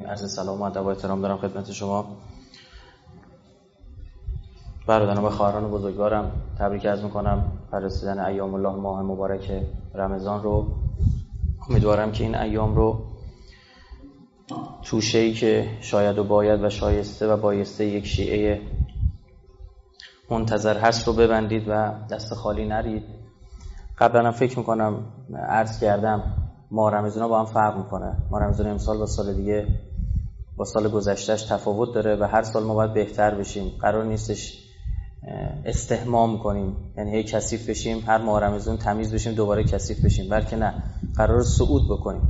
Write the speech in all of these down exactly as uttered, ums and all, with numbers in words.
عرض سلام و ادب و احترام دارم خدمت شما برادران و خواهران بزرگوارم. تبریک عرض میکنم بر رسیدن ایام الله ماه مبارک رمضان رو. امیدوارم که این ایام رو توشه‌ای که شاید و باید و شایسته و بایسته یک شیعه منتظر هست رو ببندید و دست خالی نرید. قبلا هم فکر میکنم عرض کردم ماه رمضان با هم فرق میکنه. ماه رمضان امسال با سال دیگه با سال گذشتهش تفاوت داره و هر سال ما باید بهتر بشیم. قرار نیستش استحمام کنیم، یعنی هی کثیف بشیم، هر ماه رمضان تمیز بشیم دوباره کثیف بشیم، بلکه نه، قرار صعود بکنیم.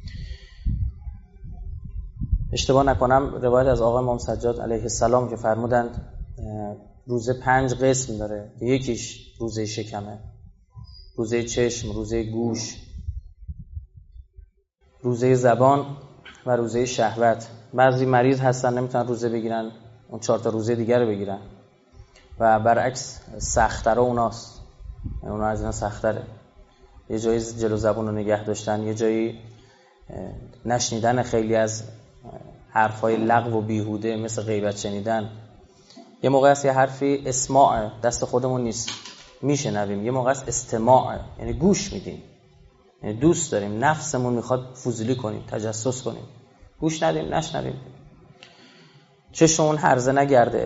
اشتباه نکنم روایت از آقا امام سجاد علیه السلام که فرمودند روزه پنج قسم داره، یکیش روزه شکمه، روزه چشم، روزه گوش، روزه زبان و روزه شهوت. بعضی مریض هستن نمیتونن روزه بگیرن، اون چهار تا روزه دیگر رو بگیرن و برعکس سخت‌تر اوناست، یعنی اونا از اینا سخت‌تره. یه جایی جلو زبون رو نگه داشتن، یه جایی نشنیدن خیلی از حرفای لغو و بیهوده مثل غیبت شنیدن. یه موقع است یه حرفی اسماع دست خودمون نیست میشنویم، یه موقع است استماع یعنی گوش میدیم، یعنی دوست داریم، نفسمون میخواد فضولی کنیم، تجسس کنیم، گوش ندیم، نشنویم، چشممون هرزه نگرده.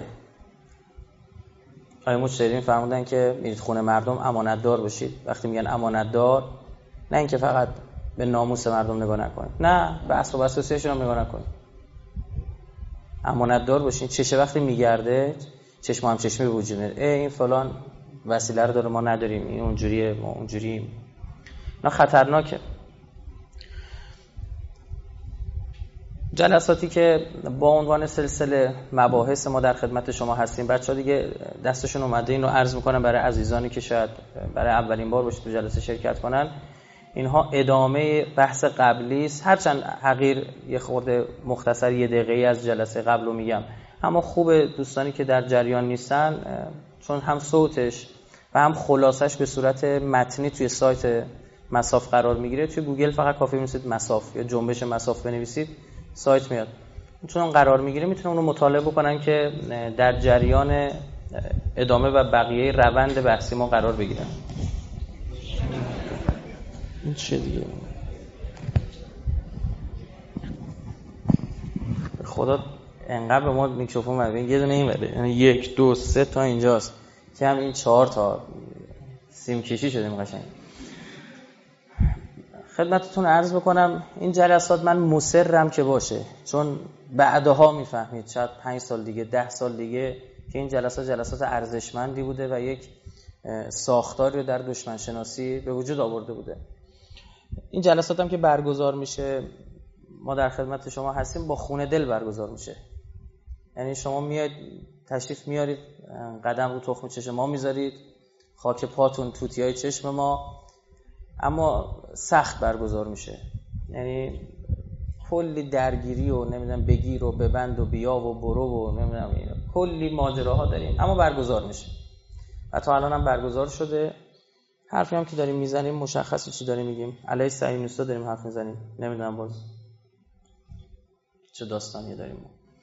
آیه مجتهدین فرمودن که میرید خونه مردم امانتدار باشید. وقتی میگن امانتدار، نه اینکه فقط به ناموس مردم نگاه نکنید، نه به اصل و اساسیاشون هم نگاه نکنید، امانتدار باشید. چشه وقتی میگرده چشم هم چشمی به وجود میاد، این فلان وسیله رو داره ما نداریم، این اونجوریه ما اونجوریم، نه خطرناکه. جلساتی که با عنوان سلسله مباحث ما در خدمت شما هستیم، بچه‌ها دیگه دستشون اومده، اینو عرض میکنم برای عزیزانی که شاید برای اولین بار باشه تو جلسه شرکت کنن، اینها ادامه بحث قبلی است. هرچند حقیر یه خورده مختصر یه دقیقه‌ای از جلسه قبل رو میگم، اما خوبه دوستانی که در جریان نیستن، چون هم صوتش و هم خلاصش به صورت متنی توی سایت مساف قرار میگیره. توی گوگل فقط کافی می‌نویسید مساف یا جنبش مساف بنویسید، سایت میاد، چون قرار میگیره میتونن اونو مطالعه بکنن که در جریان ادامه و بقیه روند بحثی ما قرار بگیرن. این چه دیگه؟ خدا انقدر به ما میکروفون بده، یه دونه این بده، یعنی یک دو سه تا اینجاست که هم این چهار تا سیم کشی شدیم قشنگ. خدمتتون عرض بکنم این جلسات من مصرم که باشه، چون بعدها میفهمید شاید پنج سال دیگه، ده سال دیگه، که این جلسات جلسات ارزشمندی بوده و یک ساختاری رو در دشمن شناسی به وجود آورده بوده. این جلسات هم که برگزار میشه، ما در خدمت شما هستیم، با خون دل برگزار میشه. یعنی شما میاد تشریف میارید، قدم رو تخم چشم ما میذارید، خاک پاتون توتیای چشم ما، اما سخت برگزار میشه. یعنی کلی درگیری و نمیدونم بگیر و ببند و بیا و برو و نمیدونم کلی ماجراها داریم، اما برگزار میشه و تا الان هم برگزار شده. حرفی هم که داریم میزنیم مشخصی چی داریم میگیم، علیه صهیونیستا داریم حرف میزنیم، نمیدونم باز چه داستانی داریم.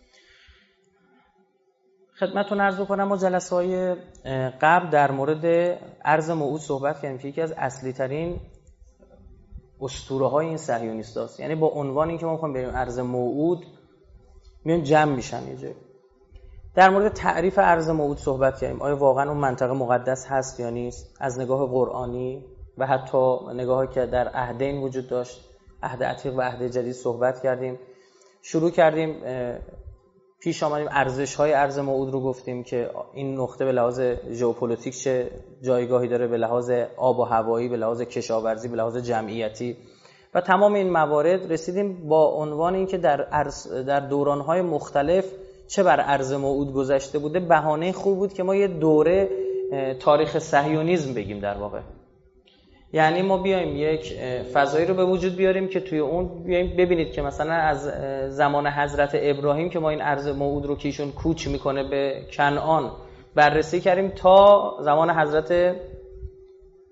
خدمتتون عرض بکنم ما جلسه‌های قبل در مورد ارض موعود صحبت کردیم که یکی از اصلی ترین اسطوره‌های این صهیونیستاست. یعنی با عنوان اینکه ما می‌خوایم بریم ارض موعود، میان جمع میشن یه جایی. در مورد تعریف ارض موعود صحبت کردیم، آیا واقعا اون منطقه مقدس هست یا نیست، از نگاه قرآنی و حتی نگاهی که در عهدین وجود داشت، عهد عتیق و عهد جدید صحبت کردیم. شروع کردیم پیش آمدیم ارزش‌های ارض موعود رو گفتیم که این نقطه به لحاظ ژئوپلیتیک چه جایگاهی داره، به لحاظ آب و هوایی، به لحاظ کشاورزی، به لحاظ جمعیتی و تمام این موارد. رسیدیم با عنوان اینکه در ارز در دوران‌های مختلف چه بر ارض موعود گذشته بوده، بهانه خوب بود که ما یه دوره تاریخ صهیونیسم بگیم در واقع. یعنی ما بیایم یک فضایی رو به وجود بیاریم که توی اون بیایم ببینید که مثلا از زمان حضرت ابراهیم که ما این ارض موعود رو که ایشون کوچ میکنه به کنعان بررسی کردیم تا زمان حضرت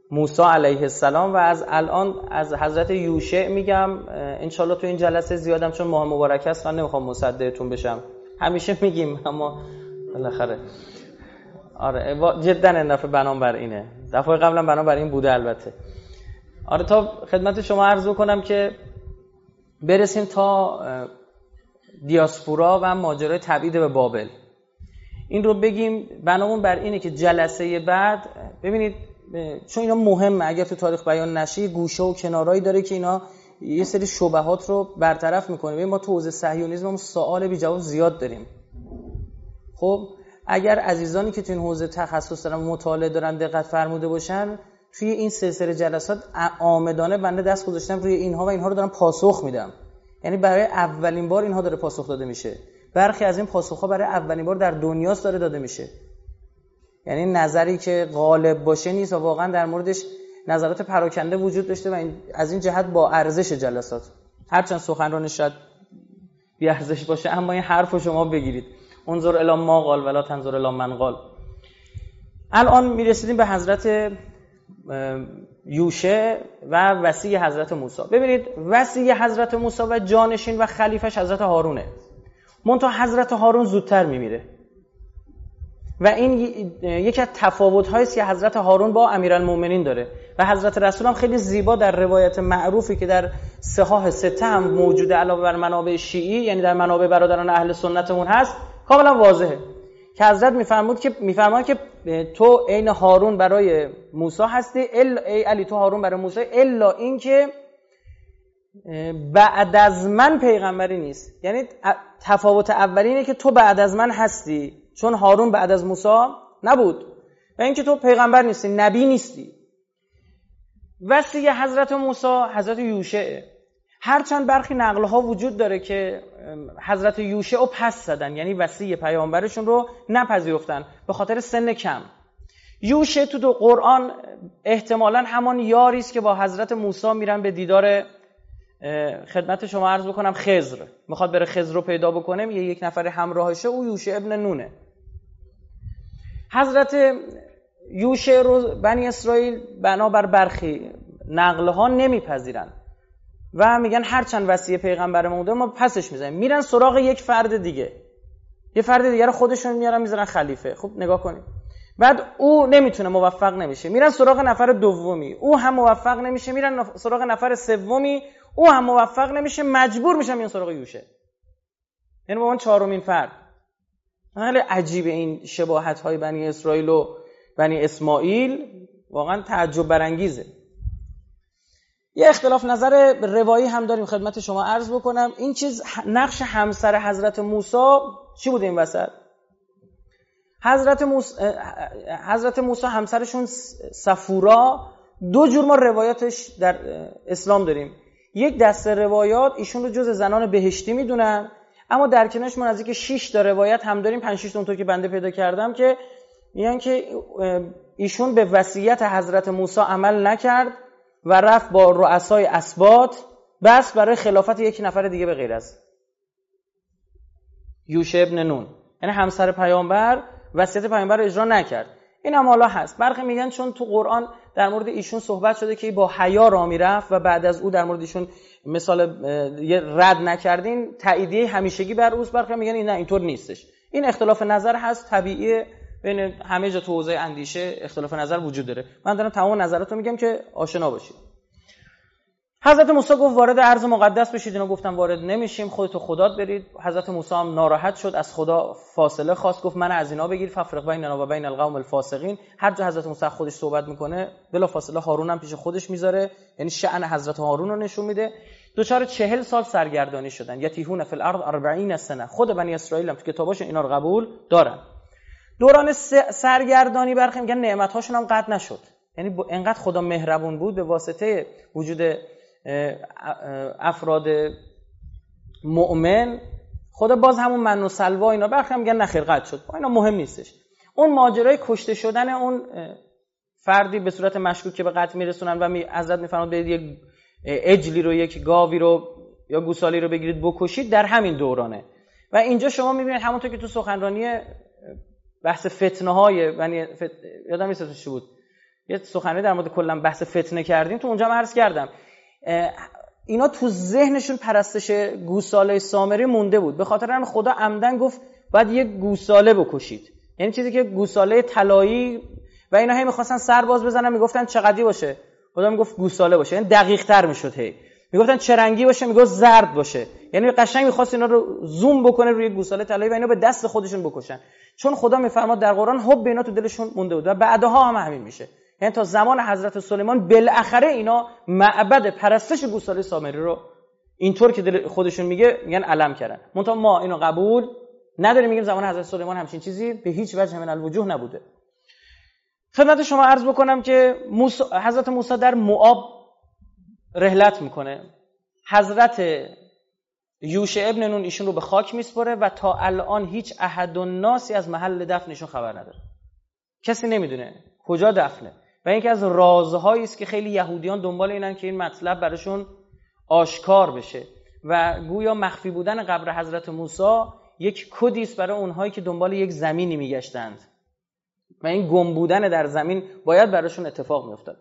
موسی علیه السلام و از الان از حضرت یوشع میگم. انشالله تو این جلسه زیادم چون ماه مبارک است من نمیخوام مصدقتون بشم، همیشه میگیم اما بالاخره آره جدا این دفعه بنام بر اینه، دفعه قبلا بنام بر این بوده البته. آره تا خدمت شما عرض کنم که برسیم تا دیاسپورا و ماجرای تبعید به بابل. این رو بگیم بنامون بر اینه که جلسه بعد ببینید چون اینا مهمه، اگر تو تاریخ بیان نشه گوشه و کنارایی داره که اینا یه سری شبهات رو برطرف میکنه. ببین ما تو حوزه صهیونیسم سوال بی جواب زیاد داریم. خب اگر عزیزانی که تو این حوزه تخصص دارن مطالعه دارن دقت فرموده باشن، توی این سلسله جلسات عامدانه بنده دست گذاشتم روی اینها و اینها رو دارم پاسخ میدم. یعنی برای اولین بار اینها داره پاسخ داده میشه. برخی از این پاسخ‌ها برای اولین بار در دنیاست داره داده میشه. یعنی نظری که غالب باشه نیست و واقعا در موردش نظرات پراکنده وجود داشته و این از این جهت با ارزش جلسات، هرچند سخنرانش شاید بی ارزش باشه اما این حرفو شما بگیرید، انظر الی ما قال ولا تنظر الی من قال. الان میرسیدیم به حضرت یوشع و وصی حضرت موسی. ببینید وصی حضرت موسی و جانشین و خلیفش حضرت هارونه، منتها حضرت هارون زودتر میمیره و این یکی از تفاوت‌هایی است که حضرت هارون با امیرالمومنین داره و حضرت رسول هم خیلی زیبا در روایت معروفی که در صحاح سته هم موجوده علاوه بر منابع شیعی، یعنی در منابع برادران اهل سنتمون هست، کاملا واضحه که حضرت میفرمود که میفرماد که تو عین هارون برای موسی هستی، الا ای علی تو هارون برای موسی، الا اینکه بعد از من پیغمبری نیست. یعنی تفاوت اولی اینه که تو بعد از من هستی چون هارون بعد از موسی نبود و اینکه تو پیغمبر نیستی، نبی نیستی. وصی حضرت موسی حضرت یوشع، هرچند برخی نقل ها وجود داره که حضرت یوشع رو پس زدن، یعنی وصی پیامبرشون رو نپذیرفتن به خاطر سن کم. یوشع تو دو قرآن احتمالاً همان یاری است که با حضرت موسی میرن به دیدار، خدمت شما عرض بکنم، خضر، میخواد بره خضر رو پیدا بکنه، یه یک نفر همراهشه، او یوشع ابن نونه. حضرت یوشع رو بنی اسرائیل بنابر برخی نقلها نمیپذیرن و میگن هرچند وصیه پیغمبر بوده ما پسش میزنیم، میرن سراغ یک فرد دیگه، یه فرد دیگه رو خودشون میارن میذارن خلیفه. خب نگاه کنید، بعد او نمیتونه، موفق نمیشه، میرن سراغ نفر دومی، او هم موفق نمیشه، میرن سراغ نفر سومی، او هم موفق نمیشه، مجبور میشن میان سراغ یوشع، یعنی با اون چهارمین فرد. خیلی عجیبه این شباهت های بنی اسرائیل و بنی اسماعیل، واقعا تعجب برانگیزه. یه اختلاف نظر روایی هم داریم خدمت شما عرض بکنم. این چیز نقش همسر حضرت موسی چی بوده این وسط؟ حضرت موسی حضرت موسی همسرشون صفورا، دو جور ما روایاتش در اسلام داریم. یک دسته روایات ایشون رو جز زنان بهشتی میدونن، اما در کنارش ما نزدیک شش تا روایت هم داریم، پنج شش تا اونطور که بنده پیدا کردم، که میگن که ایشون به وصیت حضرت موسی عمل نکرد و رفت با رؤسای اسباط بس برای خلافت یک نفر دیگه به غیر از یوشع ابن نون، یعنی همسر پیامبر وصیت پیامبر رو اجرا نکرد. این هم حالا هست. برخی میگن چون تو قرآن در مورد ایشون صحبت شده که با حیا را میرفت و بعد از او در مورد ایشون مثال یه رد نکردین، تاییدیه همیشگی بر اوست. برخی میگن این نه، اینطور نیستش. این اختلاف نظر هست، طبیعیه، بین همه جا تو حوزه اندیشه اختلاف نظر وجود داره. من دارم تمام نظراتو میگم که آشنا باشید. حضرت موسی گفت وارد ارض مقدس بشید، اینا گفتن وارد نمیشیم، خودتو خدات برید. حضرت موسی هم ناراحت شد، از خدا فاصله خواست، گفت من از اینا بگیر، ففرق بیننا و بین القوم الفاسقین. هر جا حضرت موسی خودش صحبت میکنه بلا فاصله هارون هم پیش خودش میذاره، یعنی شأن حضرت هارون رو نشون میده. دوچار چهل سال سرگردانی شدن، یتیهون فی الارض اربعین سنه. خود بنی اسرائیل هم تو کتاباشون اینا رو قبول دارن. دوران سرگردانی برخی میگن نعمت‌هاشون هم قطع نشد، یعنی انقدر خدا مهربون بود به واسطه وجود افراد مؤمن، خدا باز همون من و سلوا اینا. برخی میگن نخیر قطع شد، اینا مهم نیستش. اون ماجرای کشته شدن اون فردی به صورت مشکوک که به قتل میرسونن و می حضرت میفرماد برید یک اجلی رو، یک گاوی رو یا گوسالی رو بگیرید بکشید، در همین دورانه. و اینجا شما میبینید همونطور که تو سخنرانی بحث فتنه های یعنی فت... یادم نیست چی بود، یه سخنرانی در مورد کلا بحث فتنه کردیم، تو اونجا عرض کردم اینا تو ذهنشون پرستش گوساله سامری مونده بود، به خاطر همین خدا عمدن گفت باید یک گوساله بکشید، یعنی چیزی که گوساله طلایی، و اینا هی می‌خواستن سرباز بزنن، میگفتن چقدی باشه، خدا میگفت گوساله باشه، یعنی دقیق‌تر میشد، هی میگفتن چه رنگی باشه، میگفت زرد باشه، یعنی قشنگ می‌خواست اینا رو زوم بکنه روی گوساله طلایی و اینا به دست خودشون بکشن، چون خدا میفرماد در قرآن حب اینا تو دلشون مونده بود و بعدها هم همین میشه. یعنی تا زمان حضرت سلیمان بالاخره اینا معبد پرستش گوساله سامری رو اینطور که دل خودشون میگه میگن علم کردن. منتها ما اینو قبول نداریم، میگیم زمان حضرت سلیمان همچین چیزی به هیچ وجه من الوجوه نبوده. خدمت شما عرض بکنم که موسی، حضرت موسی در موآب رحلت میکنه، حضرت یوشع ابن نون ایشون رو به خاک میسپره و تا الان هیچ احد الناسی از محل دفنشون خبر نداره، کسی نمیدونه کجا دفنه و این که از رازهایی است که خیلی یهودیان دنبال اینن که این مطلب براشون آشکار بشه و گویا مخفی بودن قبر حضرت موسی یک کدی است برای اونهایی که دنبال یک زمینی میگشتند و این گم بودن در زمین باید براشون اتفاق میافتاد.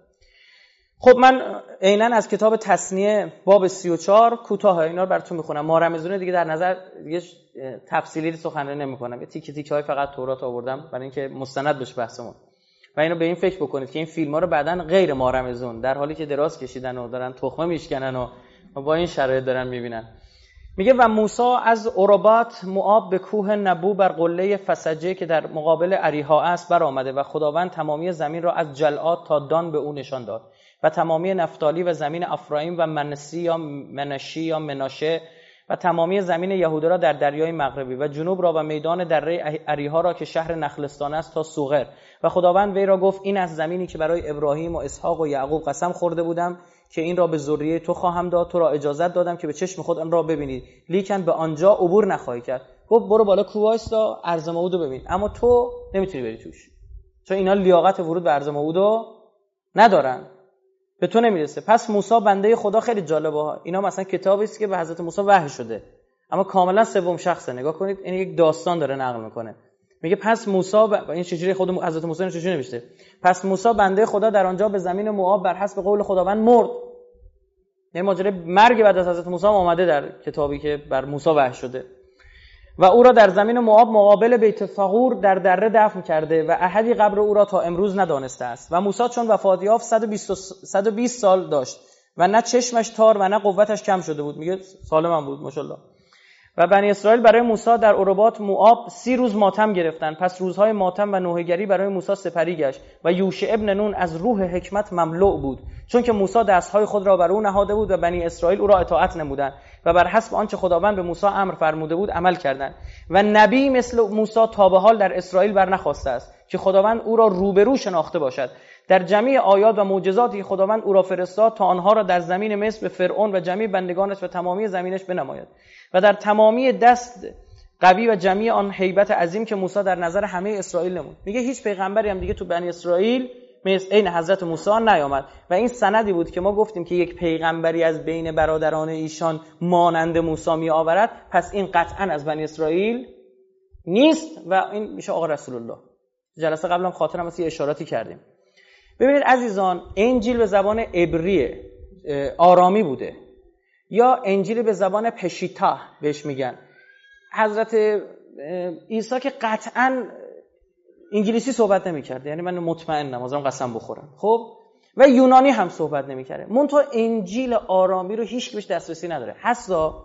خب من عیناً از کتاب تثنیه باب سی و چهار کوتاه اینا رو براتون میخونم، ما رمزونه دیگه در نظر دیگه تفصیلی سخنرانی نمیکنم، یه تیکه تیکه های فقط تورات آوردم برای اینکه مستند بشه بحثمون و اینو به این فکر بکنید که این فیلم ها رو بعداً غیر ما رمزون در حالی که دراز کشیدن و دارن تخمه میشکنن و با این شرایط دارن میبینن. میگه و موسی از عربات موآب به کوه نبو بر قله فسجه که در مقابل اریحا است برآمده و خداوند تمامی زمین را از جلعاد تا دان به او نشان داد و تمامی نفتالی و زمین افرایم و منسی یا منشی یا مناشه و تمامی زمین یهودا را در دریای مغربی و جنوب را و میدان دره اریحا را که شهر نخلستان است تا سوغر. و خداوند وی را گفت این از زمینی که برای ابراهیم و اسحاق و یعقوب قسم خورده بودم که این را به ذریه تو خواهم داد، تو را اجازت دادم که به چشم خود آن را ببینید، لیکن به آنجا عبور نخواهی کرد. گفت برو بالا کوه وایسا ارض موعود رو ببین، اما تو نمیتونی بری توش، چون اینا لیاقت ورود به ارض موعود رو ندارن، به تو نمیرسه. پس موسی بنده خدا، خیلی جالبه ها، اینا مثلا کتابی است که به حضرت موسی وحی شده اما کاملا سوم شخصه، نگاه کنید این یک داستان داره نقل میکنه. میگه پس موسی ب... این چجوری خود حضرت موسی اینو چجوری نوشته؟ پس موسی بنده خدا در آنجا به زمین موآب بر حسب قول خداوند مرد. یعنی ماجرای مرگ بعد از حضرت موسی اومده در کتابی که بر موسی وحی شده. و او را در زمین موآب مقابل بیت فغور در دره دفن کرده و احدی قبر او را تا امروز ندانسته است. و موسی چون وفات یافت صد و بیست سال داشت و نه چشمش تار و نه قوتش کم شده بود، میگه سالم هم بود ماشاءالله. و بنی اسرائیل برای موسی در عربات موآب سی روز ماتم گرفتند. پس روزهای ماتم و نوحه‌گری برای موسی سپری گشت و یوشع ابن نون از روح حکمت مملو بود، چون که موسی دستهای خود را بر او نهاده بود و بنی اسرائیل او را اطاعت نمودند و بر حسب آنچه خداوند به موسی امر فرموده بود عمل کردند. و نبی مثل موسی تا به حال در اسرائیل برنخواسته است که خداوند او را روبرو شناخته باشد. در جمیع آیات و معجزاتی که خداوند او را فرستاد تا آنها را در زمین مصر به فرعون و جمیع بندگانش و تمامی زمینش بنماید و در تمامی دست قوی و جمیع آن هیبت عظیم که موسی در نظر همه اسرائیل نمود. میگه هیچ پیغمبری هم دیگه تو بنی اسرائیل مثل این حضرت موسی نیامد و این سندی بود که ما گفتیم که یک پیغمبری از بین برادران ایشان مانند موسی می آورد، پس این قطعا از بنی اسرائیل نیست و این میشه آقا رسول الله. جلسه قبلم خاطرم هست یه اشاراتی کردیم. ببینید عزیزان، انجیل به زبان عبری آرامی بوده یا انجیل به زبان پشیتا بهش میگن. حضرت عیسی که قطعاً انگلیسی صحبت نمی‌کرد، یعنی من مطمئنم ازم قسم بخورم، خب، و یونانی هم صحبت نمی‌کرد. منتها انجیل آرامی رو هیچ کس دسترسی نداره، حسا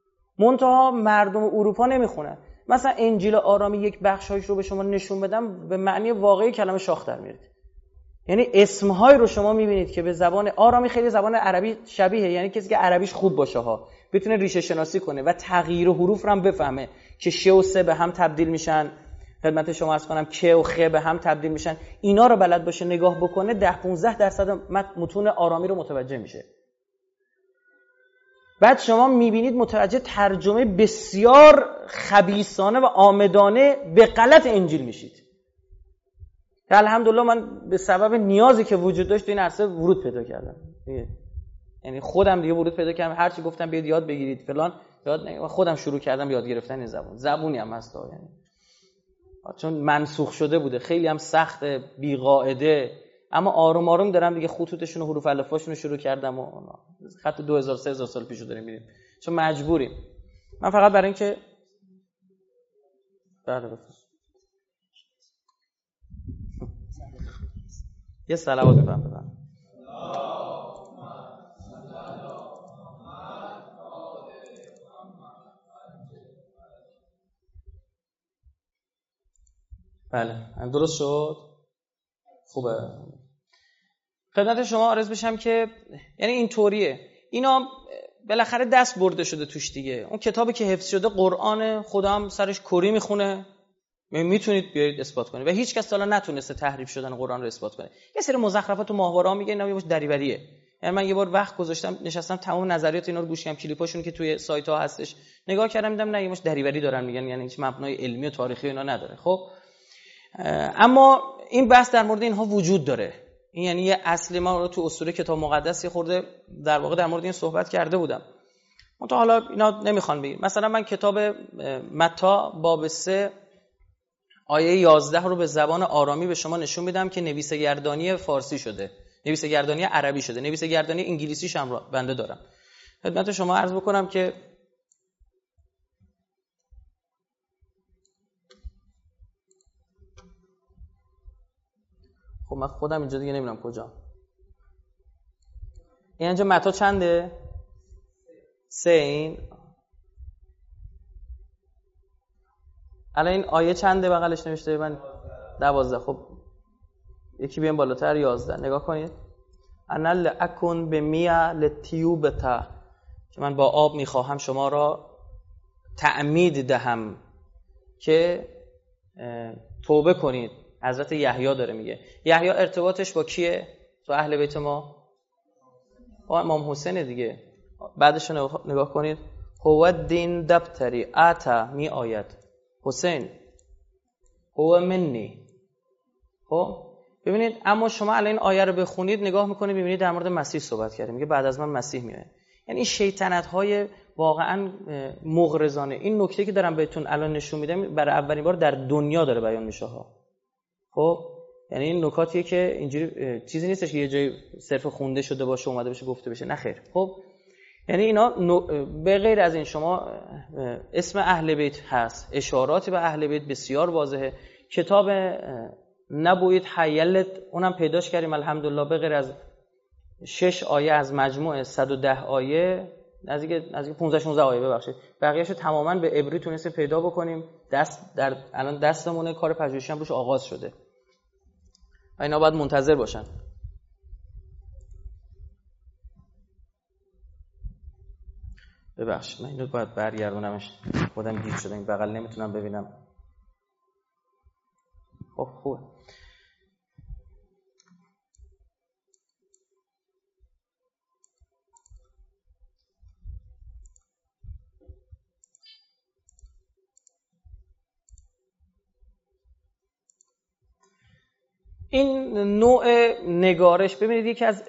منتها مردم اروپا نمیخونن. مثلا انجیل آرامی یک بخشایش رو به شما نشون بدم به معنی واقعی کلمه شاخ در میاد، یعنی اسم‌های رو شما می‌بینید که به زبان آرامی خیلی زبان عربی شبیه، یعنی کسی که عربیش خوب باشه ها بتونه ریشه شناسی کنه و تغییر حروف رو هم بفهمه که ش و س به هم تبدیل میشن، خدمت شما عرض کنم که و خ به هم تبدیل میشن، اینا رو بلد باشه نگاه بکنه ده پانزده درصد متون آرامی رو متوجه میشه. بعد شما میبینید متوجه ترجمه بسیار خبیثانه و آمدانه به غلط انجیل میشید. الحمدلله من به سبب نیازی که وجود داشت تو این عرصه ورود پیدا کردم، یعنی خودم دیگه ورود پیدا کردم، هر چی گفتم بیاد یاد بگیرید فلان یاد نگیرم، خودم شروع کردم یاد گرفتن این زبان. زبونی هم هست یعنی چون منسوخ شده بوده، خیلی هم سخت، بی قاعده، اما آروم آروم دارم دیگه خطوطشون و حروف الفباشون رو شروع کردم و خط دو هزار سه هزار سال پیشو داریم میریم چون مجبوریم. من فقط برای اینکه بله بفرمایید یه صلوات بفرمایید بفرمایید. بله درست شد. خوبه. خدمت شما عرض بشم که یعنی این طوریه، اینا بالاخره دست برده شده توش دیگه. اون کتابی که حفظ شده قرآن، خدا هم سرش کری میخونه، میتونید بیارید اثبات کنید و هیچ کس حالا نتونسته تحریف شدن قرآن رو اثبات کنه. یه سری مزخرفات و ماهواره‌ها میگه اینا یه دریوریه. یعنی من یه بار وقت گذاشتم نشستم تمام نظریات اینا رو گوش کردم، کلیپاشون که توی سایت ها هستش نگاه کردم، دیدم نه یه مش دریوری دارن میگن، یعنی هیچ مبنای علمی و تاریخی اینا نداره. خب اما این بحث در مورد اینها وجود داره. این یعنی یه اصلی ما رو تو اصول کتاب مقدس یه خورده در واقع در مورد این صحبت کرده بودم. منتها حالا اینا نمیخوان بگیم. مثلا من کتاب متی باب سه آیه یازده رو به زبان آرامی به شما نشون میدم که نویسگردانی فارسی شده، نویسگردانی عربی شده، نویسگردانی انگلیسیش هم بنده دارم. خدمت شما عرض بکنم که خب من خودم اینجا دیگه نمیدونم کجا. این اینجا متی چنده؟ سه. این الان این آیه چنده بغلش نوشته؟ من دوازده. خب یکی بیان بالاتر یازده. نگاه کنید. انا لاکن بمیا لتیوبتا، که من با آب میخواهم شما را تعمید دهم که توبه کنید. حضرت یحیی داره میگه. یحیی ارتباطش با کیه؟ تو اهل بیت ما با امام حسین دیگه. بعدش نگاه کنید. هو دین دبتری آتا می آید حسین هو منی. خب ببینید، اما شما الان این آیه رو بخونید نگاه میکنید ببینید در مورد مسیح صحبت کرده، میگه بعد از من مسیح میاد. یعنی این شیطنت های واقعا مغرضانه. این نکته که دارم بهتون الان نشون میدم برای اولین بار در دنیا داره بیان میشه ها. خب یعنی این نکاتیه که اینجوری چیزی نیستش که یه جای صرف خونده شده باشه اومده بشه گفته بشه، نه خیر. خب یعنی اینا به غیر از این شما اسم اهل بیت هست، اشاراتی به اهل بیت بسیار واضحه. کتاب نبوید حیلت اونم پیداش کردیم الحمدلله، به غیر از شش آیه از مجموع صد و ده آیه، نزدیک نزدیک پانزده شانزده آیه ببخشید، بقیه‌اشو تماما به عبری تونستیم پیدا بکنیم. دست در الان دستمونه، کار پژوهشی هم روش آغاز شده و اینا باید منتظر باشن. ببخشید من اینو باید برگردونمش، خودم گیج شدم این بغل نمیتونم ببینم. خب خوبه. این نوع نگارش ببینید یکی از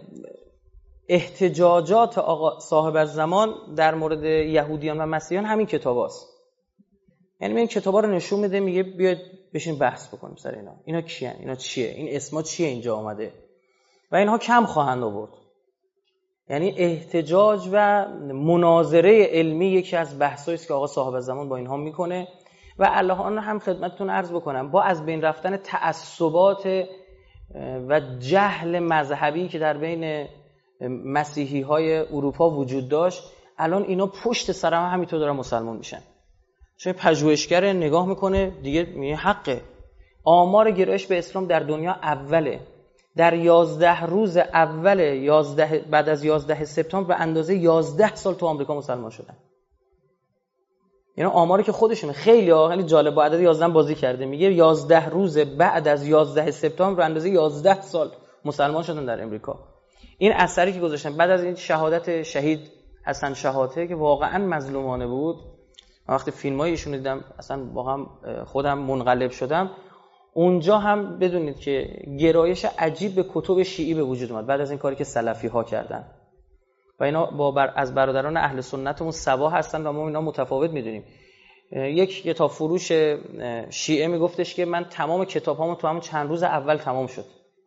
احتجاجات آقا صاحب الزمان در مورد یهودیان و مسیحیان همین کتاب هاست. یعنی این کتابا رو نشون میده، میگه بیاید بشین بحث بکنیم سر اینا. اینا کیان؟ اینا چیه؟ این اسما چیه اینجا آمده؟ و اینها کم خواهند آورد. یعنی احتجاج و مناظره علمی یکی از بحثایی است که آقا صاحب الزمان با اینها میکنه و الان هم خدمتتون عرض بکنم با از بین رفتن تعصبات و جهل مذهبی که در بین مسیحی های اروپا وجود داشت، الان اینا پشت سر هم همینطور دارن مسلمان میشن. چون پژوهشگر نگاه میکنه دیگه میگه حقه. آمار گرایش به اسلام در دنیا اوله. در یازده روز اول یازده بعد از یازده سپتامبر به اندازه یازده سال تو آمریکا مسلمان شدن. یعنی آماری که خودشونه خیلی ها خیلی جالب، با عدد یازده بازی کرده، میگه یازده روز بعد از یازده سپتامبر به اندازه یازده سال مسلمان شدن در امریکا. این اثری که گذاشتن بعد از این شهادت شهید حسن شحاته که واقعا مظلومانه بود، وقتی فیلمای ایشون دیدم اصلا واقعا خودم منقلب شدم. اونجا هم بدونید که گرایش عجیب به کتب شیعی به وجود اومد بعد از این کاری که سلفی ها کردن و اینا با بر از برادران اهل سنتمون سوا هستن و ما اینا متفاوت میدونیم. یک کتاب فروش شیعه میگفتش که من تمام کتابامو تو همون چند روز اول تمام شد.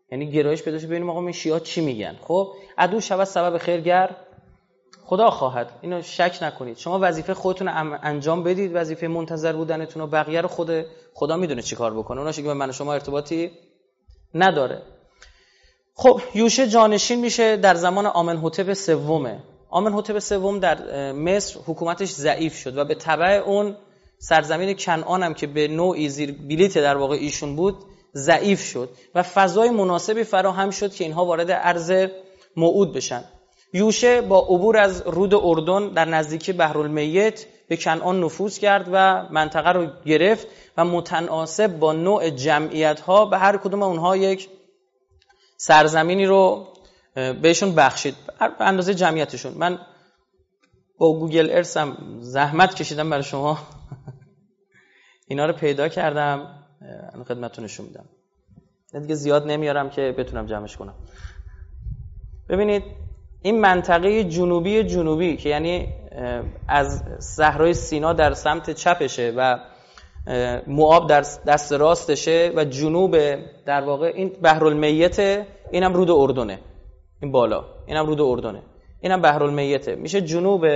یعنی گرایش پیدا شه ببینیم آقا این شیعه چی میگن. خب عدو شود سبب خیرگر خدا خواهد، اینو شک نکنید. شما وظیفه خودتون انجام بدید، وظیفه منتظر بودنتون و بقیه رو خود خدا میدونه چی کار بکنه، اوناش که من و شما ارتباطی نداره. خب یوشع جانشین میشه در زمان آمنحتب سومه. آمنحتب سوم در مصر حکومتش ضعیف شد و به تبع اون سرزمین کنعان هم که به نوعی زیر بلیت در واقع ایشون بود ضعیف شد و فضای مناسبی فراهم شد که اینها وارد ارض موعود بشن. یوشع با عبور از رود اردن در نزدیکی بحرالمیت به کنعان نفوذ کرد و منطقه رو گرفت و متناسب با نوع جمعیت‌ها به هر کدوم اونها یک سرزمینی رو بهشون بخشید به اندازه جمعیتشون. من با گوگل ارث هم زحمت کشیدم برای شما اینا رو پیدا کردم، الان خدمتتون نشون میدم. دیگه زیاد نمیارم که بتونم جمعش کنم. ببینید این منطقه جنوبی جنوبی که یعنی از صحرای سینا در سمت چپشه و موآب در دست راستشه و جنوب در واقع این بحرالمیت، اینم رود اردنه، این بالا اینم رود اردنه، اینم بحرالمیته، میشه جنوب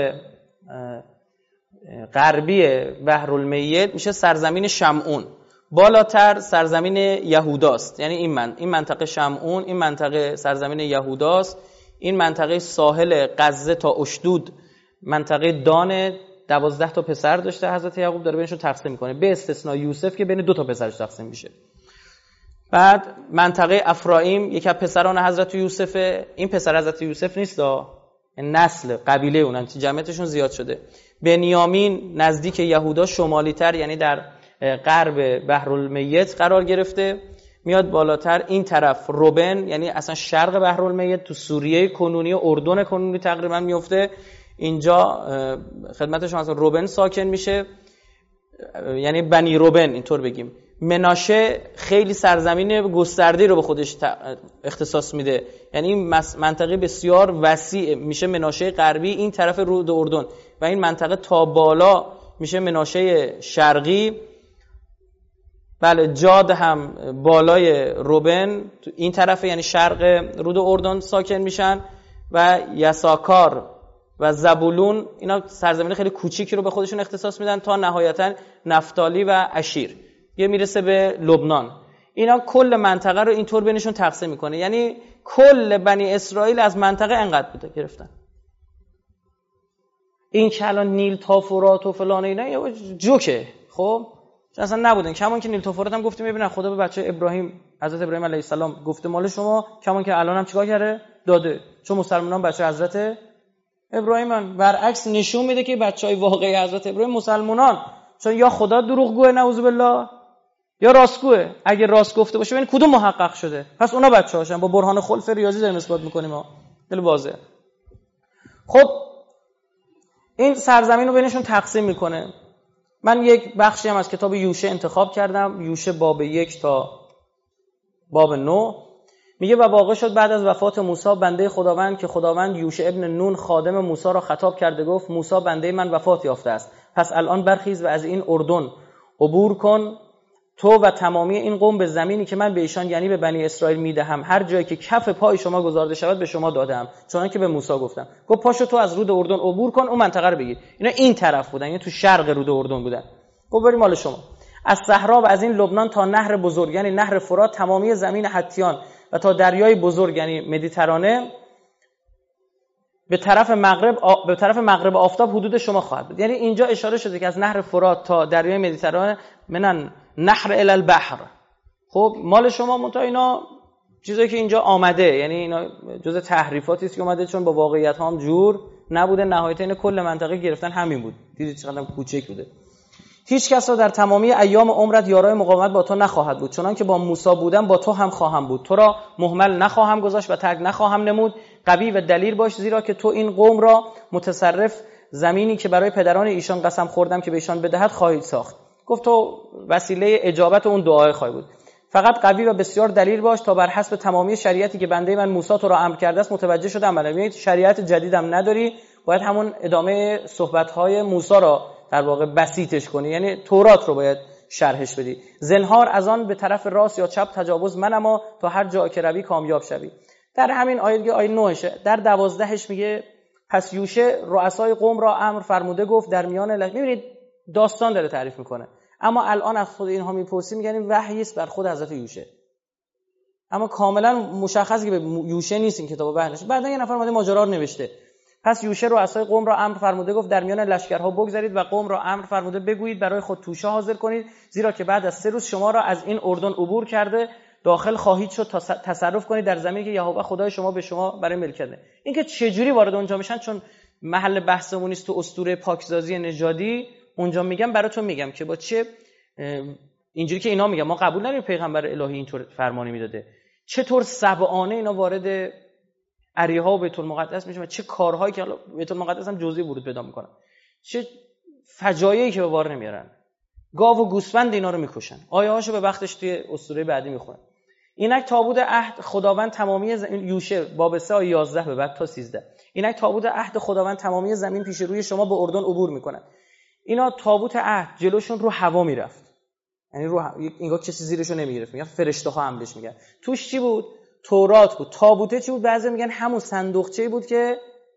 غربی بحرالمیت، میشه سرزمین شمعون. بالاتر سرزمین یهوداست، یعنی این من این منطقه شمعون، این منطقه سرزمین یهوداست. این منطقه ساحل غزه تا اشدود منطقه دان، دوازده تا پسر داشته حضرت یعقوب، داره بینشون تقسیم میکنه به استثناء یوسف که بین دو تا پسرش تقسیم میشه. بعد منطقه افرایم یکی از پسران حضرت یوسف، این پسر حضرت یوسف نیست، نسل قبیله اونن، جمعیتشون زیاد شده. بنیامین نزدیک یهودا شمالی تر، یعنی در غرب بحرالمیت قرار گرفته. میاد بالاتر این طرف روبن، یعنی اصلا شرق بحرالمیت تو سوریه کنونی و اردن کنونی تقریبا میفته. اینجا خدمت شما اصلا روبن ساکن میشه، یعنی بنی روبن اینطور بگیم. مناشه خیلی سرزمین گسترده‌ای رو به خودش اختصاص میده، یعنی این منطقه بسیار وسیع میشه مناشه غربی این طرف رود اردن و این منطقه تا بالا میشه مناشه شرقی. بله جاد هم بالای روبن این طرف یعنی شرق رود اردن ساکن میشن و یساکار و زبولون اینا سرزمین خیلی کوچیکی رو به خودشون اختصاص میدن تا نهایتا نفتالی و اشیر یه میرسه به لبنان. اینا کل منطقه رو اینطور بینشون تقسیم میکنه، یعنی کل بنی اسرائیل از منطقه انقدر بوده گرفتن. این که الان نیل تا فرات و فلان اینا یه جوکه، خب اصلا نبودن. کمان که نیل تا فرات هم گفتیم ببینن خدا به بچه ابراهیم حضرت ابراهیم علیه السلام گفته مال شما، کمان که الان هم چیکار کرده داده، چون مسلمانان بچه حضرت ابراهیمن. برعکس نشون میده که بچهای واقعی حضرت ابراهیم مسلمانان، چون یا خدا دروغگوه نعوذ بالله یا راستگوه. اگه راست گفته باشه ببین کدوم محقق شده، پس اونا بچه‌هاشن. با برهان خلف ریاضی داریم اثبات میکنیم ها، خیلی واضحه. خب این سرزمین رو بینشون تقسیم میکنه. من یک بخشی هم از کتاب یوشع انتخاب کردم، یوشع باب یک تا باب نه. میگه و واقع شد بعد از وفات موسی بنده خداوند که خداوند یوشع ابن نون خادم موسی را خطاب کرده گفت موسی بنده من وفات یافته است، پس الان برخیز و از این اردن عبور کن تو و تمامی این قوم به زمینی که من به ایشان یعنی به بنی اسرائیل میدهم، هر جایی که کف پای شما گذارده شود به شما دادم، چون که به موسی گفتم. گفت پاشو تو از رود اردن عبور کن اون منطقه رو بگیر. اینا این طرف بودن، یعنی تو شرق رود اردن بودن. گفت بریم مال شما. از صحرا و از این لبنان تا نهر بزرگ یعنی نهر فرات، تمامی زمین حتیان و تا دریای بزرگ یعنی مدیترانه به طرف مغرب آ... به طرف مغرب آفتاب حدود شما خواهد بود. یعنی اینجا اشاره شده که از نهر فرات تا دریای مدیترانه منن نهر الی البحر. خب مال شما. منتها اینا چیزایی که اینجا آمده، یعنی اینا جزء تحریفاتی است که اومده، چون با واقعیت ها هم جور نبوده. نهایتا این کل منطقه گرفتن همین بود. دیدید چقدر کوچیک بوده. هیچ کس را در تمامی ایام عمرت یارای مقاومت با تو نخواهد بود، چنان که با موسی بودم با تو هم خواهم بود. تو را مهمل نخواهم گذاشت و ترک نخواهم نمود. قوی و دلیر باش، زیرا که تو این قوم را متصرف زمینی که برای پدران ایشان قسم خوردم که به ایشان بدهد خواهید ساخت. گفت تو وسیله اجابت اون دعای خواهی بود. فقط قوی و بسیار دلیر باش تا بر حسب تمامی شریعتی که بنده من موسی تو را امر کرده است متوجه شده عمل کنی. شریعت جدیدم نداری، باید همون ادامه صحبت‌های موسی را در واقع بسیطش کنی، یعنی تورات رو باید شرحش بدی. زنهار از آن به طرف راست یا چپ تجاوز منما تا هر جا که روی کامیاب شوی. در همین آیه دیگه آیه نهشه. در دوازدهش میگه پس یوشع رؤسای قوم را امر فرموده گفت در میان لشکر. میبینید داستان داره تعریف میکنه، اما الان از خود اینها میپرسی میگن این وحی است بر خود حضرت یوشع، اما کاملا مشخصه که به یوشع نیست این کتابو بیانش. بعدا یه نفر اومده ماجرا رو نوشته. پس یوشع رؤسای قوم را امر فرموده گفت در میان لشکرها بگذارید و قوم را امر فرموده بگویید برای خود توشه حاضر کنید، زیرا که بعد از سه روز شما را از این اردن عبور کرده داخل خواهید شد تا تصرف کنید در زمینی که یهوه خدای شما به شما برای ملکت ده. اینکه چه جوری وارد اونجا میشن چون محل بحثمون است، تو اسطوره پاکسازی نژادی اونجا میگم براتون میگم که با چه اینجوری که اینا میگن ما قبول نداریم پیغمبر الهی اینطور فرمانی میداده، چطور سبعانه اینا وارد اریحا و بیت المقدس میشن و چه کارهایی که بیت المقدس هم جزئی ورود پیدا میکنن، چه فجایعی که به بار نمیارن. گاو و گوسفند اینا رو میکشن. آیه هاشو به وقتش توی اسطوره بعدی میخونن. اینک تابوت عهد خداوند تمامی زمین، یوشع باب سه آیه یازده به بعد تا سیزده. اینک تابوت عهد خداوند تمامی زمین پیش روی شما به اردن عبور میکنه. اینا تابوت عهد جلوشون رو هوا میرفت، یعنی رو اینگاه کسی زیرشو نمیگرفت، میگن فرشته ها حملش میگن. توش چی بود؟ تورات بود. تابوته چی بود؟ بعضی میگن همون صندوقچه‌ای بود که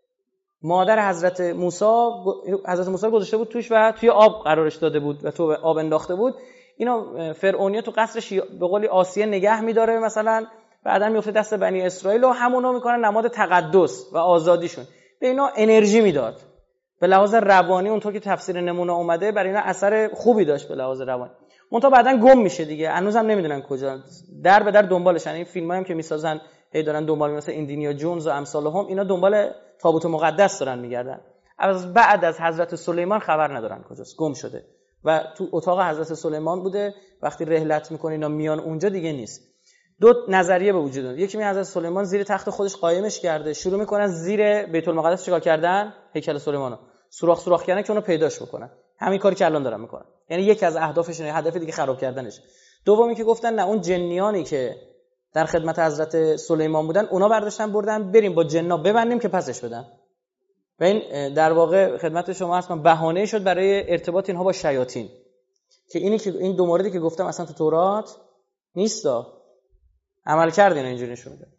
مادر حضرت موسی حضرت موسی گذاشته بود توش و توی آب قرارش داده بود و تو آب انداخته بود. اینا فرعونیا تو قصرش به قولی آسیه نگه می‌داره مثلا، بعداً میفته دست بنی اسرائیل و همونا میکنن نماد تقدس و آزادیشون. به اینا انرژی میداد. به لحاظ روانی اونطور که تفسیر نمونه اومده برای اینا اثر خوبی داشت به لحاظ روانی. اونطور بعداً گم میشه دیگه، هنوزم نمیدونن کجا، در به در دنبالشن. این فیلمایی هم که میسازن هی دارن دنبال، مثلا ایندیانا جونز و امثال هم، اینا دنبال تابوت مقدس دارن میگردن. از بعد از حضرت سلیمان خبر ندارن کجاست، گم شده و تو اتاق حضرت سلیمان بوده. وقتی رحلت میکنه اینا میان اونجا دیگه نیست. دو نظریه به وجود میاد. یکی می حضرت سلیمان زیر تخت خودش قایمش کرده، شروع میکنن زیر بیت المقدس چیکار کردن؟ هیکل سلیمانو سوراخ سوراخ کردن که اونو پیداش بکنن. همین کاری که الان دارن میکنن. یعنی یکی از اهدافشونه، هدف دیگه خراب کردنش. دومی که گفتن نه، اون جنیانی که در خدمت حضرت سلیمان بودن اونا برداشتن بردن بریم با جنا ببندیم که پسش بدن. و این در واقع خدمت شما هست من بهانه شد برای ارتباط اینها با شیاطین، که اینی که این دو موردی که گفتم اصلا تو تورات نیستا، عمل کردین اینجوری نشون میده.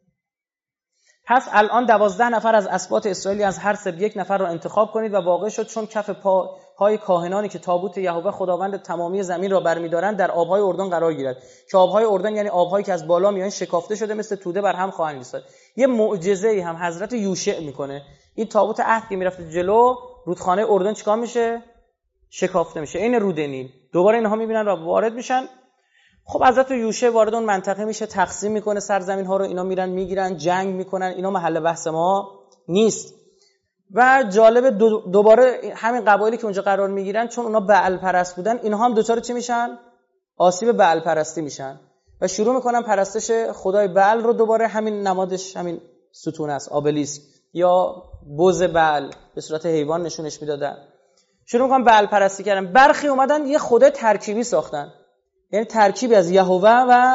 پس الان دوازده نفر از اسباط اسرائیلی از هر سبط یک نفر رو انتخاب کنید و واقع شد چون کف پا های کاهنانی که تابوت یهوه خداوند تمامی زمین را برمی‌دارند در آب‌های اردن قرار گیرد، که آب‌های اردن یعنی آب‌هایی که از بالا میان شکافته شده مثل توده بر هم خواهند ایستاد. یه معجزه‌ای هم حضرت یوشع میکنه. این تابوت عهد که میرفت جلو، رودخانه اردن چیکار میشه؟ شکافته میشه، این رود نیل. دوباره اینها میبینن و وارد میشن. خب حضرت یوشع وارد اون منطقه میشه، تقسیم میکنه سرزمین ها رو، اینا میرن میگیرن، جنگ میکنن. اینا محل بحث ما نیست. و جالب دو دوباره همین قبایلی که اونجا قرار میگیرن چون اونا بعل پرست بودن، اینها هم دوچار چی میشن؟ آسیب بعل پرستی میشن و شروع میکنن پرستش خدای بعل رو. دوباره همین نمادش همین ستون است، آبلیسک یا بز بعل به صورت حیوان نشونش میدادن. شروع میکنن بعل پرستی کردن. برخی اومدن یه خدای ترکیبی ساختن، یعنی ترکیبی از یهوه و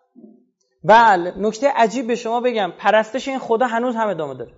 بعل. نکته عجیب به شما بگم، پرستش این خدا هنوز هم ادامه داره.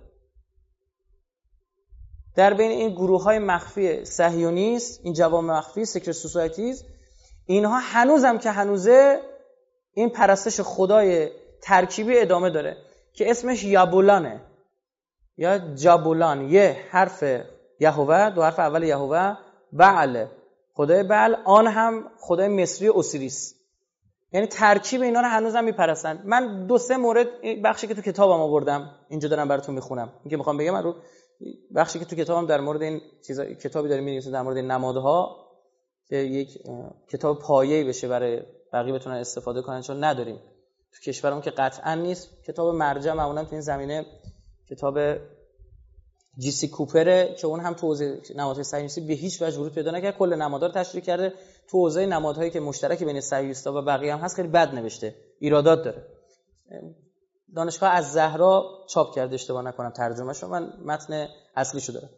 در بین این گروه‌های مخفی صهیونیست، این جوامع مخفی سیکرت سوسایتیز، اینها هنوز هم که هنوزه این پرستش خدای ترکیبی ادامه داره که اسمش یابولانه یا جابولان. یه حرف یهوه، دو حرف اول یهوه، بعل خدای بعل، آن هم خدای مصری اوسیریس. یعنی ترکیب اینا رو هنوزم میپرستن. من دو سه مورد بخشی که تو کتابم آوردم اینجا دارم براتون میخونم. اینکه میخوام بگم من رو بخشی که تو کتابم در مورد این چیزا کتابی داریم می‌نویسم در مورد این نمادها که یک کتاب پایه‌ای بشه برای بقیه بتونن استفاده کنن، چون نداریم تو کشورمون که قطعا نیست. کتاب مرجع معمولا تو این زمینه کتاب جی سی کوپره که اون هم تو حوزه نمادهای صهیونیستی به هیچ وجه ورود پیدا نکرد، کل نمادها رو تشریح کرده. تو حوزه نمادهایی که مشترک بین صهیونیست‌ها و بقیه هم هست خیلی بد نوشته، ایرادات داره. دانشگاه از زهرا چاپ کرده اشتباه نکنم ترجمه‌شو، من متن اصلیشو دارم.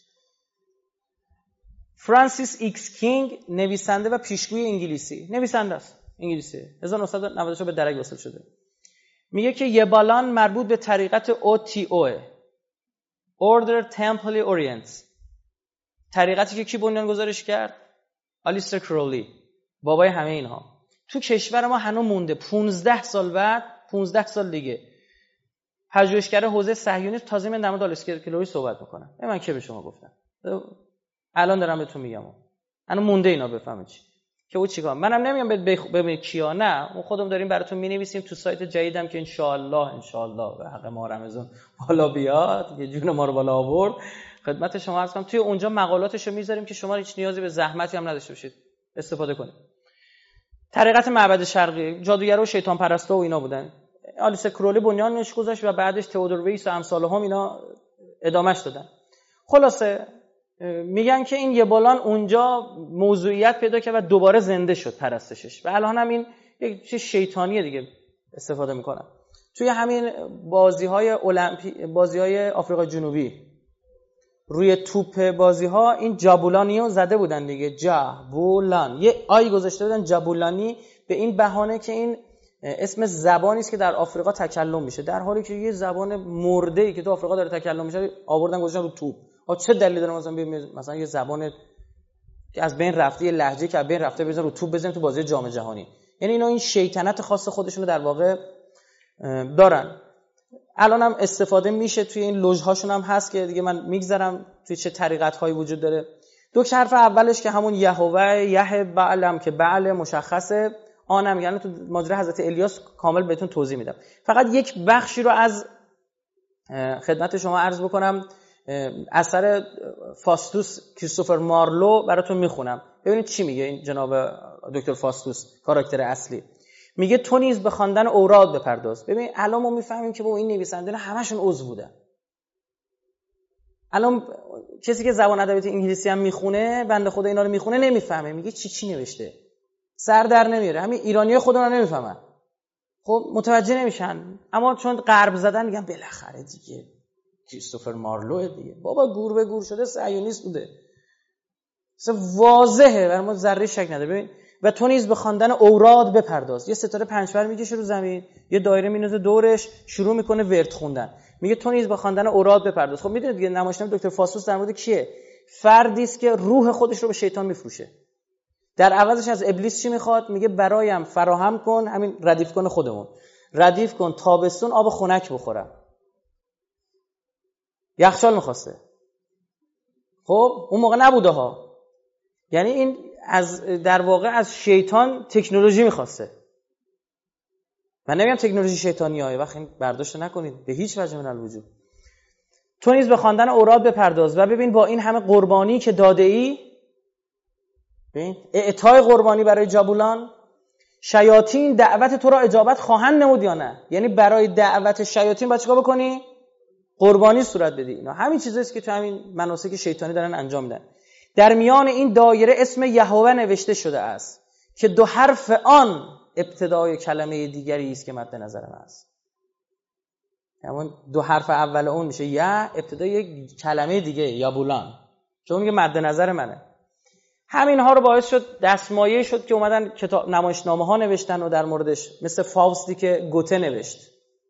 فرانسیس ایکس کینگ نویسنده و پیشگوی انگلیسی، نویسنده است انگلیسی، هزار و نهصد و نود به درک وصل شده. میگه که یبالان مربوط به طریقت او تی اوه، Order Temple Orient، طریقتی که کی بنیان گذارش کرد؟ آلیستر کرولی. بابای همه اینها. تو کشور ما هنوز مونده پونزده سال بعد، پونزده سال دیگه پژوهشگر حوزه صهیونی تازه من در مورد آلکسیلوی صحبت میکنم. من که به شما گفتم الان دارم بهتون میگم هنوز مونده اینا بفهمید چی که او چیکار. منم نمیگم ببینید کیا، نه، ما خودمون داریم براتون مینویسیم تو سایت جدیدم که ان شاء الله ان شاء الله به حق ما رمضان بالا بیاد، یه جون ما رو بالا آورد، خدمت شما عرض کنم توی اونجا مقالاتشو میذاریم که شما هیچ نیازی به زحمتی هم نداشته باشید استفاده کنید. طریقت معبد شرقی، جادوگرا و شیطان پرستا و اینا بودن. آلیس کرولی بنیانش گذاشت و بعدش تئودور ویس و امثال هم اینا ادامهش دادن. خلاصه میگن که این یه بالان اونجا موضوعیت پیدا کرد و دوباره زنده شد پرستشش و الان هم این یک چیز شیطانیه دیگه استفاده میکنن. توی همین بازی‌های المپی بازی‌های آفریقای جنوبی روی توپ بازی‌ها این جابولانیو زده بودن دیگه، جابولان، یه آی گذاشته بودن جابولانی به این بهانه که این اسم زبانی است که در آفریقا تکلم میشه، در حالی که یه زبان مرده‌ای که تو آفریقا داره تکلم میشه آوردن گذاشتن رو توپ. آ چه دلیلی داره مثلا مثلا یه زبان که از بین رفته، یه لهجه که از بین رفته بزنن رو توپ بزنن تو بازی جام جهانی؟ یعنی اینا این شیطنت خاص خودشون رو در واقع دارن. الان هم استفاده میشه توی این لوژهاشون هم هست که دیگه من میگذرم توی چه طریقت هایی وجود داره. دو حرف اولش که همون یهوه یه بعلم که بعل مشخصه، آنم یعنی تو ماجرا حضرت الیاس کامل بهتون توضیح میدم. فقط یک بخشی رو از خدمت شما عرض بکنم، اثر فاستوس کریستوفر مارلو براتون میخونم ببینید چی میگه این جناب دکتر فاستوس کاراکتر اصلی. میگه تو نیز به خواندن اوراد بپرداز. ببین الان ما میفهمیم که با این نویسنده همشون عضو بودن. الان کسی که زبان ادبیات انگلیسی هم میخونه، بنده خدا اینا رو میخونه نمیفهمه، میگه چی چی نوشته، سر در نمیاره. همین ایرانیای خودمون رو نمیفهمن، خب متوجه نمیشن، اما چون غرب زدن میگن بالاخره دیگه کریستوفر مارلو دیگه، بابا گور به گور شده صهیونیست بوده، اصلا واضحه برای ما ذره شک نداره. ببین و تو نیز به خواندن اوراد بپرداز. یه ستاره پنجبر میکشه رو زمین، یه دایره میندازه دورش، شروع میکنه ورد خوندن، میگه تو نیز به خواندن اوراد بپرداز. خب میدونید دیگه نمایشنامه دکتر فاستوس در مورد کیه؟ فردی است که روح خودش رو به شیطان میفروشه. در عوضش از ابلیس چی میخواد؟ میگه برایم فراهم کن، همین ردیف کن خودمون، ردیف کن تابستون آب خنک بخورم. یخچال میخواسته. خب اون موقع نبوده ها. یعنی این از در واقع از شیطان تکنولوژی میخواسته. من نمیگم تکنولوژی شیطانیه، وقتی برداشت نکنید به هیچ وجه من الوجود. تو نیز به خواندن اوراد بپرداز و ببین با این همه قربانی که داده ای، ببین اعطای قربانی برای جابولان، شیاطین دعوت تو را اجابت خواهند نمود یا نه؟ یعنی برای دعوت شیاطین باید چیکار بکنی؟ قربانی صورت بدی. اینا همین چیزاییست که تو همین مناسک شیطانی دارن انجام میدن. در میان این دایره اسم یهوه نوشته شده است که دو حرف آن ابتدای کلمه دیگری است که مد نظرم است. همون دو حرف اول اون میشه ی، ابتدای یک کلمه دیگه یابولان، چون میگه مد نظر منه. همین ها رو باعث شد دستمایه شد که اومدن کتاب نمایشنامه ها نوشتن و در موردش، مثل فاوستی که گوته نوشت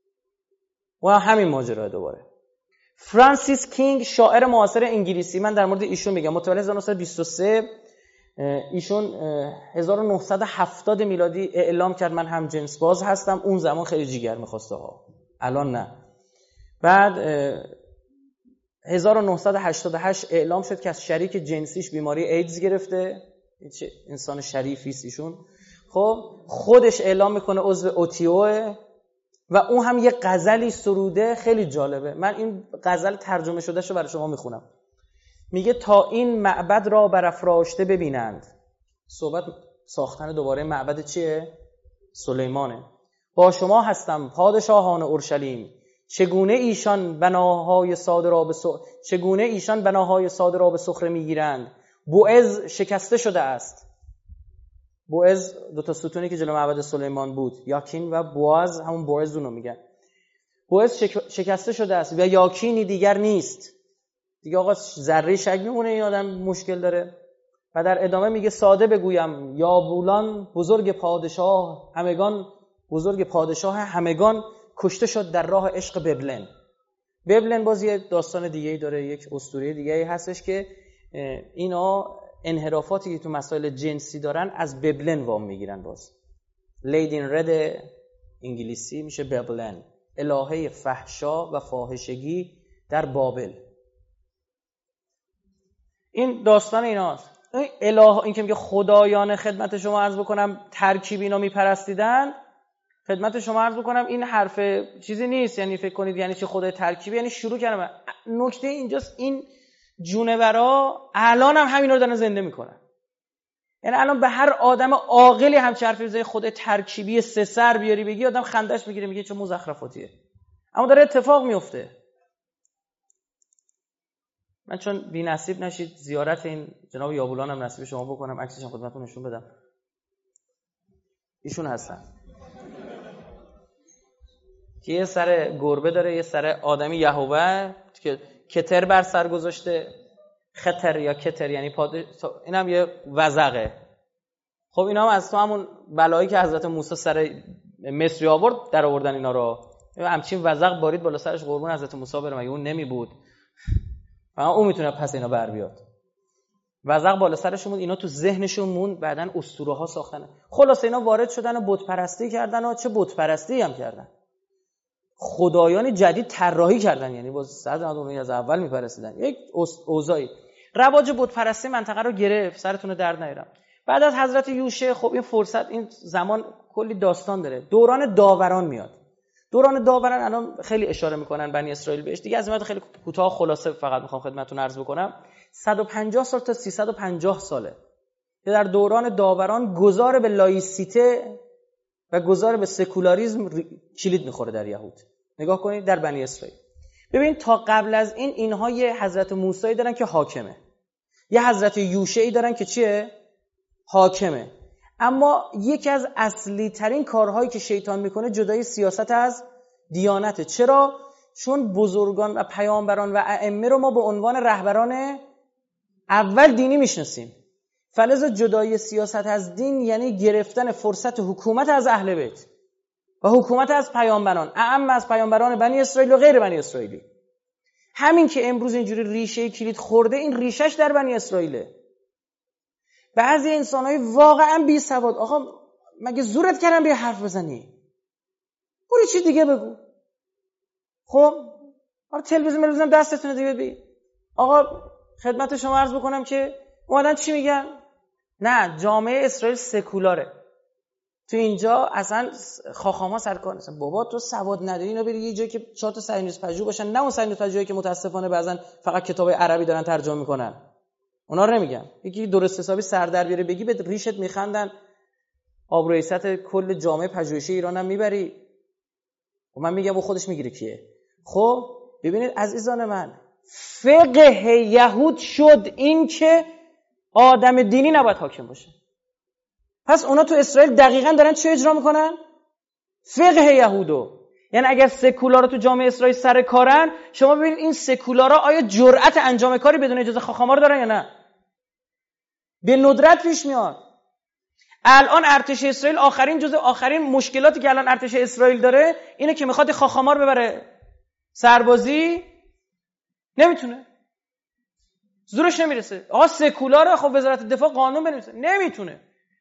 و همین ماجرا. دوباره فرانسیس کینگ شاعر معاصر انگلیسی، من در مورد ایشون میگم، متولد هزار و نهصد و بیست و سه، ایشون هزار و نهصد و هفتاد میلادی اعلام کرد من هم جنس باز هستم. اون زمان خیلی جیگر می‌خواسته ها، الان نه. بعد هزار و نهصد و هشتاد و هشت اعلام شد که از شریک جنسیش بیماری ایدز گرفته. چه انسان شریفی است ایشون. خب خودش اعلام میکنه عضو اوتیوه و اون هم یه غزلی سروده خیلی جالبه. من این غزل ترجمه شدهشو برای شما میخونم. میگه تا این معبد را برافراشته ببینند. صحبت ساختن دوباره معبد چیه؟ سلیمانه. با شما هستم پادشاهان اورشلیم، چگونه ایشان بناهای ساده را به س... چگونه ایشان بناهای ساده را به سخره میگیرند. بوئز شکسته شده است. بوئز دو تا ستونی که جلو معبد سلیمان بود، یاکین و بواز، همون بوئز اونو میگن. بوئز شک... شکسته شده است و یاکینی دیگر نیست. دیگه آقا ذره شک میمونه این آدم مشکل داره. و در ادامه میگه ساده بگویم یابولان بزرگ پادشاه همگان، بزرگ پادشاه همگان کشته شد در راه عشق ببلن. ببلن باز یه داستان دیگه‌ای داره، یک اسطوره دیگه‌ای هستش که اینا انحرافاتی که تو مسائل جنسی دارن از ببلن وام میگیرن. باز لیدین رد انگلیسی میشه ببلن، الهه فحشا و فاحشگی در بابل. این داستان ایناست. این اله، این که میگه خدایان خدمت شما عرض بکنم ترکیب اینا میپرستیدن، خدمت شما عرض بکنم این حرف چیزی نیست. یعنی فکر کنید یعنی چه خدای ترکیبی، یعنی شروع کردم. نکته اینجاست این جونورا الان هم همینا رو دارن زنده میکنن. یعنی الان به هر آدم عاقلی هم چه حرفی بزنی خدای ترکیبی سه سر بیاری بگی آدم خندش میگیره، میگه چه مزخرفاتیه، اما داره اتفاق میفته. من چون بی نصیب نشید زیارت این جناب یابولان هم نصیب شما بکنم، عکسش هم خدمتتون نشون بدم. ایشون هستن که یه سر گربه داره، یه سر آدمی یهوه که کتر بر سر گذاشته، خطر یا کتر یعنی پادش، اینم یه وزغه. خب اینا هم از تو همون بلایی که حضرت موسی سر مصری آورد در آوردن اینا رو. همچین وزغ بارید بالا سرش، قربون حضرت موسی بره، مگه اون نمی بود؟ فقط اون میتونه پس اینا بر بیاد. وزغ بالا سرشون بود، اینا تو ذهنشون موند، بعدن اسطوره ها ساختن. خلاص اینا وارد شدن و بت پرستی کردن و چه بت پرستی هم کردن. خدایان جدید طراحی کردن، یعنی با صد اونایی از اول میپرستیدن. یک اوضاعی رواج بت پرستی منطقه رو گرفت، سرتون رو درد نیارم. بعد از حضرت یوشع خب این فرصت، این زمان کلی داستان داره. دوران داوران میاد. دوران داوران الان خیلی اشاره میکنن بنی اسرائیل بهش دیگه. از این خیلی کوتاه خلاصه فقط میخوام خدمتتون عرض بکنم. صد و پنجاه سال تا سیصد و پنجاه ساله که در دوران داوران گذار به لایسیته و گذار به سکولاریسم کلید میخوره در یهود. نگاه کنید در بنی اسرائیل. ببین تا قبل از این اینها یه حضرت موسی دارن که حاکمه، یه حضرت یوشعی دارن که چیه؟ حاکمه. اما یکی از اصلی ترین کارهایی که شیطان میکنه جدای سیاست از دیانته. چرا؟ چون بزرگان و پیامبران و ائمه رو ما به عنوان رهبران اول دینی میشناسیم. فلذا جدای سیاست از دین یعنی گرفتن فرصت حکومت از اهل بیت و حکومت از پیامبران، اعم از پیامبران بنی اسرائیل و غیر بنی اسرائیلی. همین که امروز اینجوری ریشه کلید خورده، این ریشش در بنی اسرائیله. بعضی انسان‌های واقعا بی سواد، آقا مگه زورت کردن بیا حرف بزنی؟ برو چی دیگه بگو. خب آره تلویزیون ملوزم دستتونه دیگه بگی. آقا خدمت شما عرض بکنم که اومدن چی میگن؟ نه جامعه اسرائیل سکولاره. تو اینجا اصلا خاخاما سرکار نیستن. بابا تو سواد نداری، اینا بری یه جایی که چهار تا صهیونیست پژوه باشن، نه اون صهیونیست پژوهایی که متاسفانه بعضن فقط کتاب عربی دارن ترجمه میکنن. اونا رو نمیگم. یکی درست حسابی سر در بیاره بگی به ریشت میخندن. آبروی عزت کل جامعه پژوهشی ایران هم میبری. و من میگم و خودش میگیره کیه. خب ببینید عزیزان من، فقه یهود شد این که آدم دینی نباید حاکم باشه. پس اونا تو اسرائیل دقیقاً دارن چه اجرا میکنن؟ فقه یهودو. یعنی اگر سکولارا تو جامعه اسرائیل سر کارن، شما ببینید این سکولارا آیا جرأت انجام کاری بدون اجازه خاخامار دارن یا نه؟ به ندرت پیش میاد. الان ارتش اسرائیل آخرین جزء آخرین مشکلاتی که الان ارتش اسرائیل داره اینه که میخواد خاخامار ببره سربازی، نمیتونه، زورش نمیرسه. آقا سکولاره، خب وزارت دفاع قانون بنویسه، نمیتونه.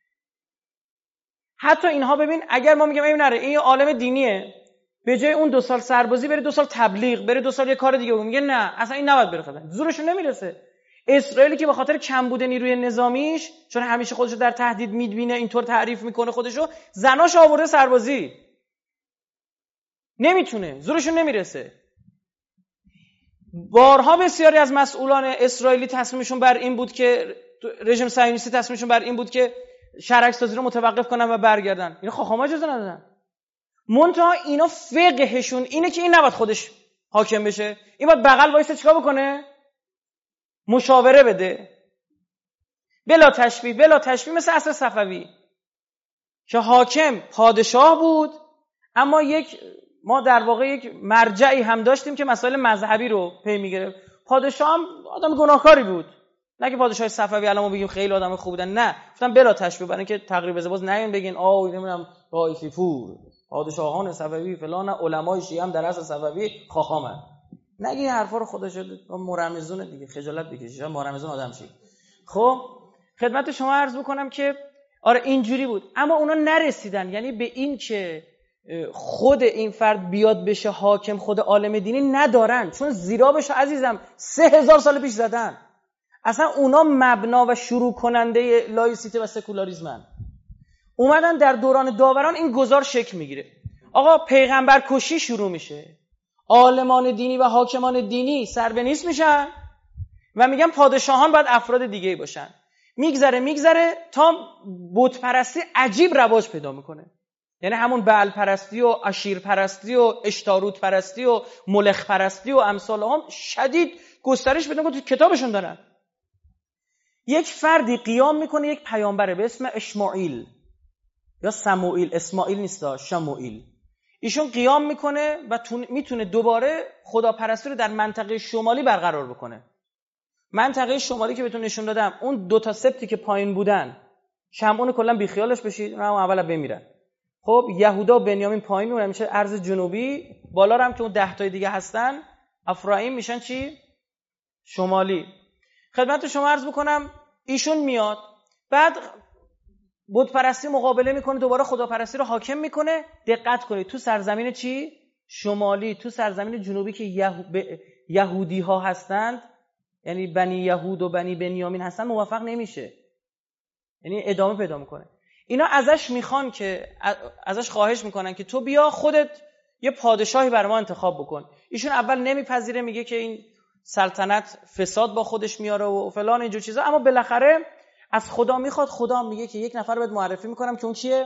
حتی اینها ببین اگر ما میگیم این نره این عالم دینیه، به جای اون دو سال سربازی بره دو سال تبلیغ، بره دو سال یه کار دیگه، میگه نه اصلا این نباید بره خدمت، زورش نمیرسه. اسرائیلی که به خاطر کمبود نیروی نظامیش، چون همیشه خودشو در تهدید میبینه، اینطور تعریف میکنه خودشو، زناش آورده سربازی، نمیتونه، زورشون نمیرسه. بارها بسیاری از مسئولان اسرائیلی تصمیمشون بر این بود که رژیم صهیونیستی تصمیمشون بر این بود که شرک سازی رو متوقف کنن و برگردن. اینا خاخاما اجازه ندادن. منتها اینا فقهشون اینه که این نباید خودش حاکم بشه، این باید بغل وایسه چیکار بکنه؟ مشاوره بده، بلا تشبیه بلا تشبیه، مثل عصر صفوی که حاکم پادشاه بود، اما یک ما در واقع یک مرجعی هم داشتیم که مسائل مذهبی رو پی میگرفت. پادشاه هم آدم گناهکاری بود، نه که پادشاه صفوی الان ما بگیم خیلی آدم خوب بودن، نه، گفتم بلا تشبیه، برای اینکه تقریبا زباز نگین بگین آ نمیدونم طایفی پور پادشاهان صفوی فلان، علمای شیعه هم در عصر صفوی خاخامن، نگین حرفا رو. خدا شد مرمزون دیگه، خجالت بکشید، مرمزون آدم شید. خب خدمت شما عرض بکنم که آره اینجوری بود، اما اونا نرسیدن، یعنی به این که خود این فرد بیاد بشه حاکم، خود عالم دینی ندارن، چون زیرابش عزیزم سه هزار سال پیش زدن. اصلا اونا مبنا و شروع کننده لایسیته و سکولاریسمن. اومدن در دوران داوران این گذار شکل میگیره. آقا پیغمبر کشی شروع میشه، عالمان دینی و حاکمان دینی سر به نیست میشن و میگن پادشاهان باید افراد دیگه‌ای باشن. میگذره میگذره تا بت پرستی عجیب رواج پیدا میکنه، یعنی همون بعل پرستی و عشیر پرستی و اشتاروت پرستی و ملخ پرستی و امثال هم شدید گسترش پیدا میکنه، تو کتابشون دارن. یک فردی قیام میکنه، یک پیامبره به اسم اشماعیل یا سموئیل، اسماعیل نیستا، شموئیل. ایشون قیام میکنه و میتونه دوباره خداپرستی رو در منطقه شمالی برقرار بکنه. منطقه شمالی که بهتون نشون دادم، اون دو تا سبتی که پایین بودن، شمعون کلا بیخیالش بشید، اونم اول بمیرن. خب یهودا و بنیامین پایین میمونن، میشه ارض جنوبی. بالا هم که اون ده تای دیگه هستن افرایم میشن چی؟ شمالی. خدمت شما عرض بکنم ایشون میاد، بعد بت پرستی مقابله میکنه، دوباره خداپرستی رو حاکم میکنه. دقت کنید تو سرزمین چی؟ شمالی. تو سرزمین جنوبی که یهو... ب... یهودی ها هستند، یعنی بنی یهود و بنی بنیامین هستن، موفق نمیشه، یعنی ادامه پیدا میکنه. اینا ازش میخوان که ازش خواهش میکنن که تو بیا خودت یه پادشاهی بر ما انتخاب بکن. ایشون اول نمیپذیره، میگه که این سلطنت فساد با خودش میاره و فلان اینجور چیزا، اما بالاخره از خدا میخواد. خدا میگه که یک نفر بهت معرفی میکنم که اون کیه؟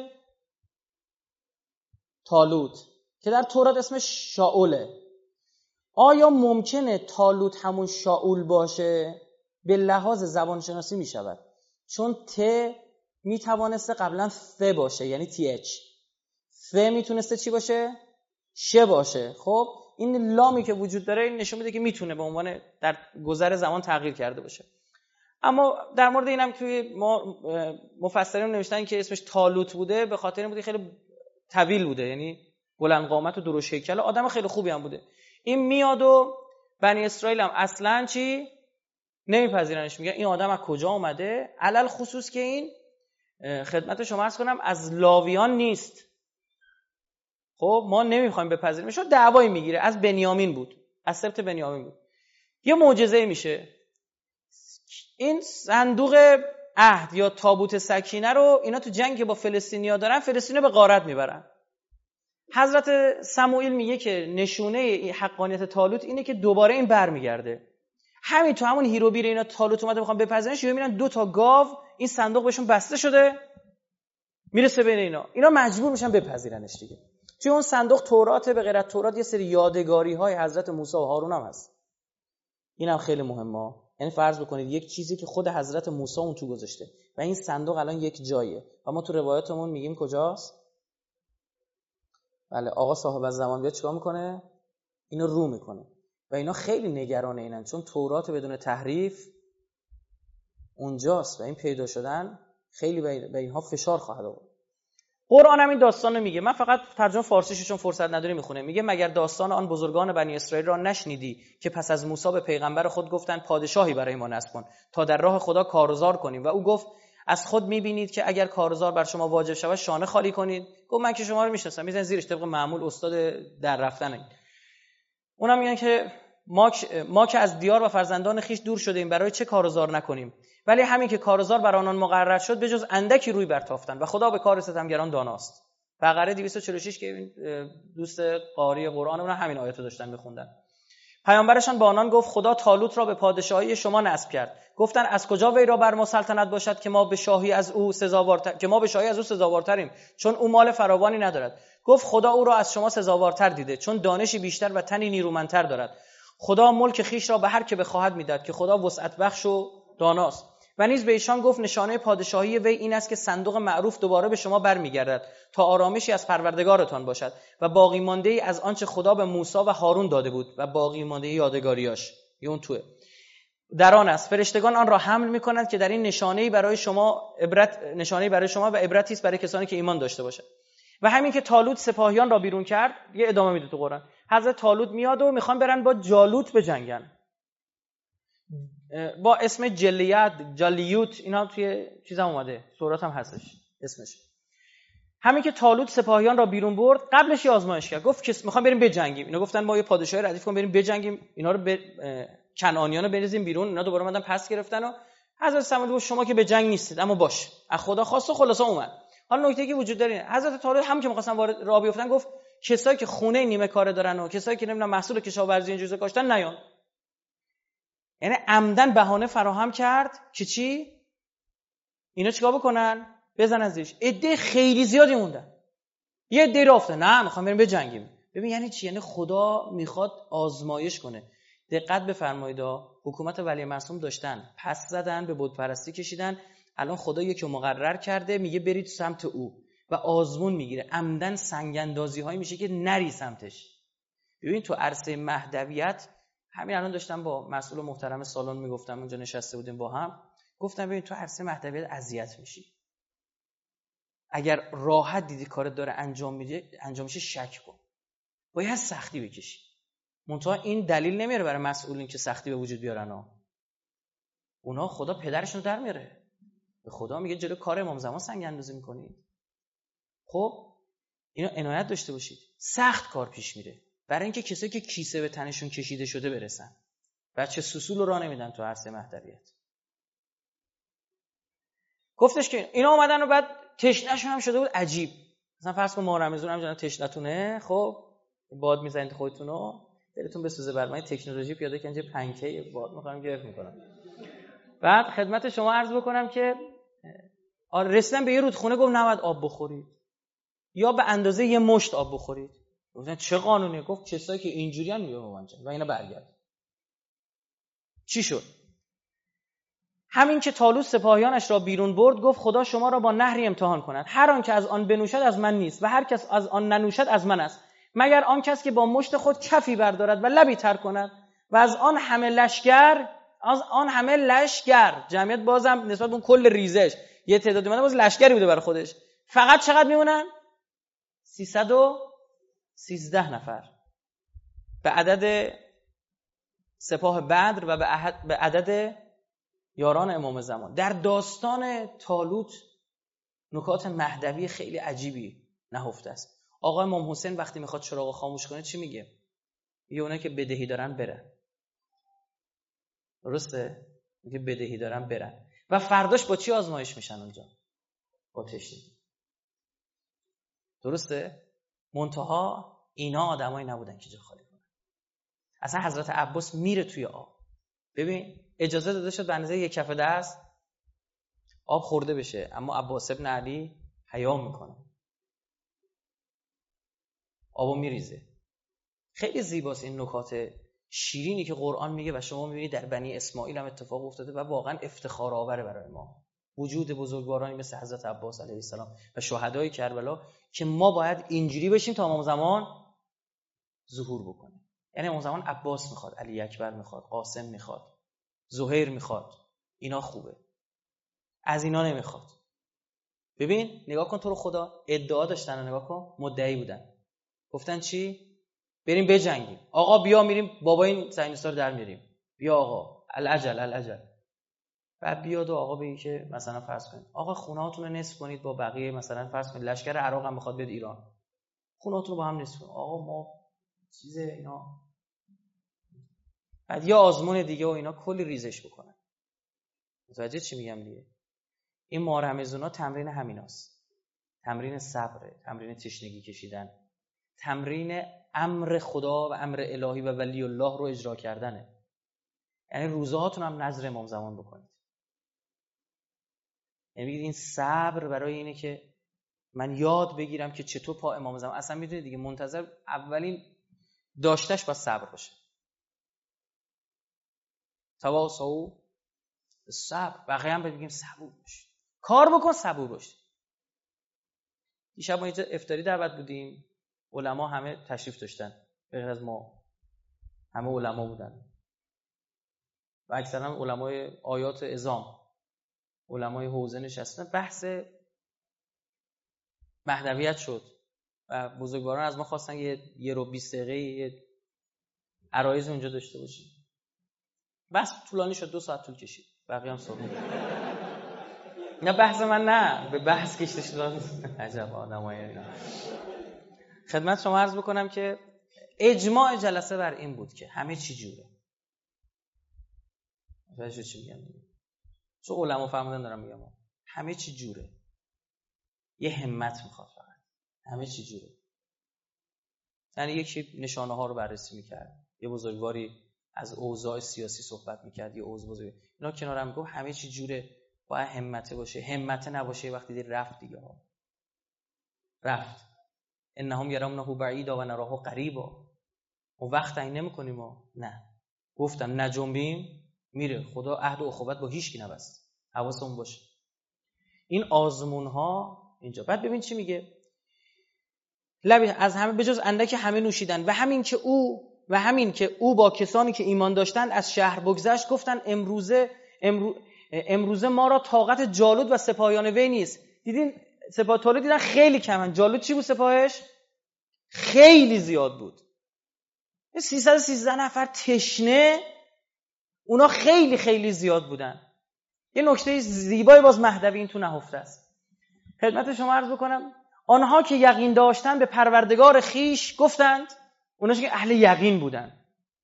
طالوت، که در تورات اسمش شاوله. آیا ممکنه طالوت همون شاول باشه؟ به لحاظ زبانشناسی میشود، چون ت میتوانسته قبلا ف باشه، یعنی تی اچ. ف میتونسته چی باشه؟ ش باشه. خب این لامی که وجود داره این نشون میده که میتونه به عنوان در گذر زمان تغییر کرده باشه. اما در مورد اینم توی ما مفسرین نوشتن که اسمش طالوت بوده به خاطر این بوده خیلی طویل بوده، یعنی بلند قامت و درشت هیکل، آدم خیلی خوبی هم بوده. این میاد و بنی اسرائیل هم اصلاً چی نمیپذیرنش، میگن این آدم از کجا اومده، علل خصوص که این خدمت شما عرض کنم از لاویان نیست. خب ما نمیخوایم بپذیریم. شو دعوایی میگیره، از بنیامین بود، از سبط بنیامین بود. یه معجزه میشه، این صندوق عهد یا تابوت سکینه رو اینا تو جنگ با فلسطینیا دارن، فلسطینیا به غارت میبرن. حضرت سموئیل میگه که نشونه حقانیت طالوت اینه که دوباره این برمیگرده. همین تو همون هیروبیر اینا طالوت اومده میخوان بپذیرنش، یهو میبینن دو تا گاو این صندوق بهشون بسته شده میرسه بین اینا، اینا مجبور میشن بپذیرنش دیگه. توی اون صندوق تورات، به غیر از تورات یه سری یادگاری های حضرت موسی و هارون هم هست. اینم خیلی مهمه. یعنی فرض بکنید یک چیزی که خود حضرت موسی اون تو گذاشته و این صندوق الان یک جایه و ما تو روایاتمون میگیم کجاست؟ بله، آقا صاحب الزمان بیاد چیکار میکنه؟ اینو رو میکنه و اینا خیلی نگران اینن، چون تورات بدون تحریف اونجاست و این پیدا شدن خیلی به اینها فشار خواهد آورد. قرآن هم این داستان رو میگه، من فقط ترجمه فارسیش چون فرصت نداری میخونه. میگه مگر داستان آن بزرگان بنی اسرائیل را نشنیدی که پس از موسی به پیغمبر خود گفتند پادشاهی برای ما نصب کن تا در راه خدا کارزار کنیم و او گفت از خود میبینید که اگر کارزار بر شما واجب شود شانه خالی کنید. گفت من که شما رو میشناسم، میزنید زیرش طبق معمول استاد در رفتن. اونم میگن که ما ما که از دیار و فرزندان خیش دور شدیم، برای چه کارزار نکنیم؟ ولی همین که کارزار بر آنان مقرر شد به جز اندکی روی برتافتن و خدا به کار ستمگران داناست. بقره دویست و چهل و شش که دوست قاری قرآن اون همین آیاتو داشتن میخوندن. پیامبرشان با آنان گفت خدا طالوت را به پادشاهی شما نصب کرد. گفتن از کجا وی را بر ما سلطنت باشد که ما به شاهی از او سزاوارتر که ما به شاهی از او سزاوارتریم، چون او مال فراوانی ندارد. گفت خدا او را از شما سزاوارتر دیده، چون دانشی بیشتر و تنی نیرومندتر دارد. خدا ملک خیش را به هر که بخواهد میداد که خدا وسعت بخش و داناست. و نیز به ایشان گفت نشانه پادشاهی وی این است که صندوق معروف دوباره به شما برمیگردد تا آرامشی از پروردگارتان باشد و باقی مانده ای از آنچه خدا به موسی و هارون داده بود و باقی مانده یادگاریاش اون توه در آن است. فرشتگان آن را حمل می‌کنند که در این نشانه‌ای برای شما عبرت نشانه‌ای برای شما و عبرتی است برای کسانی که ایمان داشته باشند. و همین که طالوت سپاهیان را بیرون کرد، یه ادامه میده تو قرآن. حضرت طالوت میاد و میخوان برن با جالوت بجنگن. با اسم جلیت، جالیوت، اینا توی چیزام اومده، تورات هم هستش اسمش. همین که طالوت سپاهیان را بیرون برد، قبلش یه آزمایش کرد، گفت که میخوام بریم بجنگیم. اینا گفتن ما یه پادشاهی ردیف کنیم بریم بجنگیم، اینا رو به کنعانیان رو بریزیم بیرون. اینا دوباره اومدن پس گرفتن و حضرت سمود گفت شما که به جنگ نیستید، اما باش، از خدا خواست و خلاصا اومد. حالا نکته که وجود داره اینه، حضرت طالوت هم که می‌خواستن وارد راه بیفتن گفت کسایی که خونه نیمه کاره دارن و کسایی که نمیدونم محصول کشاورزی این جزء کاشتن نیان. یعنی عمدن بهانه فراهم کرد که چی؟ اینا چیکار بکنن؟ بزنن زیرش. عده خیلی زیادی موندن. یه عده رفته نه میخوام بریم بجنگیم. ببین یعنی چی؟ یعنی خدا میخواد آزمایش کنه. دقت بفرمایید، حکومت ولی معصوم داشتن، پس زدن، به بت پرستی کشیدن. الان خدا یکی رو مقرر کرده میگه برید سمت او و آزمون میگیره. عمدن سنگ اندازی هایی میشه که نری سمتش. ببین تو عرصه مهدویت، همین الان داشتم با مسئول محترم سالن میگفتم، اونجا نشسته بودیم با هم، گفتم ببین تو عرصه مهدویت اذیت میشی. اگر راحت دیدی کارت داره انجام میده انجام میشه، شک کن. باید سختی بکشی. منتها این دلیل نمیاره برای مسئولین که سختی به وجود بیارن ها. اونا خدا پدرشون در میاره. به خدا میگه جلو کار امام زمان سنگ اندازی میکنید. خب اینا عنایت داشته باشید. سخت کار پیش میره برای اینکه کسایی که کیسه به تنشون کشیده شده برسن. بچه سوسول رو راه نمیدن تو عرصه مهدویت. گفتش که اینا اومدن و بعد تشنهشون هم شده بود عجیب. مثلا فرض کن ما رمضان هم جنا تشنهتونه، خب باد میزنید خودتونو، دلتون بسوزه بر من تکنولوژی پیاده کنید، پنکه باد میخوام گرفت میکنم. بعد خدمت شما عرض بکنم که آره رسیدن به یه رودخونه، گفت نباید آب بخورید یا به اندازه یه مشت آب بخورید. گفتن چه قانونیه؟ گفت کسایی که اینجوری ان میگه ممانجن و اینا برگرد. چی شد؟ همین که طالوت سپاهیانش را بیرون برد، گفت خدا شما را با نهری امتحان کند. هر آن که از آن بنوشد از من نیست و هر کس از آن ننوشد از من است، مگر آن کس که با مشت خود کفی بردارد و لبی تر کند. و از آن همه لشکر، از آن همه لشکر، جمعیت بازم نسبت به اون کل ریزش یه تعدادی من باز لشکری بوده برای خودش، فقط چقدر میمونن؟ سیصد و سیزده نفر به عدد سپاه بدر و به عدد یاران امام زمان. در داستان طالوت نکات مهدوی خیلی عجیبی نهفته است. آقا امام حسین وقتی میخواد چراغ خاموش کنه چی میگه؟ میگه اونایی که بدهی دارن برن. درسته؟ میگه بدهی دارن برن. و فرداش با چی آزمایش میشن اونجا؟ با تشنگی. درسته؟ منتها اینا آدمایی نبودن که جا خالی کنن. اصلا حضرت عباس میره توی آب. ببین اجازه داده شد به اندازه یک کف دست آب خورده بشه، اما عباس ابن علی حیا میکنه، آبو میریزه. خیلی زیباست این نکات شیرینی که قرآن میگه و شما میبینید در بنی اسماعیل هم اتفاق افتاده و واقعا افتخار آوره برای ما وجود بزرگوارانی مثل حضرت عباس علیه السلام و شهدای کربلا که ما باید اینجوری بشیم تا امام زمان ظهور بکنه. یعنی امام زمان عباس میخواد، علی اکبر میخواد، قاسم میخواد، زهیر میخواد، اینا خوبه، از اینا نمیخواد. ببین نگاه کن تو رو خدا، ادعا داشتن، نگاه کن مدعی بودن، گفتن چی؟ بریم بجنگیم. آقا بیا میریم بابا این زمینسار در میریم، بیا آقا العجل العجل. بعد بیاد و آقا بگی که مثلا فرض کنید آقا خونه‌هاتون رو نصف کنید با بقیه، مثلا فرض کنید لشکر عراق هم میخواد بیاد ایران، خونه‌هاتون رو با هم نصف کنید. آقا ما چیز اینا، بعد یا آزمون دیگه و اینا کلی ریزش بکنن. متوجه چی میگم دیگه؟ این ماه رمضان تمرین همیناست، تمرین صبر، تمرین تشنگی کشیدن، تمرین امر خدا و امر الهی و ولی الله رو اجرا کردنه. یعنی روزهاتون هم نظر امام زمان بکنید. یعنی این صبر برای اینه که من یاد بگیرم که چطور پا امام زمان، اصلا میدونید دیگه منتظر اولین داشتش با صبر باشه. تواصوا صبر، بقیه هم بگیم صبور باش، کار بکن صبور باش. دیشب ما اینجا افطاری دعوت بودیم، علما همه تشریف داشتن، به غیر از ما همه علما بودن و اکثرا علمای آیات عظام، علمای حوزه نشستن. بحث مهدویت شد و بزرگواران از ما خواستن یه یه رو بیست دقیقه یه عرایض اونجا داشته باشیم. بس طولانی شد، دو ساعت طول کشید، بقیه هم صحبت. نه بحث من نه، به بحث کشیده شد. عجب آدمایی اینا. خدمت شما عرض بکنم که اجماع جلسه بر این بود که همه چی جوره. متوجه چی میگم؟ چه علما فرمودن دارم میگم همه چی جوره. یه همت میخواد فقط. همه چی جوره. یعنی یکی نشانه ها رو بررسی میکرد، یه بزرگواری از اوضاع سیاسی صحبت میکرد، یه اوضاع بزرگ اینا کنار هم گفت همه چی جوره، باید همت باشه. همت نباشه وقتی دیر رفت دیگه ها. رفت. انهم یرونه بعیدا و نراه قریبا. ما وقت تعیین نمی‌کنیم ما. نه. گفتم نجنبیم میره. خدا عهد و اخوت با هیچ کی نبست. حواسمون باشه. این آزمون ها اینجا. بعد ببین چی میگه. لبی از همه بجز اندک همه نوشیدن و همین که او و همین که او با کسانی که ایمان داشتند از شهر بگذشت گفتن امروزه امرو امروزه ما را طاقت جالوت و سپاهیان وی نیست. دیدین سپاه طالوت دیدن خیلی کمن. جالوت چی بود سپاهش؟ خیلی زیاد بود. سیصد و سیزده نفر تشنه، اونا خیلی خیلی زیاد بودن. یه نکته زیبایی باز مهدوی این تو نهفته است. خدمت شما عرض بکنم آنها که یقین داشتن به پروردگار خیش گفتند، اوناش که اهل یقین بودن،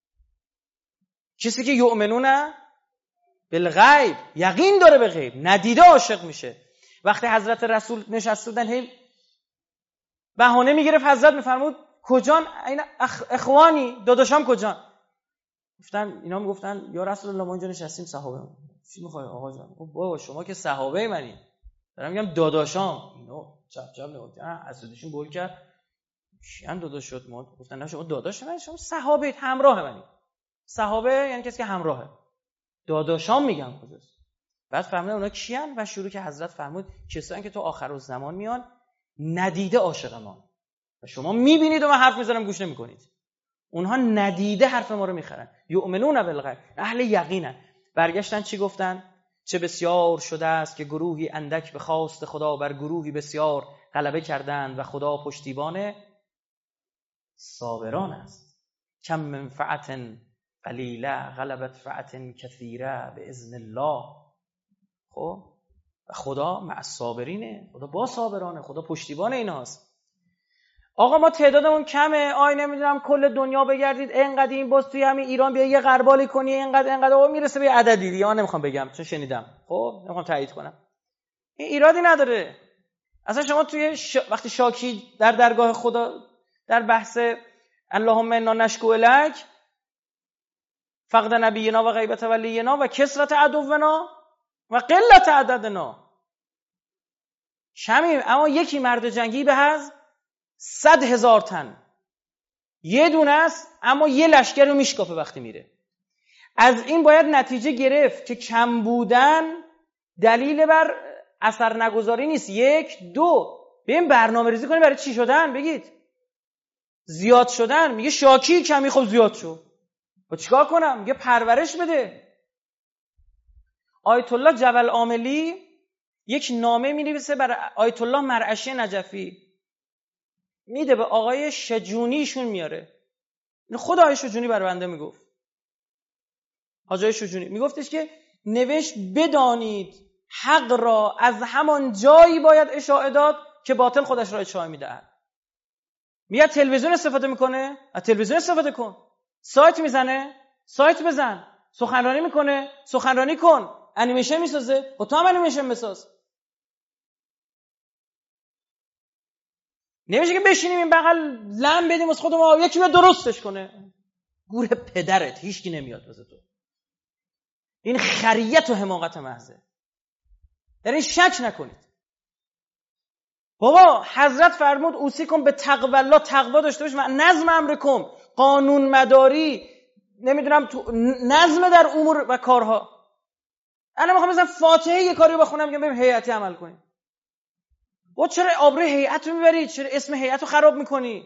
کسی که یؤمنون بالغیب، یقین داره به غیب، ندیده عاشق میشه. وقتی حضرت رسول نشستودن هی بهانه میگرفت، حضرت میفرمود کجان؟ این اخ... اخوانی داداشام کجان؟ گفتن اینا میگفتن یا رسول الله ما اینجا نشستیم صحابه. چی میخوای آقا جان؟ بابا شما که صحابه منی، دارم میگم داداشام. اینو چپ چپ نگفتن، حسودیشون بول کرد. چیان داداش شد؟ ما گفتن نه شما داداش منی، شما صحابه، همراه منی. صحابه یعنی کسی که همراهه. داداشام میگم کجاست؟ بعد فهمیدن اونا کیان و شروع که حضرت فرمود کسایی که تو آخرالزمان میان ندیده عاشق ما و شما میبینید و من حرف میزنم گوش نمیکنید. اونها ندیده حرف ما رو میخرن. یؤمنون بالغیب، اهل یقینن. برگشتن چی گفتن؟ چه بسیار شده است که گروهی اندک به خواست خدا بر گروهی بسیار غلبه کردند و خدا پشتیبان صابران است. کم من فئة قلیله غلبت فئة کثیره باذن الله. خب و خدا مع الصابرینه، خدا با صابرانه، خدا پشتیبان ایناست. آقا ما تعدادمون کمه، آی نمیدونم کل دنیا بگردید اینقدر، این باز توی همین ایران بیا یه غربالی کنی اینقدر اینقدر، آقا میرسه به عددی دیگه. من نمیخوام بگم چون شنیدم، خب نمیخوام تایید کنم، این ایرادی نداره. اصلا شما توی ش... وقتی شاکی در درگاه خدا در بحث اللهم انا نشکو الک فقد نبینا و غیبت ولینا و کثرت عدونا و قلت عددنا، شمیم اما یکی مرد جنگی به از صد هزار تن، یه دونه است اما یه لشکر رو میشکافه وقتی میره. از این باید نتیجه گرفت که کم بودن دلیل بر اثر نگذاری نیست. یک دو بریم برنامه ریزی کنیم برای چی شدن. بگید زیاد شدن. میگه شاکی کمی، خب زیاد شد، با چیکار کنم؟ میگه پرورش بده. آیت الله جبل عاملی یک نامه می‌نویسه برای آیت الله مرعشی نجفی، میده به آقای شجونیشون میاره. خود آقای شجونی برای بنده میگفت، حاجی شجونی میگفتش که نوشت بدانید حق را از همان جایی باید اشاعه داد که باطل خودش را اشاعه میدهد. میاد تلویزیون استفاده میکنه، از تلویزیون استفاده کن. سایت میزنه، سایت بزن. سخنرانی میکنه، سخنرانی کن. انیمیشن میسازه، و تو هم انیمیشن بساز. نمیشه که بشینیم این بغل لم بدیم از خودمون یکی بیا درستش کنه. گور پدرت، هیچکی نمیاد واسه تو. این خریت و حماقت محضه. در این شک نکنید. بابا حضرت فرمود اوصیکم به تقوی الله، تقوا داشته باش. نظم امرکم، قانون مداری، نمیدونم تو نظم در امور و کارها. انا میخوام مثلا فاتحه یه کاری بخونم میگم بریم هیئتی عمل کنیم. با چرا آبروی هیئت رو میبری؟ چرا اسم هیئت رو خراب میکنی؟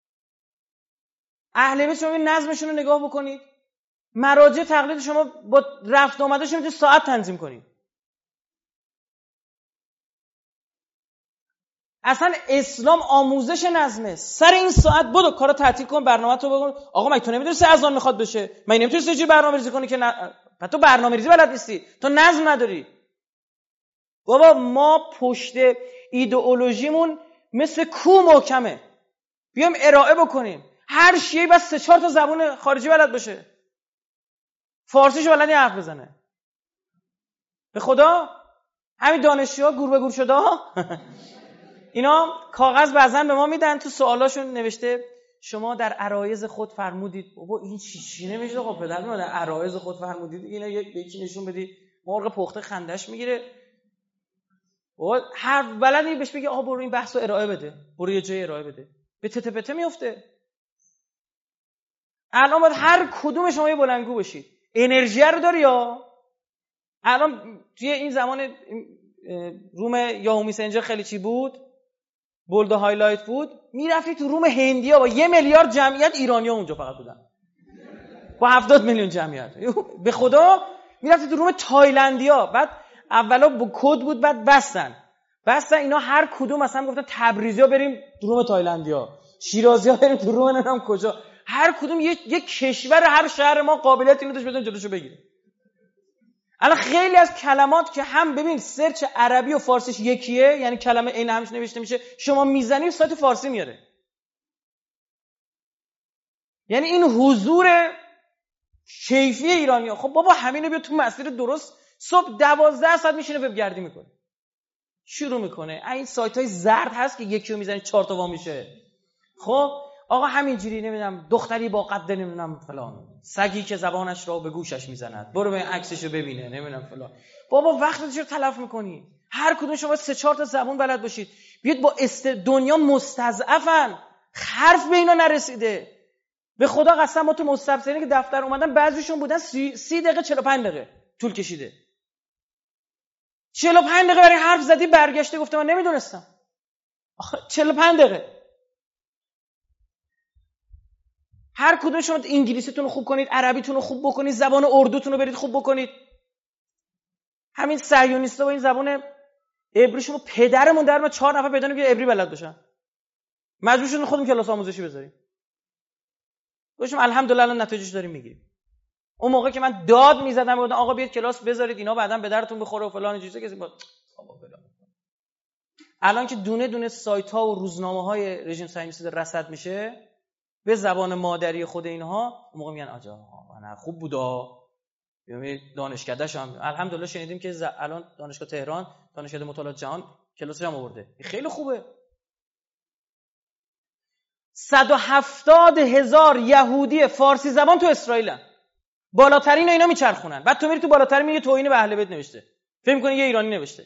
اهل بیت شما نظمشون رو نگاه بکنید. مراجع تقلید شما با رفت آمدش میتونید ساعت تنظیم کنید. اصلا اسلام آموزش نظمه. سر این ساعت بدو کارو تعطیل کن، برنامه‌تو بگو. آقا مگه تو نمیدونی سه اذان میخواد بشه؟ مگه نمیتونی سه جوری برنامه‌ریزی کنی که نه... تو برنامه‌ریزی بلد نیستی، تو نظم نداری. بابا ما پشت ایدئولوژیمون مثل کو محکمه. بیام ارائه بکنیم. هر شیعه‌ای بس سه چهار تا زبان خارجی بلد باشه. فارسیشو بلدی حرف بزنه. به خدا همین دانشجوها گور به گور شده ها اینا کاغذ بعضن به ما میدن، تو سوالاشون نوشته شما در عرایض خود فرمودید. بابا این چی چی نمیشه؟ آقا پدر ما در عرایض خود فرمودید، اینا یک به یکی نشون بدی، مرغ پخته خندش میگیره. بابا هر بلدی بهش بگی آقا برو این بحثو ارائه بده، برو یه جای ارائه بده، به تته پته میفته. الان باید هر کدوم شما یه بلندگو بشید. انرژی رو داری یا الان توی این زمان روم یاهو مسنجر خیلی چی بود، بولد هایلایت بود، میرفتی تو روم هندیا با یه میلیارد جمعیت، ایرانی‌ها اونجا فقط بودن با هفتاد میلیون جمعیت. به خدا میرفتی تو روم تایلندیا، بعد اولا با کد بود، بعد بستن بستن اینا هر کدوم مثلا گفتن تبریزی‌ها بریم تو روم تایلندیا، شیرازی‌ها بریم تو روم نمیدونم کجا. هر کدوم یک یک کشور، هر شهر ما قابلیت اینو داشت بزن جلوشو بگیره. الان خیلی از کلمات که هم ببین سرچ عربی و فارسیش یکیه، یعنی کلمه عین همش نوشته میشه، شما میزنی سایت فارسی میاره. یعنی این حضور کیفی ایرانی‌ها. خب بابا همینو بیا تو مسیر درست، صبح دوازده ساعت میشینه وب گردی میکنه، شروع میکنه این سایت‌های زرد هست که یکی رو میزنی چهار تا وا میشه. خب آقا همینجوری نمیدونم دختری با قد نمیدونم فلان، سگی که زبانش را به گوشش میزند، برو به عکسشو ببینه نمیدونم فلان. بابا وقتت رو تلف میکنی. هر کدوم شما سه چهار تا زبان بلد باشید. بیاد با است... دنیا مستضعفن، حرف به اینا نرسیده. به خدا قسم ما تو مستبصرین که دفتر اومدن بعضیشون بودن سی, سی دقیقه چهل و پنج دقیقه طول کشیده. چهل و پنج دقیقه برای حرف زدی، برگشته گفته من نمیدونستم. آخه چهل و پنج دقیقه. هر کدوم شما انگلیسیتون رو خوب کنید، عربیتون رو خوب بکنید، زبان اردوتون رو برید خوب بکنید. همین صهیونیست‌ها با این زبان عبریشون پدرمون در ما چهار نفر پیدا نمی‌کنه که عبری بلد باشن. مجبور شدیم خودمون کلاس آموزشی بذاریم. گفتم الحمدلله الان نتایجش داریم میگیریم. اون موقع که من داد می‌زدم گفتم آقا بیاید کلاس بذارید اینا بعداً به درتون بخوره و فلان چیزا کسی با بابا بلا. الان که دونه دونه سایت‌ها و روزنامه‌های رژیم صهیونیستی رصد میشه به زبان مادری خود اینها، اون موقع میگن آجا نه خوب بودا. یعنی دانشکده‌ش هم الحمدلله شنیدیم که ز... الان دانشگاه تهران، دانشکده مطالعات جهان کلاسش هم آورده. خیلی خوبه. صد و هفتاد هزار یهودی فارسی زبان تو اسرائیلن. بالاترین اینا میچرخونن. بعد تو میری تو بالاترین میگه توهین به اهل بیت نوشته. فکر می‌کنی یه ایرانی نوشته.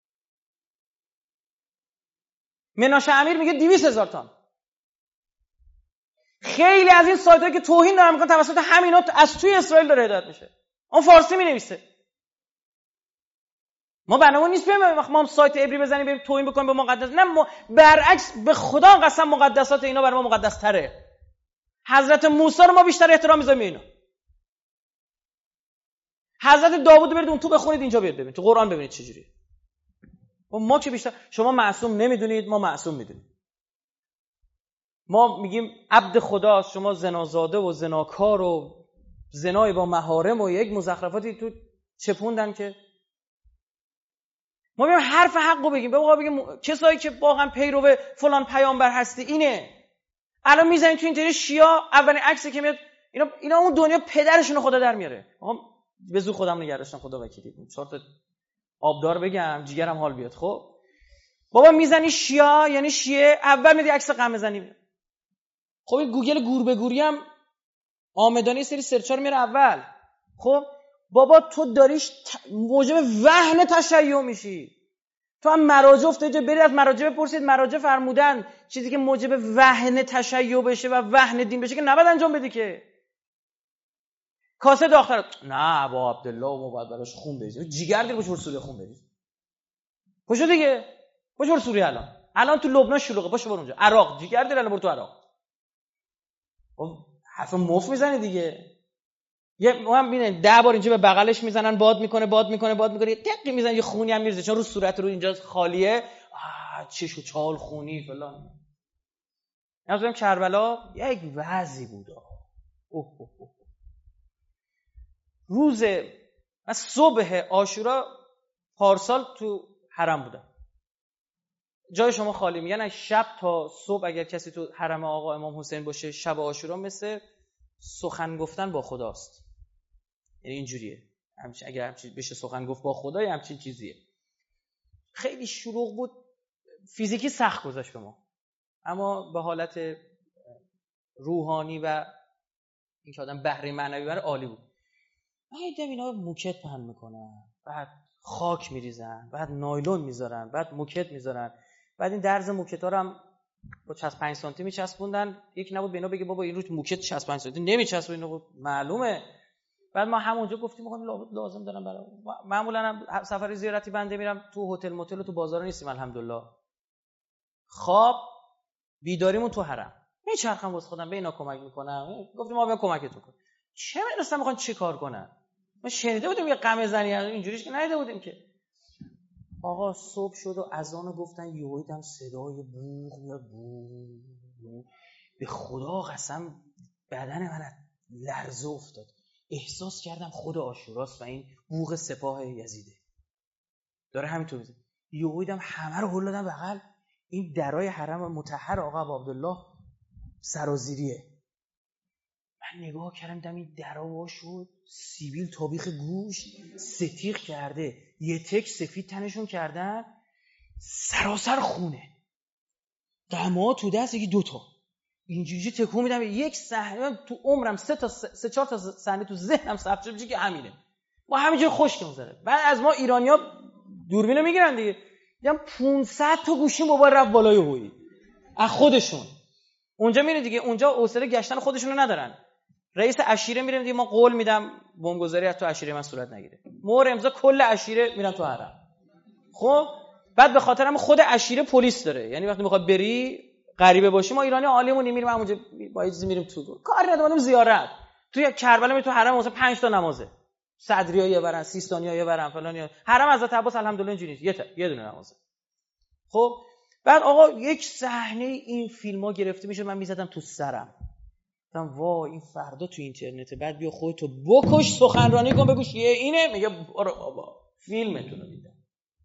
مناشه امیر میگه دویست هزار تا. خیلی از این سایت‌هایی که توهین دارن میکنن توسط همینا از توی اسرائیل داره هدایت میشه. اون فارسی مینویسه. ما برنامه نیست بریم وقت ما هم سایت عبری بزنیم بریم توهین بکنیم به مقدس. نه ما برعکس به خدا قسم مقدسات اینا برای ما مقدس تره. حضرت موسی رو ما بیشتر احترام میذاریم اینا. حضرت داوود رو برید اون تو بخونید اینجا بیاد ببینید تو قرآن ببینید چه جوریه. ما که بیشتر شما معصوم نمیدونید ما معصوم میدونیم. ما میگیم عبد خداست، شما زنازاده و زناکار و زنای با محارم و یک مزخرفاتی تو چپوندن که ما میگیم حرف حقو بگیم. بابا بگیم کسایی که واقعا پیرو فلان پیامبر هستی اینه. الان میزنید تو اینترنت شیعه اولین عکسی که میاد اینا اینا اون دنیا پدرشون خدا در میاره. آقا به زور خودم نگه داشتم خدا وکیلی. چهار تا آبدار بگم جیگرم حال بیاد. خب بابا میزنی شیعه یعنی شیعه، اول میدی عکس غم بزنی. خب این گوگل گور به گوری هم آمدانه سری سرچ رو میاره اول. خب بابا تو داریش ت... موجب وهن تشیع میشی. تو هم مراجع افتاده برید از مراجع بپرسید، مراجع فرمودن چیزی که موجب وهن تشیع بشه و وهن دین بشه که نباید انجام بدی که. کاسه داختر نه با عبدالله و ما باید براش خون بریزیم. جیگر دیگه باشو سوریه خون بریز. پاشو دیگه. پاشو سوریه الان. الان تو لبنان شلوغه، پاشو برو اونجا. عراق جیگر دل الان برو تو عراق. حرف مف میزنه دیگه. یه هم ببینید ده بار اینجا به بغلش میزنن، باد میکنه باد میکنه باد میکنه، یه تقی میزنه یه خونی هم میریزه چون رو صورت رو اینجا خالیه. چش و چال خونی فلان. نمیدونم کربلا یک وضعی بود. اوه اوه اوه. روز من صبح عاشورا پارسال تو حرم بودم. جای شما خالی. میگن شب تا صبح اگر کسی تو حرم آقا امام حسین باشه شب عاشورا مثل سخن گفتن با خداست. یعنی اینجوریه. همچین اگر همچین بشه سخن گفت با خدا یا همچین چیزیه. خیلی شلوغ بود. فیزیکی سخت گذاشت به ما. اما به حالت روحانی و این که آدم بهره معنوی بره عالی بود. من دیدم اینا موکت پهن میکنن، بعد خاک میریزن، بعد نایلون میذارن، بعد موکت میذارن، بعد این درز موکتا رو هم با شصت و پنج سانتی میچسبوندن. یکی نبود به اینا بگه بابا این رو موکت شصت و پنج سانتی نمیچسبه، اینا معلومه. بعد ما همونجا گفتیم آقا لازم دارم برام. معمولا هم سفر زیارتی بنده میرم تو هتل موتل و تو بازارا نیستیم الحمدلله. خواب بیداریمون تو حرم. میچرخم واسه خودم به اینا کمک میکنم. گفتیم ما بیا کمکتون کنیم. چه میدونستم میخوان چی کار کنن. ما شنیده بودیم یه غم زنی اینجوریش که ندیده بودیم که. آقا صبح شد و اذان گفتن، یهو دیدم صدای بوق میاد بوق. به خدا قسم بدن من لرزه افتاد. احساس کردم خود عاشوراست و این بوق سپاه یزیده داره همینطور میزنه. یهو دیدم همه رو هل دادن بغل. این درای حرم مطهر آقا عبدالله سرازیریه. من نگاه کردم دیدم این درا وا شد، سیبیل تابیخ گوشت ستیغ کرده، یه تک سفید تنشون کردن، سراسر خونه، دما تو دست، یکی دوتا اینجوری تکون میدم. یک صحنه تو عمرم سه تا سه چهار تا صحنه تو ذهنم ثبت شده که همینه. ما همینجوری خشک می‌ذاره. بعد از ما ایرانی‌ها دوربینو میگیرن دیگه. دیدم پانصد تا گوشی موبایل رفت بالای هویی از خودشون. اونجا میره دیگه، اونجا حوصله گشتن خودشونو ندارن. رئیس عشیره میره دیگه، ما قول میدم بمبگذاری از تو عشیره من صورت نگیره. مهر امضا کل عشیره میرن تو حرم. خب بعد به خاطر هم خود عشیره پلیس داره. یعنی وقتی میخواد بری غریبه باشی، ما ایرانی عالیمون میریم همونجا با اجازه میریم تو. کار نداریم زیارت. توی کربلا می تو حرم مثلا پنج تا نمازه. صدری‌ها یه برن، سیستانی‌ها یه برن، فلانیا. حرم حضرت عباس الحمدلله اینجوری نیست. یه تا یه دونه نمازه. خب بعد آقا یک صحنه این فیلم‌ها گرفته میشه، من میزدم تو سرم. گفتم وای این فردا تو اینترنت، بعد بیا خودتو بکش سخنرانی کن بگوش یه اینه، میگه برو بابا فیلمتون رو دیدم.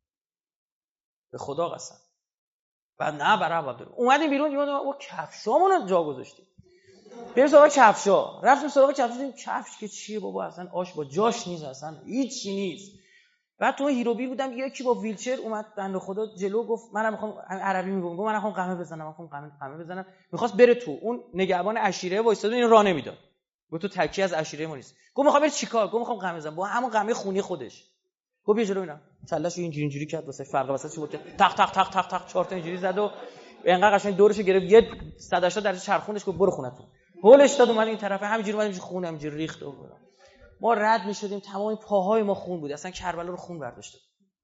به خدا قسم. بعد نه برای عبدالله اومدیم بیرون، یادم او کفشامون رو جا گذاشتیم. بریم سراغ کفشا. رفتیم سراغ کفش، دیدیم کفش که چیه بابا، اصلا آش با جاش نیست، اصلا هیچی نیست. بعد تو هیروبی بودم، یکی با ویلچر اومد بنده خدا جلو، گفت منم میخوام، عربی میگم، گفت من میخوام قمه بزنم، میخوام قمه قمه بزنم. میخواست بره تو، اون نگهبان عشیره وایساده اینو راه نمیداد. گفت تو تکی از عشیره ما نیست. گفت میخوام بری چیکار؟ گفت میخوام قمه بزنم با همون قمه خونی خودش. گفت بیا جلو اینا. کلهشو اینجوری اینجوری کرد واسه فرق واسه چی بود، تق تق تق تق تق چهار تا اینجوری زد و انقدر قشنگ دورشو گرفت، یه صد و هشتاد درجه چرخوندش، گفت برو خونتون. هولش داد اومد این طرف، همینجوری اومد خونه همینجوری ریخت و ما رد میشدیم، تمام پاهای ما خون بود، اصلا کربلا رو خون برداشته.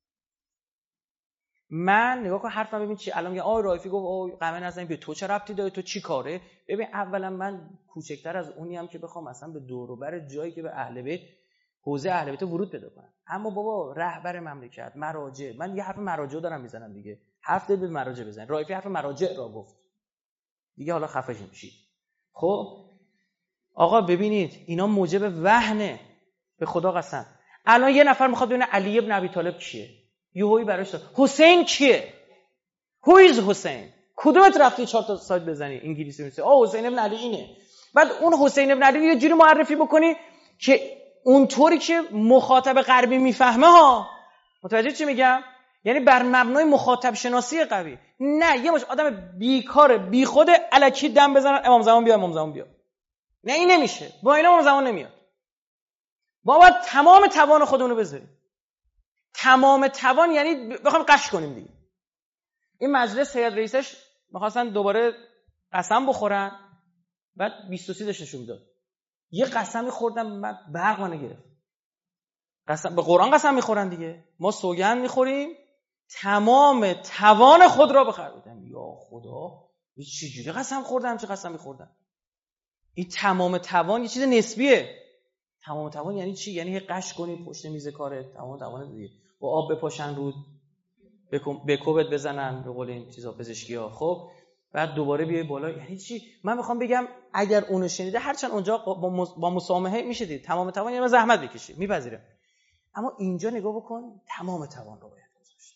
من نگاه کن حرفم ببین چی الان میگه. آقای رایفی گفت آ قمه نزنیم، به تو چه ربطی داره، تو چی کاره؟ ببین اولا من کوچکتر از اونی ام که بخوام مثلا به دور و بر جایی که به اهل بیت، حوزه اهل بیت ورود پیدا کنم. اما بابا رهبر مملکت، مراجع، من یه حرف مراجع دارم میزنم دیگه، حرف دل به مراجع بزن. رایفی حرف مراجع را گفت دیگه، حالا خفه شید. خب آقا ببینید اینا موجب وهنه، به خدا قسم. الان یه نفر میخواد ببینه علی ابن ابی طالب کیه، یهویی براش داد حسین کیه، هو ایز حسین، کدومت رفتی چهار تا سایت بزنی انگلیسی میشه آ حسین ابن علی اینه. بعد اون حسین ابن علی یه جوری معرفی بکنی که اونطوری که مخاطب غربی میفهمه ها. متوجه چی میگم؟ یعنی بر مبنای مخاطب شناسی قوی. نه یه مش آدم بیکاره بیخود الکی دم بزنن امام زمان بیا امام زمان بیا. نه این نمیشه، با اینا امام زمان نمیاد. ما باید تمام توان خودمون رو بذاریم. تمام توان یعنی بخوام قش کنیم دیگه. این مجلس هیئت رئیسش می‌خواستن دوباره قسم بخورن، بعد بیست و سه داشت نشون میداد. یه قسمی خوردم بعد برق منو گرفت. قسم به قرآن قسم میخورن دیگه. ما سوگند میخوریم تمام توان خود را بخریم. یا خدا این چجوری قسم خوردم، چه قسم میخوردم؟ این تمام توان یه چیز نسبیه. تمام توان یعنی چی؟ یعنی قش کنی پشت میز کارت، تمام توان دیگه. با آب بپاشن رود، به کوبت بزنن به قول این چیزا پزشکی‌ها. خب بعد دوباره بیای بالا. یعنی چی؟ من میخوام بگم اگر اونو شنیده هرچند اونجا با مسامحه میشه دید تمام توان، یعنی زحمت بکشی میپذیره، اما اینجا نگاه بکن تمام توان رو باید گذاشت.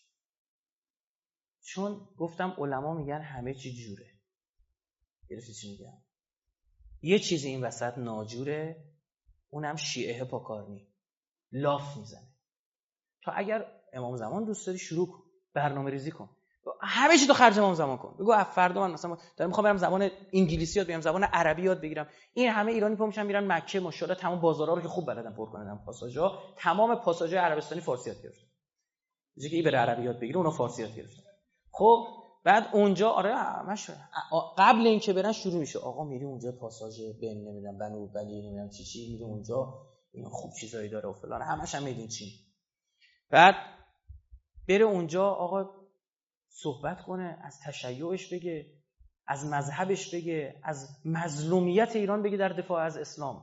چون گفتم علما میگن همه چی جوره. گرفتی چی میگم؟ یه چیزی این وسط ناجوره، اونم شیعه پاکارنی لاف میزنه. تا اگر امام زمان دوست داری شروع کن، برنامه ریزی کن، همه چی تو خرج امام زمان کن. بگو فردا من مثلا دارم میخوام برم زبان انگلیسی یاد بگیرم، زبان عربی یاد بگیرم. این همه ایرانی پا میشن میرن مکه، ماشاءالله تمام بازارها رو که خوب بلدن پر کنن، پاساژها تمام پاساژهای عربستانی فارسی یاد گرفتن. چیزی که این بره عربی یاد بگیره اونا فارسی یاد گرفتن. خب بعد اونجا آره همش قبل اینکه برن شروع میشه، آقا میری اونجا پاساژ بن نمیدونم بنو بلی نمیدونم چی چی میره اونجا، اینا خوب چیزایی داره و فلان، همش هم میدون چی. بعد بره اونجا آقا صحبت کنه، از تشیعش بگه، از مذهبش بگه، از مظلومیت ایران بگه در دفاع از اسلام.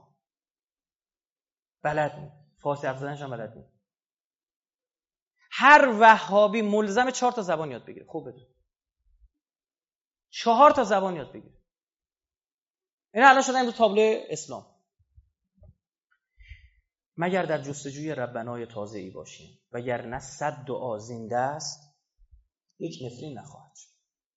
بلد نی، فارسی حرف زدنش هم بلد نی. هر وهابی ملزم چهار تا زبان یاد بگیره. خوب بدون چهار تا زبان یاد بگیره. اینا الان شدن امروز تابلو اسلام. مگر در جستجوی ربنای تازه‌ای باشیم وگرنه صد دعا زنده است یک نفرین نخواهد شد.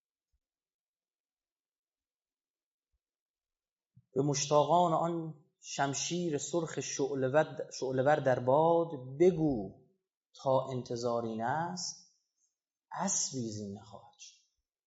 به مشتاقان آن شمشیر سرخ شعله‌ور در باد بگو تا انتظار این است اسبی زین نخواهد شد.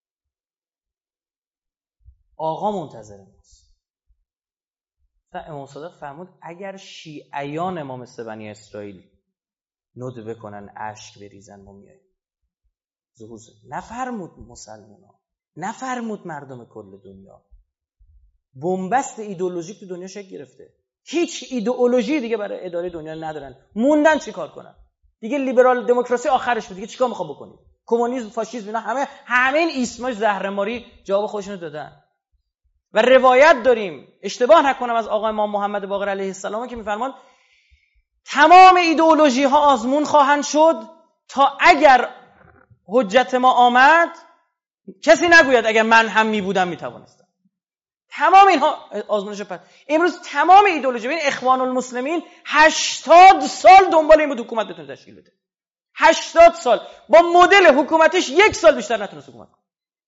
آقا منتظر ماست. امام صادق فرمود اگر شیعیان ما مثل بنی اسرائیل ندبه کنن اشک بریزن ما میاییم. ظهور نفرمود مسلمانان، نفرمود مردم کل دنیا. بنبست ایدئولوژیک تو دنیا شکل گرفته. هیچ ایدئولوژی دیگه برای اداره دنیا ندارن. موندن چیکار کنن؟ دیگه لیبرال دموکراسی آخرش بود. دیگه چیکار میخوام بکنید؟ کمونیسم، فاشیسم، اینا همه همه این ایسمای زهرماری جواب خودشونو دادن. و روایت داریم، اشتباه نکنم، از آقا امام محمد باقر علیه السلام که میفرمان تمام ایدئولوژی ها آزمون خواهند شد تا اگر حجت ما آمد کسی نگوید اگر من هم میبودم میتوانستم. تمام اینها آزمونش پس. امروز تمام ایدئولوژی، ببین اخوان المسلمین هشتاد سال دنبال این بود حکومت بتونه تشکیل بده. هشتاد سال با مدل حکومتش یک سال بیشتر نتونست حکومت کنه.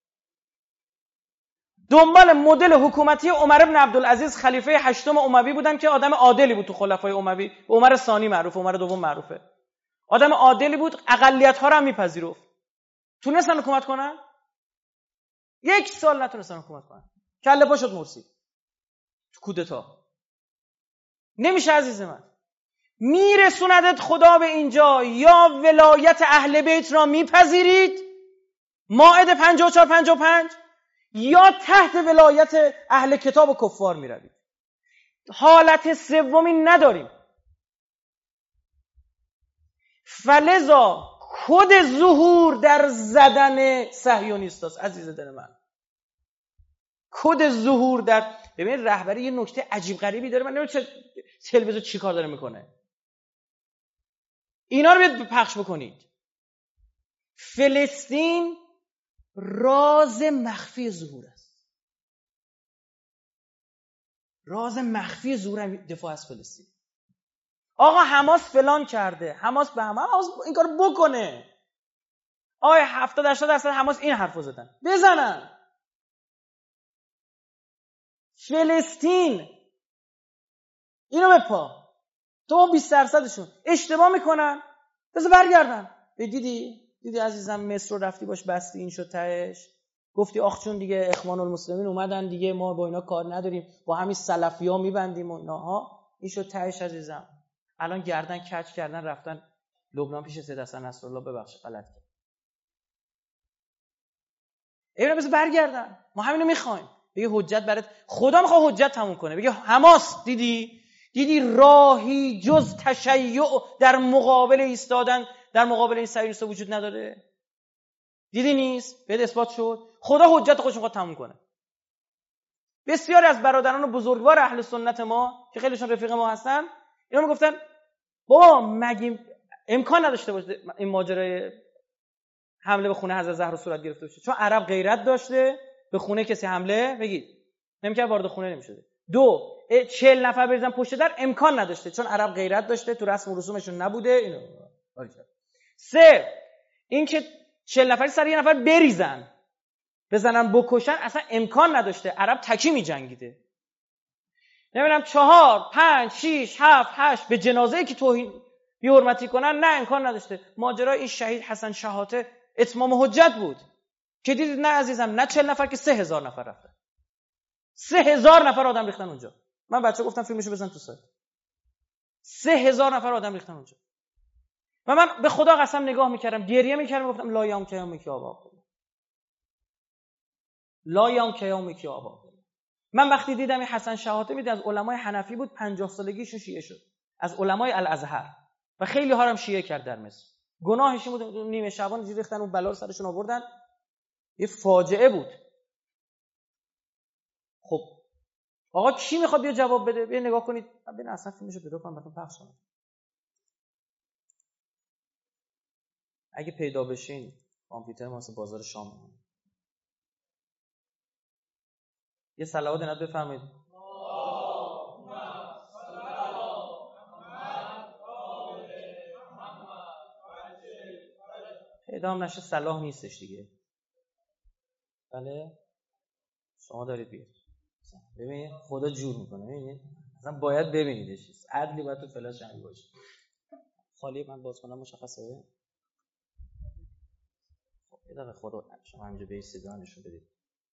دنبال مدل حکومتی عمر بن عبدالعزیز خلیفه هشتم اموی بودن که آدم عادلی بود. تو خلفای اموی عمر ثانی معروفه، عمر دوم معروفه. آدم عادلی بود، اقلیت ها رو هم میپذیرفت. تونستن حکومت کنن؟ یک سال نتونستن حکومت کنن. کله پا شد مرسی. تو کودتا. نمیشه عزیز من. میرسوندت خدا به اینجا یا ولایت اهل بیت را میپذیرید، مائده پنجاه و چهار پنجاه و پنج، یا تحت ولایت اهل کتاب و کفار میروید. حالت سومی نداریم. فلذا کد ظهور در زدن صهیونیست است عزیز دل من. کد ظهور در ببین رهبری یه نکته عجیب غریبی داره. من نمیدونم چه تلویزیون چی کار داره میکنه. اینا رو بیاد پخش بکنید. فلسطین راز مخفی ظهور است. راز مخفی ظهور دفاع از فلسطین. آقا حماس فلان کرده، حماس به هم حماس این کارو بکنه. آقا هفتاد هشتاد درصد حماس این حرفو زدن، بزنن. فلسطین اینو بپا. تو بیست درصدشون اشتباه میکنن، بذار برگردن. دیدی دیدی عزیزم مصر رو رفتی باش بستی، این شد تهش. گفتی آخ چون دیگه اخوان المسلمین اومدن دیگه ما با اینا کار نداریم، با همین سلفی‌ها میبندیم و اینا ها. این شد تهش عزیزم. الان گردن کج کردن رفتن لبنان پیش سید حسن نصرالله. ببخشید غلط کردم. اینا بس برگردن. ما همینو میخوایم. بگه حجت برات خدا میخواد حجت تموم کنه. بگه حماس دیدی دیدی راهی جز تشیع در مقابل ایستادن در مقابل این صهیونیست‌ها وجود نداره. دیدی نیست؟ بهت اثبات شد. خدا حجت خودش میخواد تموم کنه. بسیاری از برادران بزرگوار اهل سنت ما که خیلیشون رفیق ما هستن، اینا میگفتن بابا مگه امکان نداشته باشه این ماجرای حمله به خونه حضرت زهرا صورت گرفته باشه؟ چون عرب غیرت داشته به خونه کسی حمله بگید نمی‌کرد، وارد خونه نمی‌شده. دو، چهل نفر بریزن پشت در امکان نداشته چون عرب غیرت داشته، تو رسم و رسومشون نبوده اینو. سه، این که چهل نفری سر یه نفر بریزن بزنن بکشن اصلا امکان نداشته، عرب تکی می‌جنگیده. نمیدونم چهار، پنج، شش، هفت، هشت به جنازه‌ای که توهین بی حرمتی کنن نه امکان نداشته. ماجرای این شهید حسن شحاته اتمام حجت بود که دیدید نه عزیزم، نه چهل نفر که سه هزار نفر رفتن، سه هزار نفر آدم ریختن اونجا. من بچه گفتم فیلمشو بزن تو سایت، سه هزار نفر آدم ریختن اونجا و من به خدا قسم نگاه میکردم گریه میکردم گفتم لا یوم کیام کی آبا، لا یوم کیام کی آبا. من وقتی دیدم این حسن شحاته میده از علمای حنفی بود، پنجاه سالگیش شیعه شد، از علمای الازهر و خیلی ها هم شیعه کرد در مصر. گناهش بود نیمه شعبان اینجوری ریختن اون بلا رو سرشون آوردن، یه فاجعه بود. خب آقا کی میخواد بیا جواب بده؟ بیا نگاه کنید، ببین اصلا فیلمشو پیدا کنم براتون پخش کنم. اگه پیدا بشین کامپیوتر واسه بازار شام. یه صلوات نت بفرمایید. پیدا هم نشه صلاح نیستش دیگه. بله شما دارید بیاد. ببینید خدا جور میکنه، ببینید اصلا باید ببینیدش، عدلی باید تو فلاش جنگی باشه. خالی من باز کنم مشخصه. خب یه دقیقه خدا شما همینجا بیستید و نشون بدید.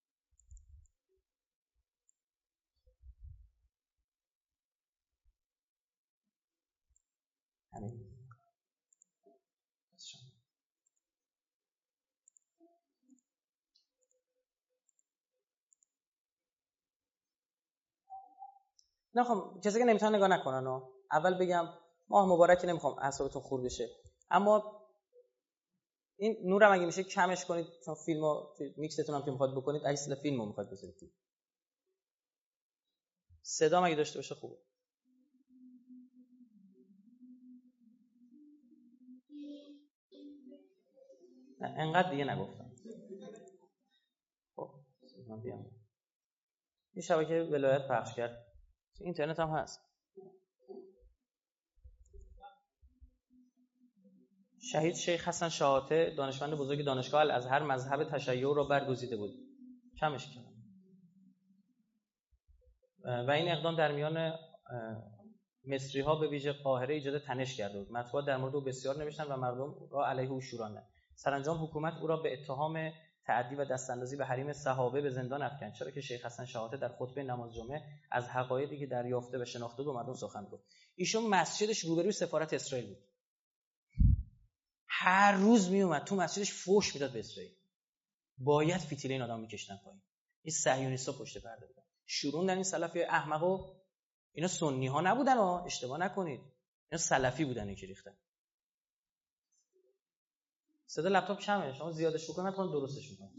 همین نخوام کسی که نمیتونه نگاه نکنن و اول بگم ماه مبارکی، نمیخوام اعصابتون خورد بشه، اما این نورم اگه میشه کمش کنید چون فیلمو میکستون هم که میخواد بکنید اصلا فیلمو میخواد بذارید. صدا اگه داشته باشه خوبه. نه انقدر دیگه نگفتم. خب من بیام این شبکه ولایت پخش کرد، اینترنت هم هست. شهید شیخ حسن شحاته دانشمند بزرگ دانشگاه الازهر مذهب تشیع را برگزیده بود. کمش کردم. و این اقدام در میان مصری ها به ویژه قاهره ایجاد تنش کرده بود. مطبوعات در مورد او بسیار نوشتن و مردم را علیه او شوراندند. سرانجام حکومت او را به اتهام تعدی و دستاندازی به حریم صحابه به زندان افکند، چرا که شیخ حسن شحاته در خطبه نماز جمعه از حقایقی که دریافته و شناخته بود مردم سخن گفت. ایشون مسجدش روبروی سفارت اسرائیل بود. هر روز می اومد تو مسجدش فحش میداد به اسرائیل. باید فتیله این آدم میکشتن پایین. این صهیونیست‌ها پشت پرده بودن. شروندن این سلفی احمقو. اینا سنی ها نبودن ها، اشتباه نکنید. اینا سلفی بودن که ریختن. صدا لپتاپ کمه، شما زیادش بکنید من درستش میکنم.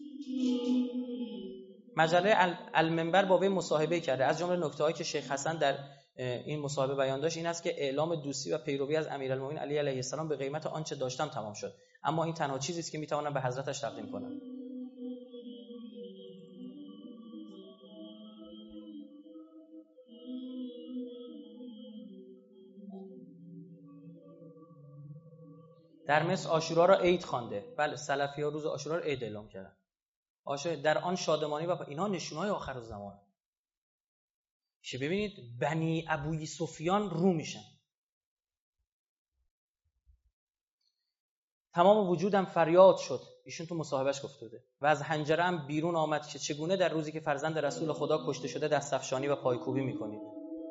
مجله المنبر با وی مصاحبه کرده. از جمله نکته‌هایی که شیخ حسن در این مصاحبه بیان داشت این است که اعلام دوستی و پیروی از امیرالمومنین علی علیه السلام به قیمت آنچه داشتم تمام شد، اما این تنها چیزی است که میتوانم به حضرتش تقدیم کنم. در مصر عاشورا را عید خوانده. بله سلفی‌ها روز عاشورا را عید اعلام کردن. عاشورا در آن شادمانی و اینا نشونهای آخر زمان. که ببینید بنی ابوی سفیان رو میشن. تمام وجودم فریاد شد، ایشون تو مصاحبهش گفته بوده، و از حنجره‌ام بیرون آمد که چگونه در روزی که فرزند رسول خدا کشته شده دستفشانی و پایکوبی میکنید.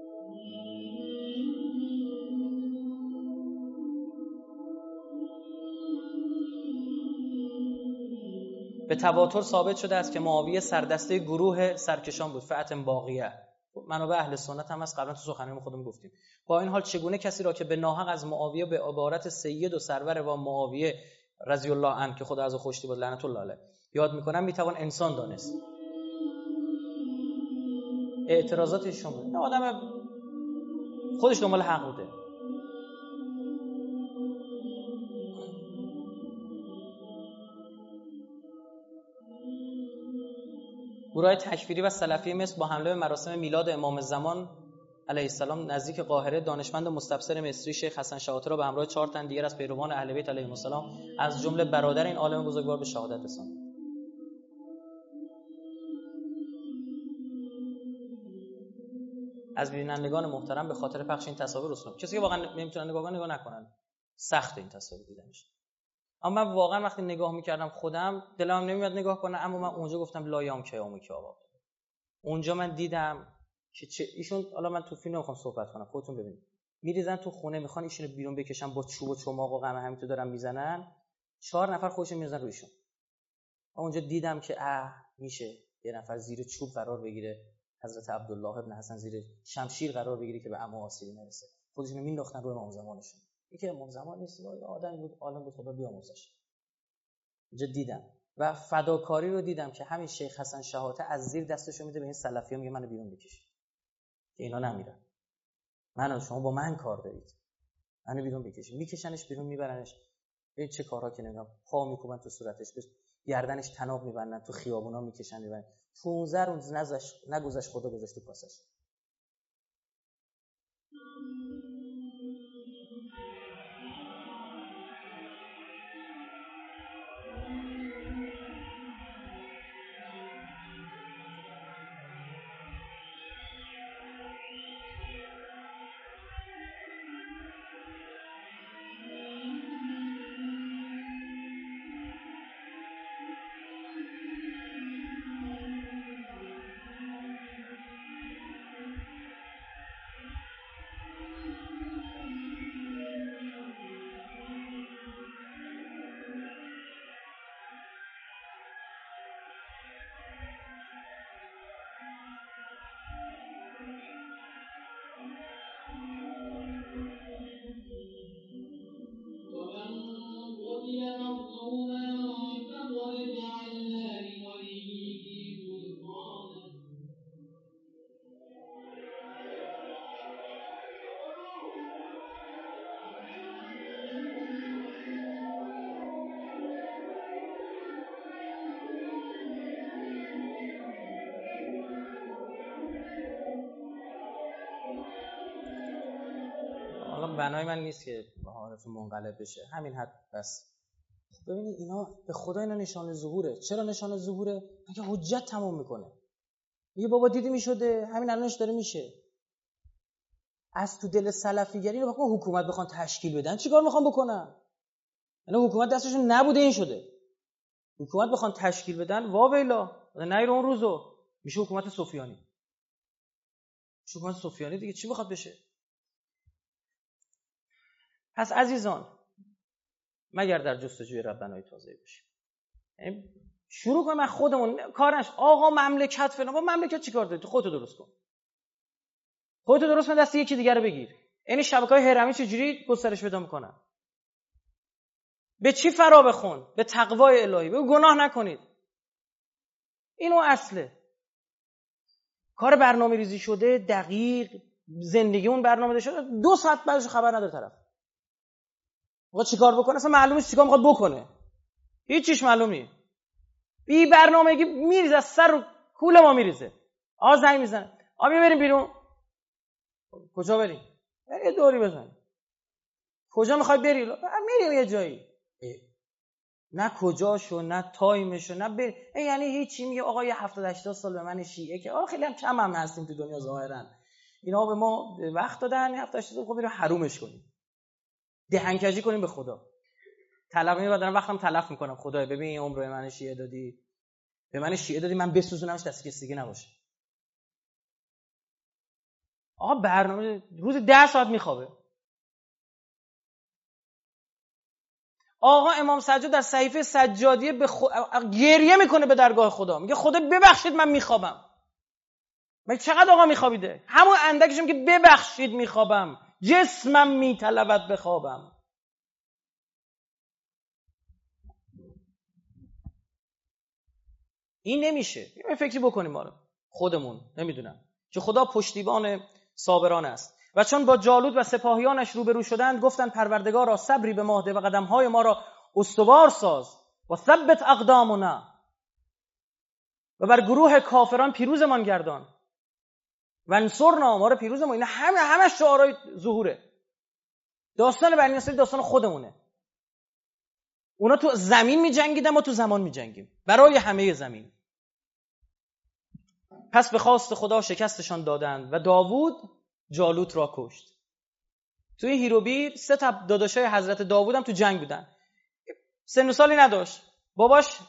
به تواتر ثابت شده است که معاویه سردسته گروه سرکشان بود، فئت باقیه. منابع اهل سنت هم از قبلا تو سخنرانی خودمون گفتیم. با این حال چگونه کسی را که به ناحق از معاویه به عبارت سید و سرور و معاویه رضی الله عنه که خدا از او خوشتی بود لعنت الله علیه یاد میکنم میتوان انسان دانست؟ اعتراضاتشون بود. نه آدم خودش دنبال حق بوده. گروه تکفیری و سلفی مصر با حمله به مراسم میلاد امام زمان علیه السلام نزدیک قاهره، دانشمند مستبصر مصری شیخ حسن شحاته را به همراه چهار تن دیگر از پیروان اهل بیت علیهم السلام از جمله برادر این عالم بزرگوار به شهادت رساند. از بینندگان محترم به خاطر پخش این تصاویر رسوم، کسی که واقعا نمیتونن نگاه کنن نگاه نکنن، سخت این تصاویر دیدنش. اما من واقعا وقتی نگاه میکردم خودم دلم نمیاد نگاه کنم، اما من اونجا گفتم لایام کیامو کی آقا. اونجا من دیدم که چه ایشون، حالا من تو فیلم نمیخوام صحبت کنم، خودتون ببینید، میریزن تو خونه میخوان ایشونو بیرون بکشن با چوب و چماق و قمه همینطور دارن میزنن، چهار نفر خودشون میزنن رویشون. اونجا دیدم که اه میشه یه نفر زیر چوب قرار بگیره، حضرت عبدالله ابن حسن زیر شمشیر قرار بگیره که به عمو آسیبی نرسه، خودشونو مینداختن روی امام زمانشون. این که امام زمان نیست، وای آدمی بود عالم بود، خدا بیامرزش. اونجا دیدم و فداکاری رو دیدم که همین شیخ حسن شحاته از زیر دستشو میده به این سلفی‌ها، میگه منو بیرون بکشید که اینا نمیرن، منو شما با من کار دارید، منو بیرون بکشید. میکشنش بیرون، میبرنش. ببین چه کارها که نمیدونم، پا میکوبن تو صورتش، به گردنش طناب میبندن، تو خیابونا میکشن میبرن. پونزده روز نذاش نگذاشت، خدا گذاشت تو پاسش. حالا بنای من نیست که مهارتون منقلب بشه، همین حد بس. ببینید اینا به خدا اینا نشانه ظهوره. چرا نشانه ظهوره؟ مگه حجت تمام میکنه. میگه بابا دیدی میشده، همین الانش داره میشه. از تو دل سلفیگری رو بخوام حکومت بخوان تشکیل بدن، چیکار میخوان بکنن؟ یعنی حکومت دستشون نبوده این شده. حکومت بخوان تشکیل بدن، وا ویلا، نیر اون روزو میشه حکومت سفیانی. میشه حکومت سفیانی دیگه، چی بخواد بشه؟ پس عزیزان، مگر در جستجوی ربنای تازه باشیم. یعنی شروع کنیم از خودمون، کارش آقا مملکت فلان، با مملکت چیکار داری؟ تو خودتو درست کن. خودتو درست کن، دست یکی دیگه رو بگیر. یعنی شبکه‌های هرمی چجوری گسترش پیدا میکنن؟ به چی فرا بخون؟ به تقوای الهی. بگو گناه نکنید. اینو اصله. کار برنامه‌ریزی شده، دقیق، زندگی اون برنامه‌ریزی شده، دو ساعت بعدش خبر نداره طرف. آقا چیکار بکنه؟ اصلا معلومه چیکار میخواد بکنه. هیچ چیش معلوم نیست. بی برنامگی میریزه، از سر رو کول ما میریزه. آ زنگ میزنه. آ بریم بیرون. کجا بریم؟ یه دوری بزن. کجا میخوای بری؟ میریم یه جایی. نه کجاشو، نه تایمشو، نه بر... یعنی هیچی. میگه آقا یه هفتاد هشتاد سال به من شیعه که آقا خیلی هم کم هم هستیم تو دنیا ظاهرا. اینا به ما وقت دادن، هفتاد هشتاد سال خب اینو حرومش کنیم. دهنکجی کنیم به خدا. طلب میبادن، وقتم تلف میکنم. خدای ببین این عمر به من شیعه دادی. به من شیعه دادی، من بسوزونمش دست کسی دیگه نباشه. آقا برنامه روز ده ساعت میخوابه. آقا امام سجاد در صحیفه سجادیه به خو... گریه میکنه به درگاه خدا، میگه خدا ببخشید من میخوابم. مگه چقدر آقا میخوابیده؟ همون اندکشم که ببخشید میخوابم، جسمم میطلبد بخوابم. این نمیشه. یه فکری بکنیم ما رو خودمون. نمیدونم که خدا پشتیبان صابران است. و چون با جالوت و سپاهیانش روبرو شدند، گفتند پروردگارا صبری به ما ده و قدمهای ما را استوار ساز و ثبت اقدامنا. و بر گروه کافران پیروزمان گردان و انصرنا، ما رو پیروزمان. اینا همه همه شعارهای ظهوره. داستان بنی اسرائیل داستان خودمونه. اونا تو زمین می‌جنگیدن، ما تو زمان می‌جنگیم برای همه زمین. پس به خواست خدا شکستشان دادند و داوود جالوت را کشت. توی هیروبیر سه تا داداشای حضرت داوود هم تو جنگ بودن. سن و سالی نداشت. باباش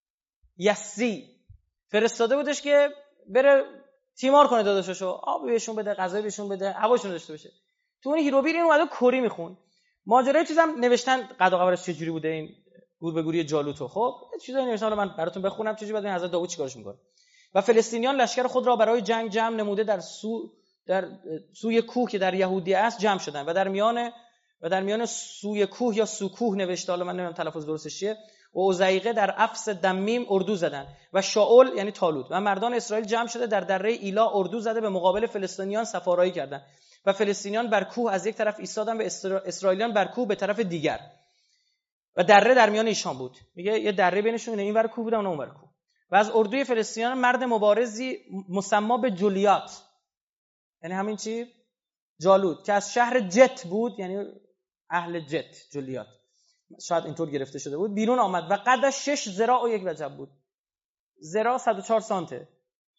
یسری فرستاده بودش که بره تیمار کنه داداشاشو، آب بهشون بده، غذا بهشون بده، هواشون داشته باشه. تو اون هیروبیر این اومده کری میخون. ماجرای چیزام نوشتن قد و قوارش چجوری بوده این گور به گوری جالوتو. خب چیزایی نوشتن من براتون بخونم چجوری بعد این حضرت داوود چیکارش میکنه. و فلسطینیان لشکر خود را برای جنگ جمع نموده در سو در سوی کوه که در یهودیه است جمع شدن و در میان و در میان سوی کوه یا سوکوه نوشته، حالا من نمیدونم تلفظ درستش چیه، و اوزیقه در افس دمیم اردو زدن و شاول یعنی طالوت و مردان اسرائیل جمع شده در دره ایلا اردو زده به مقابل فلسطینیان سفارایی کردند و فلسطینیان بر کوه از یک طرف ایستادن و اسرائیلیان بر کوه به طرف دیگر و دره در میان ایشان بود. میگه یه دره بینشون، این ور کوه بودن و اون ور کوه. و از اردوی فلسطینیان مرد مبارزی مسما به جولیات، یعنی همین چی جالوت، که از شهر جت بود، یعنی اهل جت، جولیات شاید اینطور گرفته شده بود، بیرون آمد و قدش شش ذراع و یک وجب بود. ذراع صد و چهار سانته.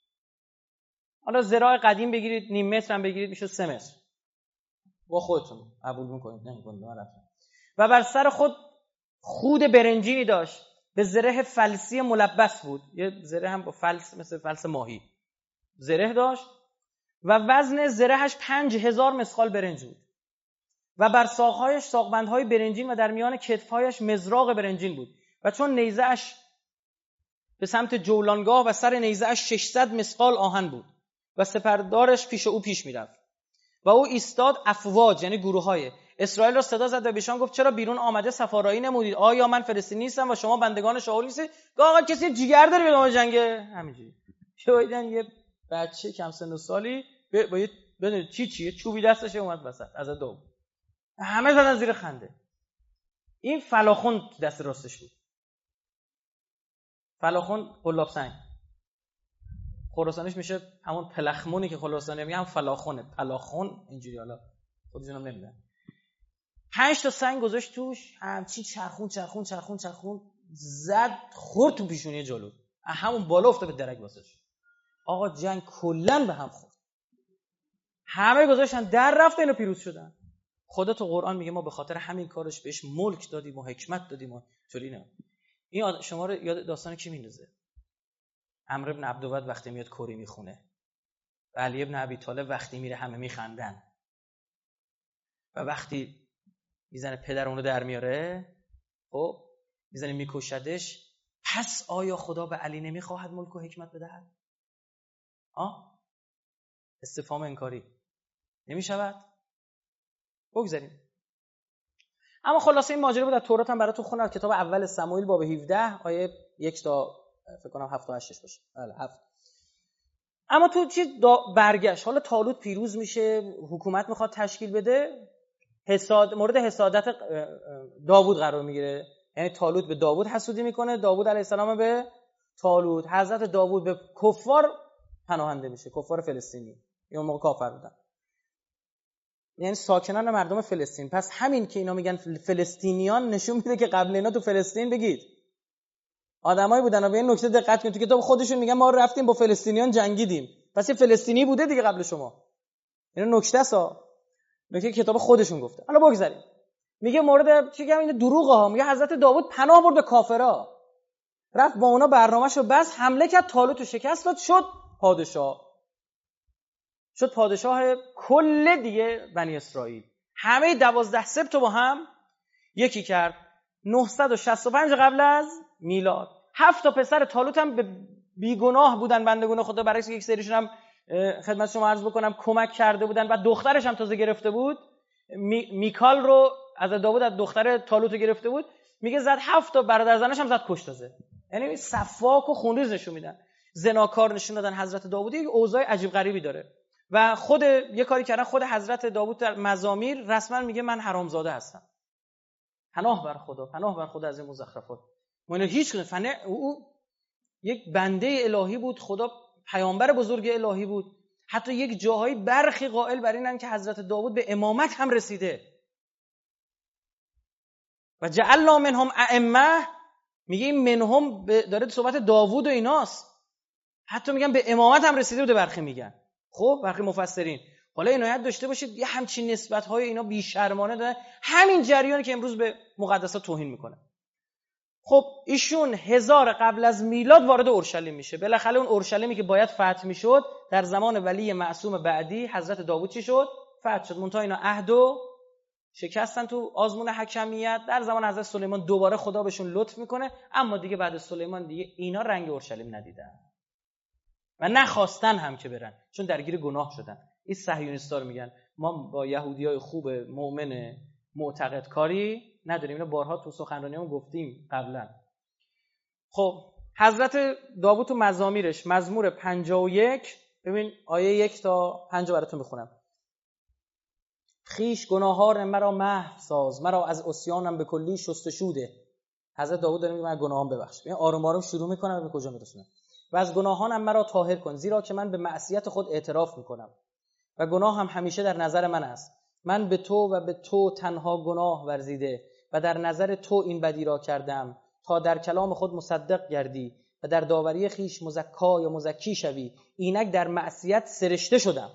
حالا ذراع قدیم بگیرید، نیم متر هم بگیرید میشه سه متر. با خودتون قبول میکنید نمیکنید. و بر سر خود خود برنجینی داشت، به زره فلسی ملبس بود. یه زره هم با فلس مثل فلس ماهی زره داشت و وزن زرهش پنج هزار مسقال برنج بود. و بر ساقهایش ساقبندهای برنجین و در میان کتفهایش مزراق برنجین بود. و چون نیزه‌اش به سمت جولانگاه و سر نیزه‌اش ششصد مسقال آهن بود و سپردارش پیش او پیش میرفت. و او ایستاد افواج یعنی گروه‌های اسرائیل را صدا زد و بهشان گفت چرا بیرون آمده سفارایی نمودید؟ آیا من فلسطینی نیستم و شما بندگان شاول نیستید؟ آقا کسی جیگر داره بیاد جنگه؟ همینجوری شویدن یه بچه کم سن و سالی با یه بدونید چی چیه چوبی دستش اومد وسط از دو، همه زدن زیر خنده. این فلاخون دست راستش بود. فلاخون قلاب سنگ، خراسانیش میشه همون پلخمونی که خراسانی میگه، هم فلاخونه، پلاخون اینجوری، حالا خودشونم نمیدونن. پنج تا سنگ گذاشت توش، همچین چرخون چرخون چرخون چرخون زد، خورد تو پیشونی جلو، همون بالا افتاد به درک واسش. آقا جنگ کلا به هم خورد، همه گذاشتن در رفت، اینو پیروز شدن. خدا تو قرآن میگه ما به خاطر همین کارش بهش ملک دادیم و حکمت دادیم و طوری نه. این شما رو یاد داستان کی میندازه؟ عمرو بن عبدود وقتی میاد کری میخونه و علی ابن ابی طالب وقتی میره همه میخندن و وقتی میزنه پدر اونو در میاره، خب میزنه میکشدش، پس آیا خدا به علی نمیخواهد ملک و حکمت بدهد؟ آه؟ استفهام انکاری نمیشود؟ بگذاریم. اما خلاصه این ماجرا بود. در تورات هم براتون خوندم، کتاب اول سموئیل باب هفده آیه یک تا فکر کنم هفت تا هشت باشه. بله هفت. اما تو چی برگشت؟ حالا طالوت پیروز میشه، حکومت میخواد تشکیل بده، حساد مورد حسادت داوود قرار میگیره. یعنی طالوت به داوود حسودی میکنه، داوود علیه السلام به طالوت. حضرت داوود به کفار پناهنده میشه، کفار فلسطینی یا موقع کافر بودن، یعنی ساکنان مردم فلسطین. پس همین که اینا میگن فلسطینیان نشون میده که قبل اینا تو فلسطین بگید آدمایی بودن. و به این نکته دقت کنید، تو کتاب خودشون میگن ما رفتیم با فلسطینیان جنگیدیم، پس یه فلسطینی بوده دیگه قبل شما. اینا نکته سا نکته کتاب خودشون گفته. حالا بگذاریم. میگه مورد چی میگم، این دروغه ها. میگه حضرت داوود پناه برد به کافرا، رفت با اونا برنامه‌شو بس حمله کرد، طالوت شکست داد، شد پادشاه، شد پادشاه کل دیگه بنی اسرائیل. همه دوازده سبت با هم یکی کرد. نهصد و شصت و پنج قبل از میلاد. هفت تا پسر طالوت هم بیگناه بودن، بندگان خدا، برعکس یک سریشون هم خدمت شما عرض بکنم کمک کرده بودن و دخترش هم تازه گرفته بود. می، میکال رو از داوود از دختر طالوت گرفته بود. میگه زد هفت تا برادر زنش هم زد کشت تازه. یعنی صفاک و خونریز نشون میدن، زناکار نشون دادن. حضرت داوود یک اوضاع عجیب غریبی داره و خود یه کاری کردن. خود حضرت داوود در مزامیر رسما میگه من حرامزاده هستم. پناه بر خدا، پناه بر خدا از این مزخرفات. من هیچ کنه فنه او یک بنده الهی بود، خدا پیامبر بزرگ الهی بود. حتی یک جاهایی برخی قائل بر اینن که حضرت داوود به امامت هم رسیده. و جعلنا منهم ائمه، میگه این منهم داره صحبت داوود و ایناست. حتی میگن به امامت هم رسیده بوده برخی میگن. خب برخی مفسرین حالا عنایت داشته باشید یه همچین نسبت‌های اینا بی‌شرمانه داره، همین جریانی که امروز به مقدسات توهین میکنه. خب ایشون هزار قبل از میلاد وارد اورشلیم میشه. بالاخره اون اورشلیمی که باید فتح میشد در زمان ولی معصوم بعدی حضرت داوود چی شد؟ فتح شد. منتها اینا عهدو شکستن تو آزمون حکمیت. در زمان حضرت سلیمان دوباره خدا بهشون لطف میکنه، اما دیگه بعد از سلیمان دیگه اینا رنگ اورشلیم ندیدن و نخواستن هم که برن، چون درگیر گناه شدن. این صهیونیست‌ها رو میگن ما با یهودیای خوب مؤمن معتقد کاری نداریم. اینو بارها تو سخنرانیامون گفتیم قبلا. خب حضرت داوود تو مزامیرش مزمور پنجاه و یک، ببین آیه یک تا پنج براتون میخونم. خیش گناهان مرا محو ساز، مرا از عصیانم به کلی شستشوده. حضرت داوود داره میگه من گناهام ببخش. ببین آروم آروم شروع میکنم به کجا میرسونه. و از گناهانم مرا طاهر کن، زیرا که من به معصیت خود اعتراف میکنم و گناه هم همیشه در نظر من است. من به تو و به تو تنها گناه ورزیده و در نظر تو این بدی را کردم تا در کلام خود مصدق گردی و در داوری خیش مزکا یا مزکی شوی. اینک در معصیت سرشته شدم.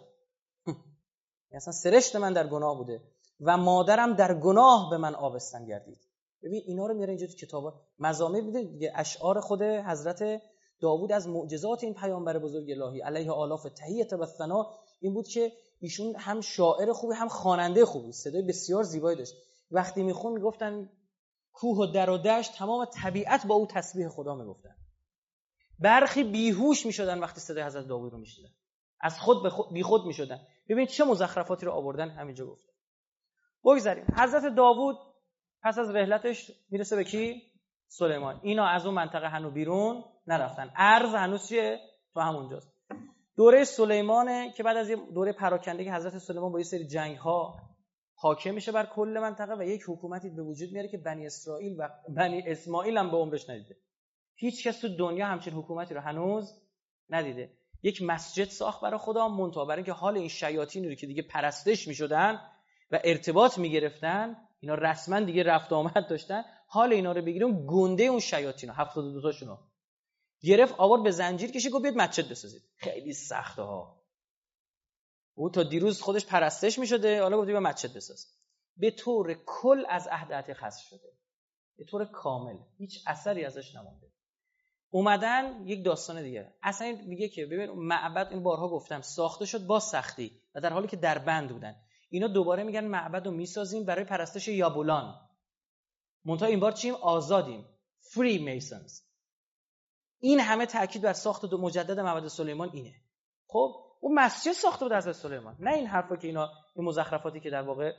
اصلا سرشت من در گناه بوده و مادرم در گناه به من آبستن گردید. ببین اینا رو میاره اینجا تو کتابا مزامیر میده دیگه. اشعار خود حضرت داوود از معجزات این پیامبر بزرگ الهی علیه آلاف تحیه و ثنا این بود که ایشون هم شاعر خوبی هم خواننده خوبی، صدای بسیار زیبایی داشت. وقتی میخون میگفتن کوه و در و دشت تمام طبیعت با او تسبیح خدا میگفتن. برخی بیهوش میشدن وقتی صدای حضرت داوود رو میشنیدن، از خود به خود بی خود میشدن. ببین چه مزخرفاتی رو آوردن همینجا گفتن. بگذاریم. حضرت داوود پس از رحلتش میرسه به کی؟ سلیمان. اینا از اون منطقه هنو بیرون نرفتن. ارز هنوز چیه؟ تو همونجاست. دوره سلیمانه که بعد از یه دوره پراکندگی حضرت سلیمان با یه سری جنگ‌ها حاکم میشه بر کل منطقه و یک حکومتی به وجود میاره که بنی اسرائیل و بنی اسماعیل هم به عمرش ندیده. هیچ کس تو دنیا همچین حکومتی رو هنوز ندیده. یک مسجد ساخت برای خدا، منتها برای اینکه حال این شیاطین رو که دیگه پرستش میشدن و ارتباط میگرفتن، اینا رسما دیگه رفت آمد داشتن، حال اینا رو بگیریم گنده اون شیاطین هفتاد و دو تاشونو گرفت آورد به زنجیر کشید گفت بیاد مسجد بسازید. خیلی سخته ها. او تا دیروز خودش پرستش میشده، حالا گفت بیا مسجد بساز. به طور کل از عهد عتیق حذف شده، به طور کامل هیچ اثری ازش نمونده. اومدن یک داستان دیگه. اصلا میگه که ببین معبد، این بارها گفتم، ساخته شد با سختی و در حالی که در بند بودن. اینا دوباره میگن معبد رو میسازیم برای پرستش یابولان. منتها این بار چیم؟ آزادیم. فری میسنز. این همه تاکید بر ساخت دو مجدد معبد سلیمان اینه. خب اون مسجد ساخته بود حضرت سلیمان، نه این حرفا که اینا این مزخرفاتی که در واقع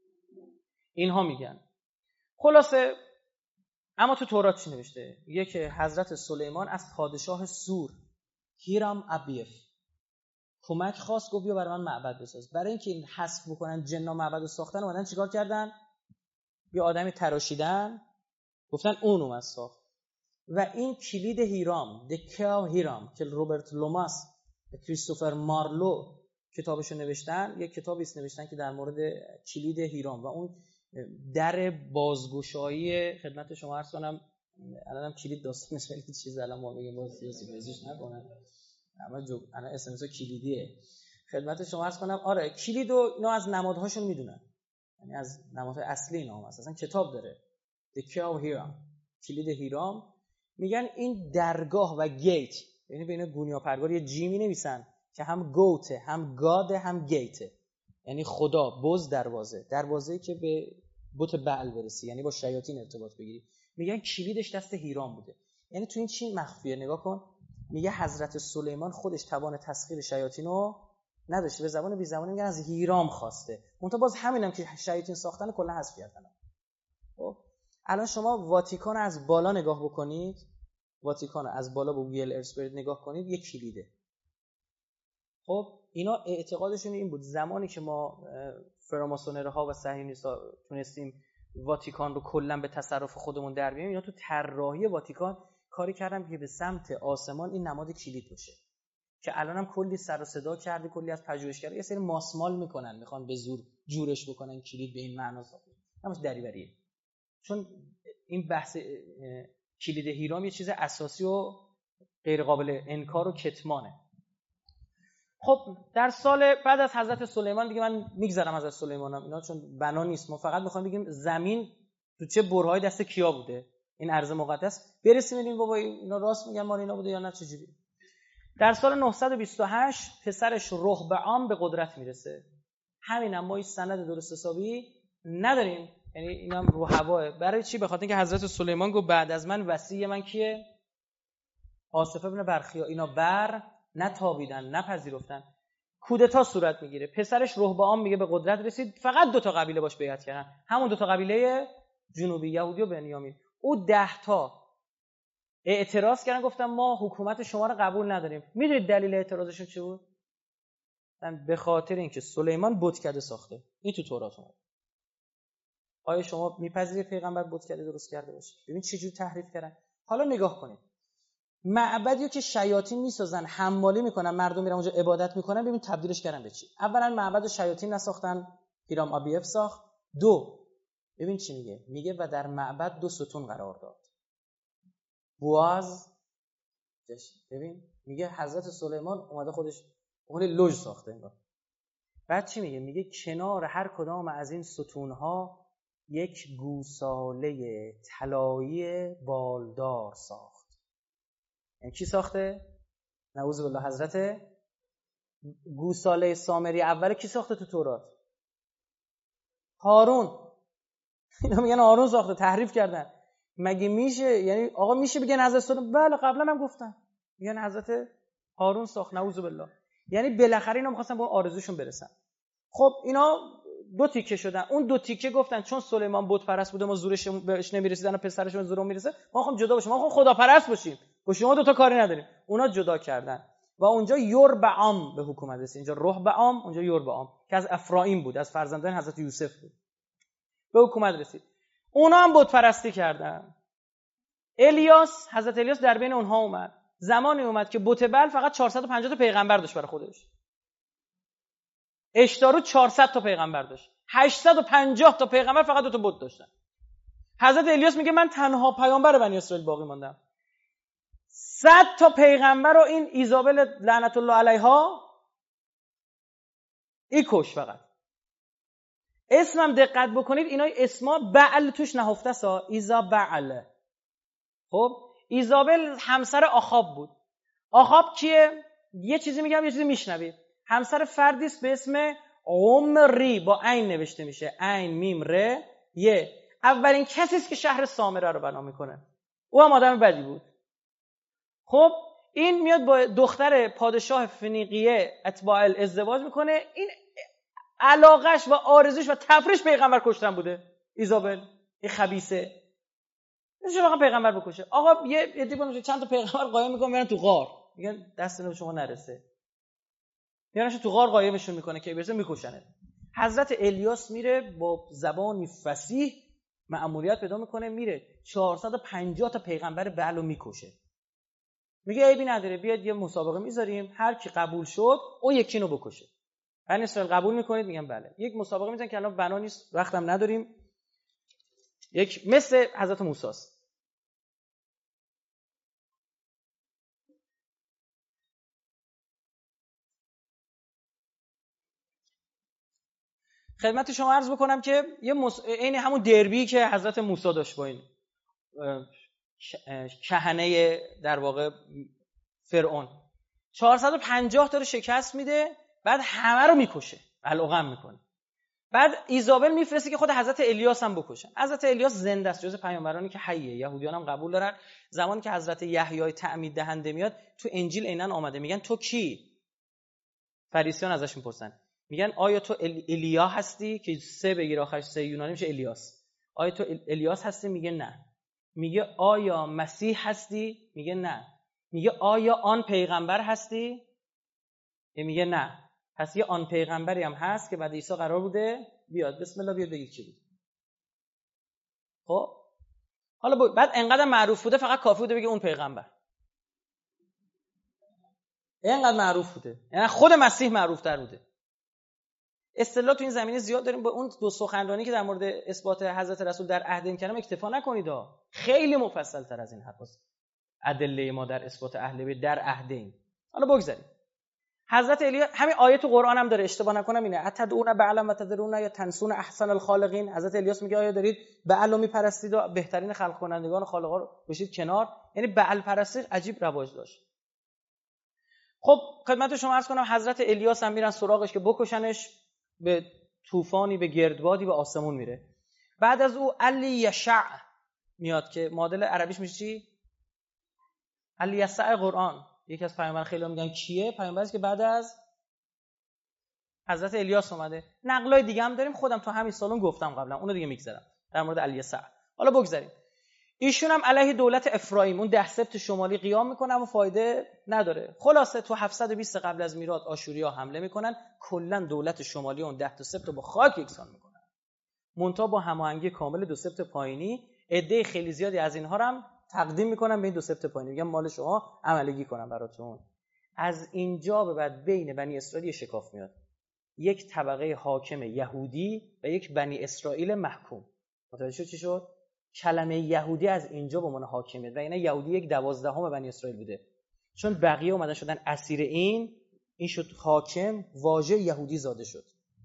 اینها میگن. خلاصه اما تو تورات چی نوشته؟ میگه که حضرت سلیمان از پادشاه سور هیرام ابیف کمک خواست، گفت بیا برای من معبد بساز. برای اینکه این حذف بکنن جنا معبد رو ساختن، اومدن چیکار کردن؟ یه آدمی تراشیدن، گفتن اون اومد ساخت. و این کلید هیرام، دکاو هیرام که روبرت لوماس و کریستوفر مارلو کتابشو نوشتن، یک کتابی است نوشتن که در مورد کلید هیرام و اون در بازگشایی. خدمت شما عرض کنم الانم کلید داستانش خیلی چیز الان ما میگیم باز سیاسی بازیش نکنن، اما جو الان اس ام اس کلیدیه. خدمت شما عرض کنم آره کلیدو اینا از نمادهاشون میدونن، یعنی از نمادهای اصلی اینا هم اصلا کتاب داره دکاو هیرام، کلید هیرام. میگن این درگاه و گیت، یعنی بین گونی و پرگار یه جی می نویسن که هم گوته هم گاده هم گیته، یعنی خدا بز دروازه، دروازه‌ای که به بت بعل برسی، یعنی با شیاطین ارتباط بگیری. میگن کلیدش دست هیرام بوده. یعنی تو این چی مخفیه؟ نگاه کن. میگه حضرت سلیمان خودش توان تسخیر شیاطین رو نداشته، به زبان بی زبانی میگن از هیرام خواسته. منتها باز همینم که شیاطین ساختن کلا حذف کردن. خب الان شما واتیکان از بالا نگاه بکنید، واتیکان از بالا با گوگل ارث برید نگاه کنید، یک کلیده. خب اینا اعتقادشون این بود زمانی که ما فراماسونرها و صهیونیست‌ها تونستیم واتیکان رو کلا به تصرف خودمون در بیاریم، اینا تو طراحی واتیکان کاری کردم که به سمت آسمان این نماد کلید باشه، که الانم کلی سر و صدا کرده، کلی از پژوهشگرا یه سری ماسمال میکنن، میخوان به زور جورش بکنن کلید به این معنا ساخته. همش دریوریه، چون این بحث کلید هیرام یه چیز اساسی و غیر قابل انکار و کتمانه. خب در سال بعد از حضرت سلیمان دیگه من میگذرم از سلیمانم اینا چون بنا نیست، ما فقط میخوایم بگیم زمین تو چه برهای دست کیا بوده این ارض مقدس، برسیم ببینیم بابا اینا راست میگن مال اینا بوده یا نه چجوری. در سال نهصد و بیست و هشت پسرش رهبعام به قدرت میرسه. همینم ما هیچ سند درست حسابی نداریم، یعنی اینم رو هواه. برای چی؟ به خاطر اینکه حضرت سلیمان گفت بعد از من وصی من کیه؟ آصف ابن برخیا. اینا بر نتابیدن، نپذیرفتن. کودتا صورت میگیره، پسرش رهبعام میگه به قدرت رسید، فقط دو تا قبیله باش بیعت کردن، همون دو تا قبیله جنوبی یهودی و بنیامین. او ده تا اعتراض کردن، گفتن ما حکومت شما رو قبول نداریم. میدونید دلیل اعتراضشون چی بود؟ به خاطر اینکه سلیمان بتکده ساخته. این تو تورات اومد. آیا شما میپذیرید پیغمبر بتکده درست کرده باشه؟ ببین چه جور تحریف کردن. حالا نگاه کنید، معبدی که شیاطین میسازن، حمالی میکنن، مردم میرن اونجا عبادت میکنن، ببین تبدیلش کردن به چی؟ اولا معبد شیاطین نساختن، هیرام آبیف ساخت. دو، ببین چی میگه؟ میگه و در معبد دو ستون قرار داد. بواز، ببین میگه حضرت سلیمان اومده خودش اون لوژ ساخته انگار. بعد چی میگه؟ میگه کنار هر کدام از این ستونها یک گوساله طلایی بالدار ساخت. این کی ساخته؟ نعوذ بالله. حضرت گوساله سامری اول کی ساخته تو تورات؟ هارون. اینا میگن هارون ساخته، تحریف کردن. مگه میشه؟ یعنی آقا میشه بگن حضرت سلیمان؟ بله قبلا هم گفتن، میگن حضرت هارون ساخت. نعوذ بالله. یعنی بالاخره اینا می‌خواستن با آرزوشون برسن. خب اینا دو تیکه شدن. اون دو تیکه گفتن چون سلیمان بت پرست بوده ما زورش بهش نمیرسیدن و پسرشون زورمون میرسه، ما می‌خوام جدا باشیم، ما می‌خوام خدا پرست باشیم، با شما دو تا کاری نداریم. اونا جدا کردن و اونجا یربعام به حکومت رسید. اینجا رهبعام، اونجا یربعام که از افرایم بود، از فرزندان حضرت یوسف بود، به حکومت رسید. اونا هم بت پرستی کردن. الیاس، حضرت الیاس در بین اونها اومد. زمانی اومد که بت بل فقط چهارصد و پنجاه تا پیغمبر داشت برای خودش. اشتارو چهارصد تا پیغمبر داشت. هشتصد و پنجاه تا پیغمبر فقط دو تا بت داشتن. حضرت الیاس میگه من تنها پیامبر بنی اسرائیل باقی ماندم. صد تا پیغمبر رو این ایزابل لعنت الله علیها ای کش. فقط اسمم دقت بکنید، اینا اسما بعل توش نهفته سا. ایزابل. خب ایزابل همسر آخاب بود. آخاب کیه؟ یه چیزی میگم یه چیزی میشنوید. همسر فردی است به اسم عمری، با عین نوشته میشه، عین میم ر یه. اولین کسی است که شهر سامره رو بنا میکنه. او هم آدم بدی بود. خب این میاد با دختر پادشاه فنیقیه اتباع ازدواج میکنه. این علاقش و آرزوش و تفریش پیغمبر کشتن بوده. ایزابل این خبیثه چه واقعا پیغمبر بکشه. آقا یه عده باشه چند تا پیغمبر قایم میکنن میرن تو غار، میگن دست به شما نرسه، میرنش تو غار قایمشون میکنه که برسه میکشنه. حضرت الیاس میره با زبانی فصیح مأموریت پیدا میکنه، میره چهارصد و پنجاه تا پیغمبر بعلو میکشه. میگه عیبی نداره، بیاد یه مسابقه میذاریم، هر کی قبول شد او یکی رو بکشه. بنی اسرائیل قبول میکنید؟ میگن بله. یک مسابقه میذارن که الان بنا نیست، وقتم نداریم. یک مثل حضرت موسی است. خدمت شما عرض بکنم که یه مس... این همون دربی که حضرت موسی داشت با این کهنه در واقع فرعون، چهارصد و پنجاه تا رو شکست میده، بعد همه رو میکشه، علقم میکنه. بعد ایزابل میفرسته که خود حضرت الیاس هم بکشن. حضرت الیاس زنده است، جز پیامبرانی که حیه. یهودیان هم قبول دارن. زمانی که حضرت یحیی تعمید دهنده میاد تو انجیل عیناً آمده، میگن تو کی؟ فریسیان ازش میپرسن، میگن آیا تو الیا هستی؟ که سه بگیر آخرش سه یونانی میشه الیاس. آیا تو الیاس هستی؟ میگه نه. میگه آیا مسیح هستی؟ میگه نه. میگه آیا آن پیغمبر هستی؟ میگه نه. پس یه آن پیغمبری هم هست که بعد عیسی قرار بوده بیاد. بسم الله بیاد بگید چی بود. خب حالا بعد انقدر معروف بوده فقط کافی بوده بگه اون پیغمبر. اینقدر معروف بوده، یعنی خود مسیح معروف تر بوده. اصطلاح تو این زمینه زیاد داریم. با اون دو سخنرانی که در مورد اثبات حضرت رسول در عهد کرام اکتفا نکنید ها، خیلی مفصل تر از این حرفاست. ادله ما در اثبات اهل بیت در عهدین. حالا بگذاریم. حضرت علی همین آیه تو قرآن هم داره، اشتباه نکنم اینه، اتدعون بعلا و تذرون یا تنسون احسن الخالقین. حضرت الیاس میگه آیا دارید بعل رو میپرستید و بهترین خلق کنندگان و خالقا رو بشید کنار؟ یعنی بعل پرستی عجیب رواج داشت. خب خدمت شما عرض کنم حضرت الیاس هم میرن سراغش که بکشنش، به طوفانی، به گردبادی، به آسمون میره. بعد از او علی یشع میاد که معادل عربیش میشه چی؟ علی یسع قرآن. یکی از پیامبران خیلی میگن کیه؟ پیامبری که بعد از حضرت الیاس اومده. نقلای دیگه هم داریم، خودم تو همین سالن گفتم قبلا، اونو دیگه میگذرم در مورد علی یسع. حالا بگذاریم. ایشون هم علیه دولت افرایم اون ده سبت شمالی قیام میکنه اما فایده نداره. خلاصه تو هفتصد و بیست قبل از میلاد آشوریا حمله میکنن، کلا دولت شمالی اون ده تا سبت رو با خاک یکسان میکنن. منتها با هماهنگی کامل دو سبت پایینی، عده خیلی زیادی از اینها رو هم تقدیم میکنن به این دو سبت پایینی، میگن مال شما، عملگی کنن براتون. از اینجا به بعد بین بنی اسرائیل شکاف میاد. یک طبقه حاکم یهودی و یک بنی اسرائیل محکوم. متوجه شد چی شد؟ کلمه یهودی از اینجا به معنی حاکمیت، و اینا یهودی یک دوازدهم بنی اسرائیل بوده، چون بقیه اومدن شدن اسیر این این شد حاکم، واژه یهودی زاده شد.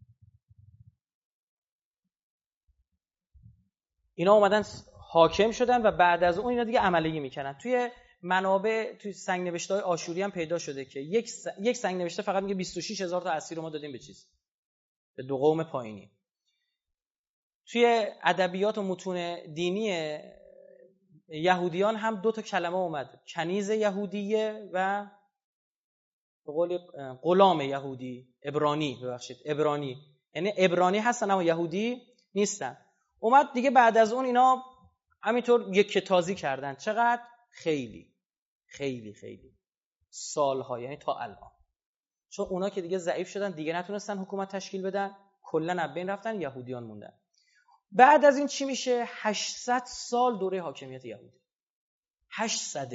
اینا اومدن حاکم شدن و بعد از اون اینا دیگه عملیه میکنن. توی منابع توی سنگ نوشته‌های آشوری هم پیدا شده که یک س... یک سنگ نوشته فقط میگه بیست و شش هزار تا اسیر رو ما دادیم به چیز، به دو قوم پایینی. توی ادبیات و متون دینی یهودیان هم دو تا کلمه اومد، کنیز یهودیه و به قول غلام یهودی، عبرانی، ببخشید عبرانی، یعنی عبرانی هستن اما یهودی نیستن. اومد دیگه بعد از اون اینا همینطور یک کتازی کردن. چقدر؟ خیلی خیلی خیلی سالها، یعنی تا الان. چون اونا که دیگه ضعیف شدن، دیگه نتونستن حکومت تشکیل بدن، کلا از بین رفتن، یهودیان موندن. بعد از این چی میشه؟ هشتصد سال دوره حاکمیت یهودی. هشتصد.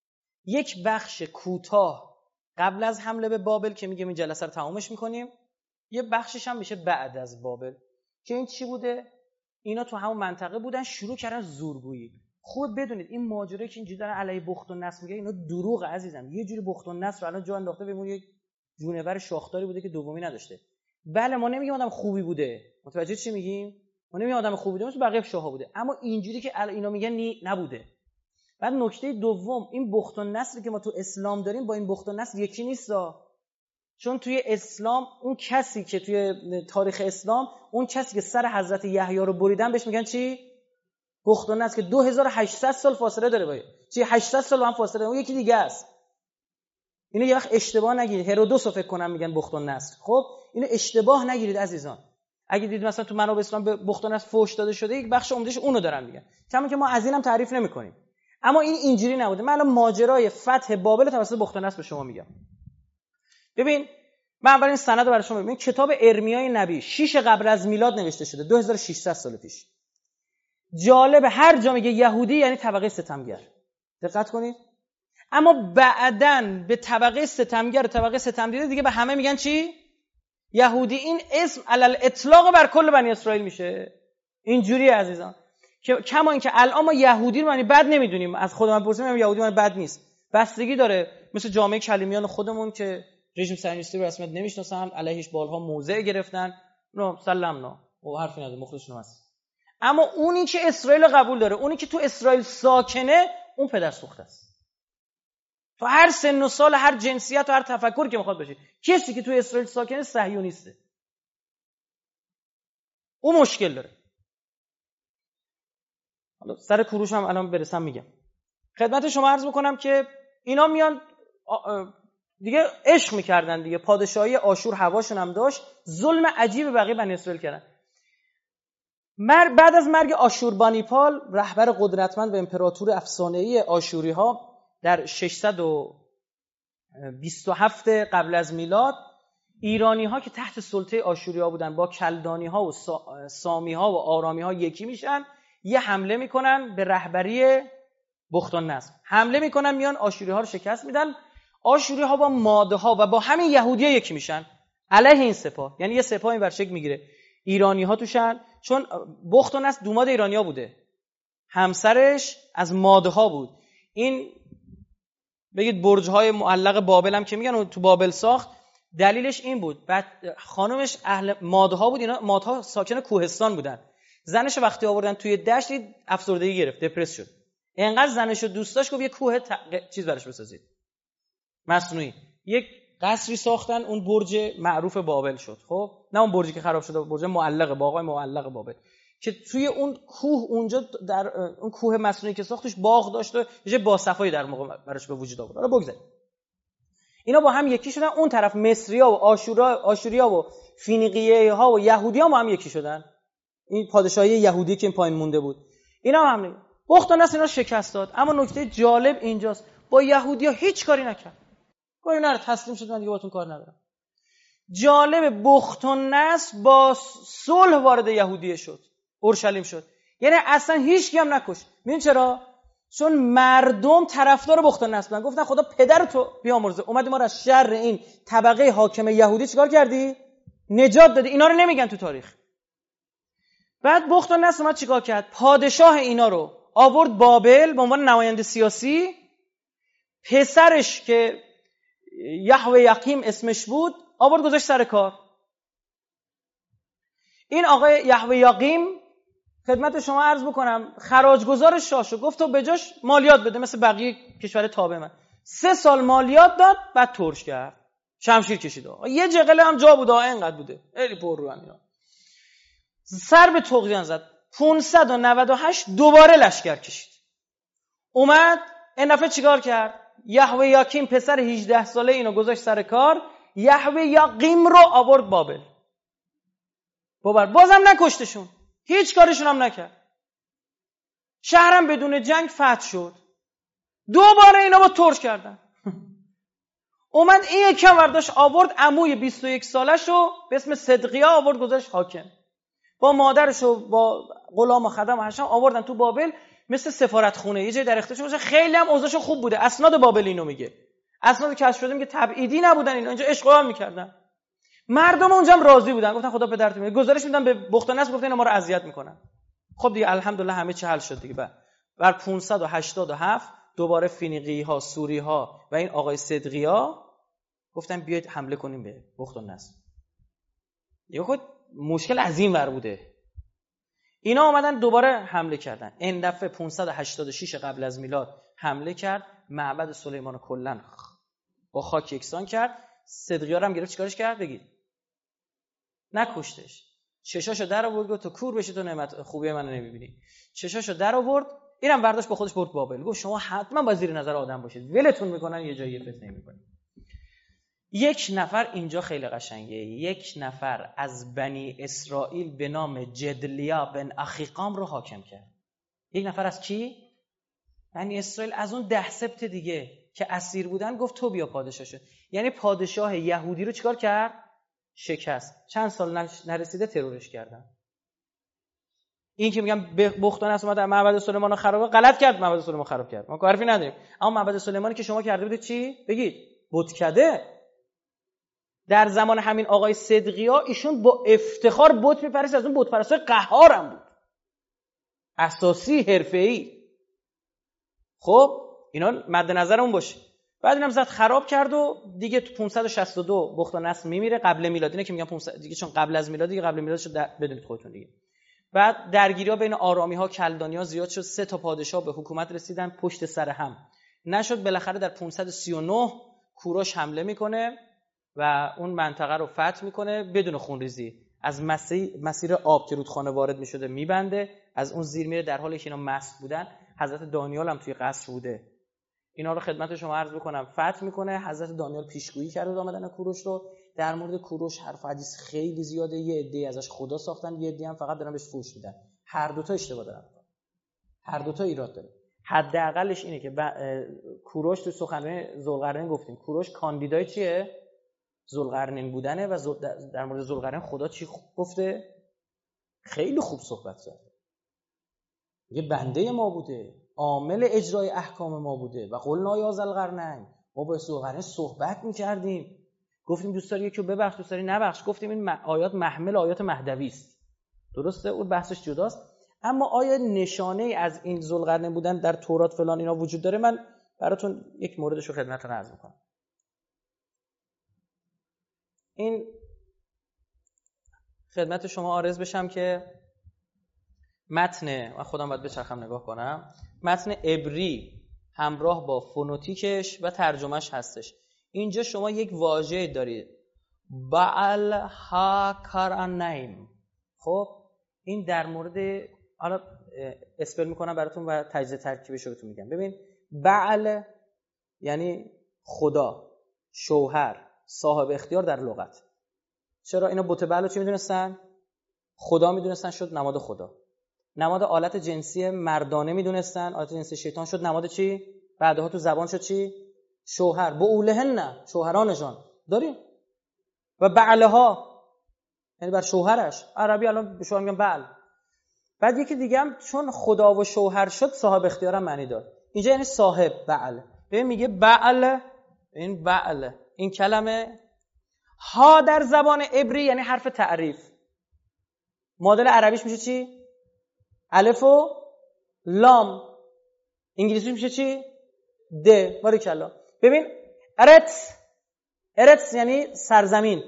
یک بخش کوتاه قبل از حمله به بابل که میگه این جلسه رو تمامش میکنیم، یه بخشش هم میشه بعد از بابل که این چی بوده؟ اینا تو همون منطقه بودن، شروع کردن زورگویی. خوب بدونید این ماجرایی که اینجوری دارن علیه بخت و نصر میگه، اینا دروغ عزیزم. یه جوری بخت و نصر رو الان جا انداخته ببینید یک جونور شاخداری بوده که دومی نداشته. بله ما نمیگیم آدم خوبی بوده، متوجه چی میگیم؟ ما نمیگیم آدم خوبی بوده، مثل بقیه شاه‌ها بوده، اما اینجوری که اینا میگن نی نبوده. بعد نکته دوم، این بخت و نصری که ما تو اسلام داریم با این بخت و نصر یکی نیستا. چون توی اسلام اون کسی که توی تاریخ اسلام اون کسی که سر حضرت یحیی رو بریدن بهش میگن چی؟ بخت و نصر، که دو هزار و هشتصد سال فاصله داره با چی؟ هشتصد سال با هم فاصله داره. اون یکی دیگه است. اینو یه وقت اشتباه نگیرید. هرودوس رو فکر کنم میگن بخت و نصر. خب اینو اشتباه نگیرید عزیزان. اگه دید مثلا تو منابع اسلام به بخت و نصر فحش داده شده، یک بخش عمدهش اونو دارن میگن. کما که ما از اینم تعریف نمی‌کنیم. اما این اینجوری نبوده. من الان ماجرای فتح بابل توسط بخت و نصر به شما میگم. ببین من اول این سند رو برای شما ببین. کتاب ارمیای نبی شش قبل از میلاد نوشته شده، دو هزار و ششصد سال پیش. جالب، هر جا میگه یهودی یعنی طبقه ستمگر. دقت کنید. اما بعدن به طبقه ستمگر، طبقه ستمدیده دیگه به همه میگن چی؟ یهودی. این اسم علل اطلاق بر کل بنی اسرائیل میشه. اینجوری عزیزان. که کما اینکه الان ما یهودی رو معنی بد نمیدونیم، از خودمون بپرسیم میگم یهودی معنی بد نیست. بستگی داره. مثل جامعه کلیمیان خودمون که رژیم صهیونیستی رو رسمیت نمیشناسن، علیهش بالها موضع گرفتن، نو سلامنا او حرفی نداره، مخلصشون هست. اما اونی که اسرائیل قبول داره، اونی که تو اسرائیل ساکنه، اون پدر سوخته است. تو هر سن و سال، هر جنسیت و هر تفکر که میخواد باشه، کسی که تو اسرائیل ساکنه صهیونیسته. اون مشکل داره. حالا سر کوروش هم الان برسم میگم. خدمت شما عرض بکنم که اینا میان دیگه عشق میکردن دیگه. پادشاهی آشور هواشون هم داشت، ظلم عجیب بقیه بنی اسرائیل کردن. مر بعد از مرگ آشوربانیپال، رهبر قدرتمند و امپراتور افسانه‌ای آشوری ها، در ششصد و بیست و هفت قبل از میلاد، ایرانی ها که تحت سلطه آشوری ها بودن با کلدانی ها و سامی ها و آرامی ها یکی میشن، یه حمله میکنن به رهبری بختالنصر، حمله میکنن میان آشوری ها رو شکست میدن. آشوری ها با ماده ها و با همین یهودی ها یکی میشن علیه این سپاه. یعنی یه سپاه این ور شکل میگیره، ایرانی ها توشن، چون بختالنصر دوماد ایرانی ها بوده، همسرش از ماده ها بود. این بگید برج های معلق بابل هم که میگن تو بابل ساخت، دلیلش این بود. بعد خانومش اهل ماده ها بود، اینا ماده ها ساکن کوهستان بودن. زنش وقتی آوردن توی دشت افسردگی گرفت، دپرس شد. اینقدر زنشو دوست داشت گفت یه کوه ت... چیز براش بسازید، مصنوعی. یک قصری ساختن، اون برج معروف بابل شد. خب نه اون برجی که خراب شده، برج معلق، باغ معلق بابل، که توی اون کوه، اونجا در اون کوه مصنوعی که ساختش باغ داشت و یه باصفایی در موقع براش به وجود آورد. حالا بگذاریم اینا با هم یکی شدن. اون طرف مصری‌ها و آشورا آشوریا و فینیقیه‌ها و یهودی‌ها با هم یکی شدن. این پادشاهی یهودی که این پایین مونده بود، اینا هم همین. بختالنصر اینا شکست داد. اما نکته جالب اینجاست، با یهودی‌ها هیچ کاری نکرد. گفت اینا رو تسلیم شد، من دیگه باهاتون کار ندارم. جالب، بختالنصر با صلح وارد یهودیه شد، اورشلیم شد. یعنی اصلا هیچ کی هم نکشت. ببین چرا؟ چون مردم طرفدار بختالنصر بودن، گفتن خدا پدر تو بیامرزه، اومدی ما رو از شر این طبقه حاکم یهودی چیکار کردی؟ نجات دادی. اینا رو نمیگن تو تاریخ. بعد بختالنصر اومد چیکار کرد؟ پادشاه اینا رو آورد بابل به عنوان نماینده سیاسی. پسرش که یهویاقیم اسمش بود آورد گذاشت سر کار. این آقای یهویاقیم خدمت شما عرض بکنم خراجگزار شاه شد، گفت تو بجاش مالیات بده مثل بقیه کشور تابع من. سه سال مالیات داد، بعد ترش کرد، شمشیر کشید. یه جغله هم جا بوده، اینقدر بوده، خیلی پر رو اینا. سر به طغیان زد. پانصد و نود و هشت دوباره لشکر کشید. اومد این دفعه چیکار کرد؟ یهویاقیم پسر هجده ساله اینو گذاشت سر کار، یهویاقیم رو آورد بابل. باور بازم نکشتشون، هیچ کارشون هم نکرد. شهرم بدون جنگ فتح شد. دوباره اینا با ترش کردن. اومد این یکم ورداش آورد عموی بیست و یک سالش رو به اسم صدقیا آورد گذاشت حاکم. با مادرش و با غلام و خدم و هشام آوردن تو بابل مثل سفارت خونه، یه جای در اختیارشون باشه. خیلی هم اوضاعشون خوب بوده. اسناد بابل اینو میگه، اسناد کشف شده میگه تبعیدی نبودن اینا، اینجا عشق و حال میکردن. مردم اونجا هم راضی بودن، گفتن خدا پدرتون میده. گزارش میدن به بختالنصر، گفتن اینا ما رو اذیت میکنن. خب دیگه الحمدلله همه چی حل شد دیگه. بعد بر پانصد و هشتاد و هفت دوباره فینیقی ها، سوری ها و این آقای صدقیا گفتن بیاید حمله کنیم به بختالنصر. یه خود مشکل عظیم ور بوده. اینا اومدن دوباره حمله کردن. این دفعه پانصد و هشتاد و شش قبل از میلاد حمله کرد، معبد سلیمان رو کلا با خاک یکسان کرد. صدقیا رو هم گرفت، چیکارش کرد بگید؟ نکشتش. چشاشو در آورد، گفت تو کور بشی تو نعمت خوبی منو نمیبینی. چشاشو در آورد، اینم برداشت با خودش برد بابل. گفت شما حتما با زیر نظر آدم باشید، ولتون میکنن یه جایی فتنه میکنن. یک نفر اینجا خیلی قشنگه، یک نفر از بنی اسرائیل به نام جدلیا بن اخیقام رو حاکم کرد. یک نفر از کی؟ بنی اسرائیل، از اون ده سبت دیگه که اسیر بودن، گفت تو بیا پادشاه شد. یعنی پادشاه یهودی رو چیکار کرد؟ شکست. چند سال نرسیده ترورش کردن. این که میگم بختالنصر اومد معبد سلیمان رو خراب کرد، غلط کرد، معبد سلیمان خراب کرد، ما کاری نداریم. اما معبد سلیمانی که شما کرده بودید چی؟ بگید بتکده. در زمان همین آقای صدقیا ایشون با افتخار بت میپرست، از اون بت پرستای قهار هم بود، اساسی حرفه‌ای. خب اینا مد نظرمون باشه. بعد اینم زد خراب کرد و دیگه تو پانصد و شصت و دو بختالنصر میمیره قبل میلاد. اینه که میگم پانصد دیگه، چون قبل از میلاد دیگه، قبل میلادشو بدونید خودتون دیگه. بعد درگیری‌ها بین آرامی‌ها کلدانی‌ها زیاد شد، سه تا پادشاه به حکومت رسیدن پشت سر هم. نشد، بالاخره در پانصد و سی و نه کوروش حمله میکنه و اون منطقه رو فتح میکنه بدون خونریزی. از مسیر مسیر آب که رودخانه وارد میشده میبنده، از اون زیر میره، در حالی که اینا مست بودن. حضرت دانیال هم توی قصر بوده. اینا رو خدمت شما عرض بکنم فتح میکنه. حضرت دانیال پیشگویی کرده آمدن کوروش رو. در مورد کوروش حرف حدیث خیلی زیاده. یه عده ازش خدا ساختن، یه عده هم فقط دارن بهش فوش میدن. هر دو تا اشتباه دارن، هر دو تا ایراد داره. حداقلش اینه که ب... کوروش تو سخنرانی ذوالقرنین گفتیم کوروش کاندیدای چیه؟ ذوالقرنین بودنه. و زل... در مورد ذوالقرنین خدا چی خوب گفته؟ خیلی خوب صحبت کرد. یه بنده ما بوده، عامل اجرای احکام ما بوده. و قلنا یا ذا القرنین، ما با ذوالقرنین صحبت می‌کردیم، گفتیم دوست داری یکی رو ببخش، دوست داری نبخش. گفتیم این آیات محمل آیات مهدوی است، درسته، اون بحثش جداست. اما آیا نشانه از این ذوالقرنین بودن در تورات فلان اینا وجود داره؟ من براتون یک موردش رو خدمتتون عرض می‌کنم. این خدمت شما عرض بشم که متن، و خودم باید بچرخم نگاه کنم، متن عبری همراه با فونوتیکش و ترجمهش هستش. اینجا شما یک واژه دارید، بعل ها کارانیم. خب این در مورد، حالا اسپل میکنم براتون و تجزیه ترکیبش رو بهتون میگم. ببین، بعل یعنی خدا، شوهر، صاحب اختیار در لغت. چرا اینا بت بعل رو چی میدونستن؟ خدا میدونستن، شد نماد خدا. نماد آلت جنسی مردانه میدونستن، آلت جنسی شیطان شد نماد چی؟ بعدها تو زبان شد چی؟ شوهر. بؤولهن، شوهرانشان داریم. و بعلها یعنی بر شوهرش. عربی الان به شوهر میگن بعل. بعد یکی دیگه هم چون خدا و شوهر شد صاحب اختیارم معنی داد. اینجا یعنی صاحب بعل. ببین میگه بعل، این بعل، این کلمه ها در زبان عبری یعنی حرف تعریف. مدل عربیش میشه چی؟ الف و لام. انگلیسیش میشه چی؟ د. باریکلا. ببین ارت، ارت یعنی سرزمین.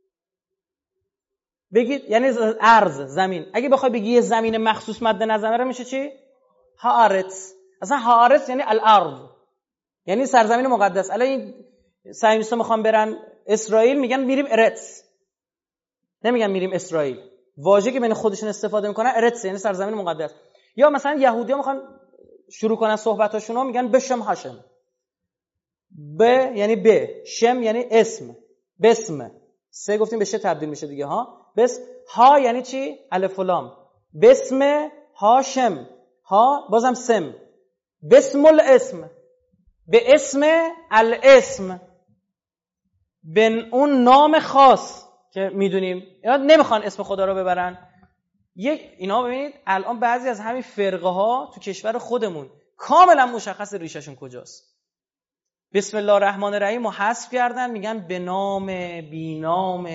بگید یعنی ارض، زمین. اگه بخوای بگی یه زمین مخصوص مد نظره میشه چی؟ هارت. اصلا هارت یعنی الارض، یعنی سرزمین مقدس. الان این صهیونیست‌ها میخوان برن اسرائیل، میگن میریم ارت، نمیگن میریم اسرائیل. واژه که بین خودشون استفاده میکنن ارت یعنی سرزمین مقدس. یا مثلا یهودی‌ها میخوان شروع کنن صحبتاشونو، میگن بشم هاشم. ب یعنی به، شم یعنی اسم، بسم. سه گفتیم به شه تبدیل میشه دیگه ها. بس ها یعنی چی؟ الف و لام. بسم هاشم، ها بازم سم. بسم الاسم، به اسم الاسم، به اون نام خاص که میدونیم. اینا نمیخوان اسم خدا رو ببرن. یک اینا ببینید الان بعضی از همین فرقه ها تو کشور خودمون کاملا مشخص ریششون کجاست. بسم الله الرحمن الرحیم رو حذف کردن، میگن به نام، بی نام.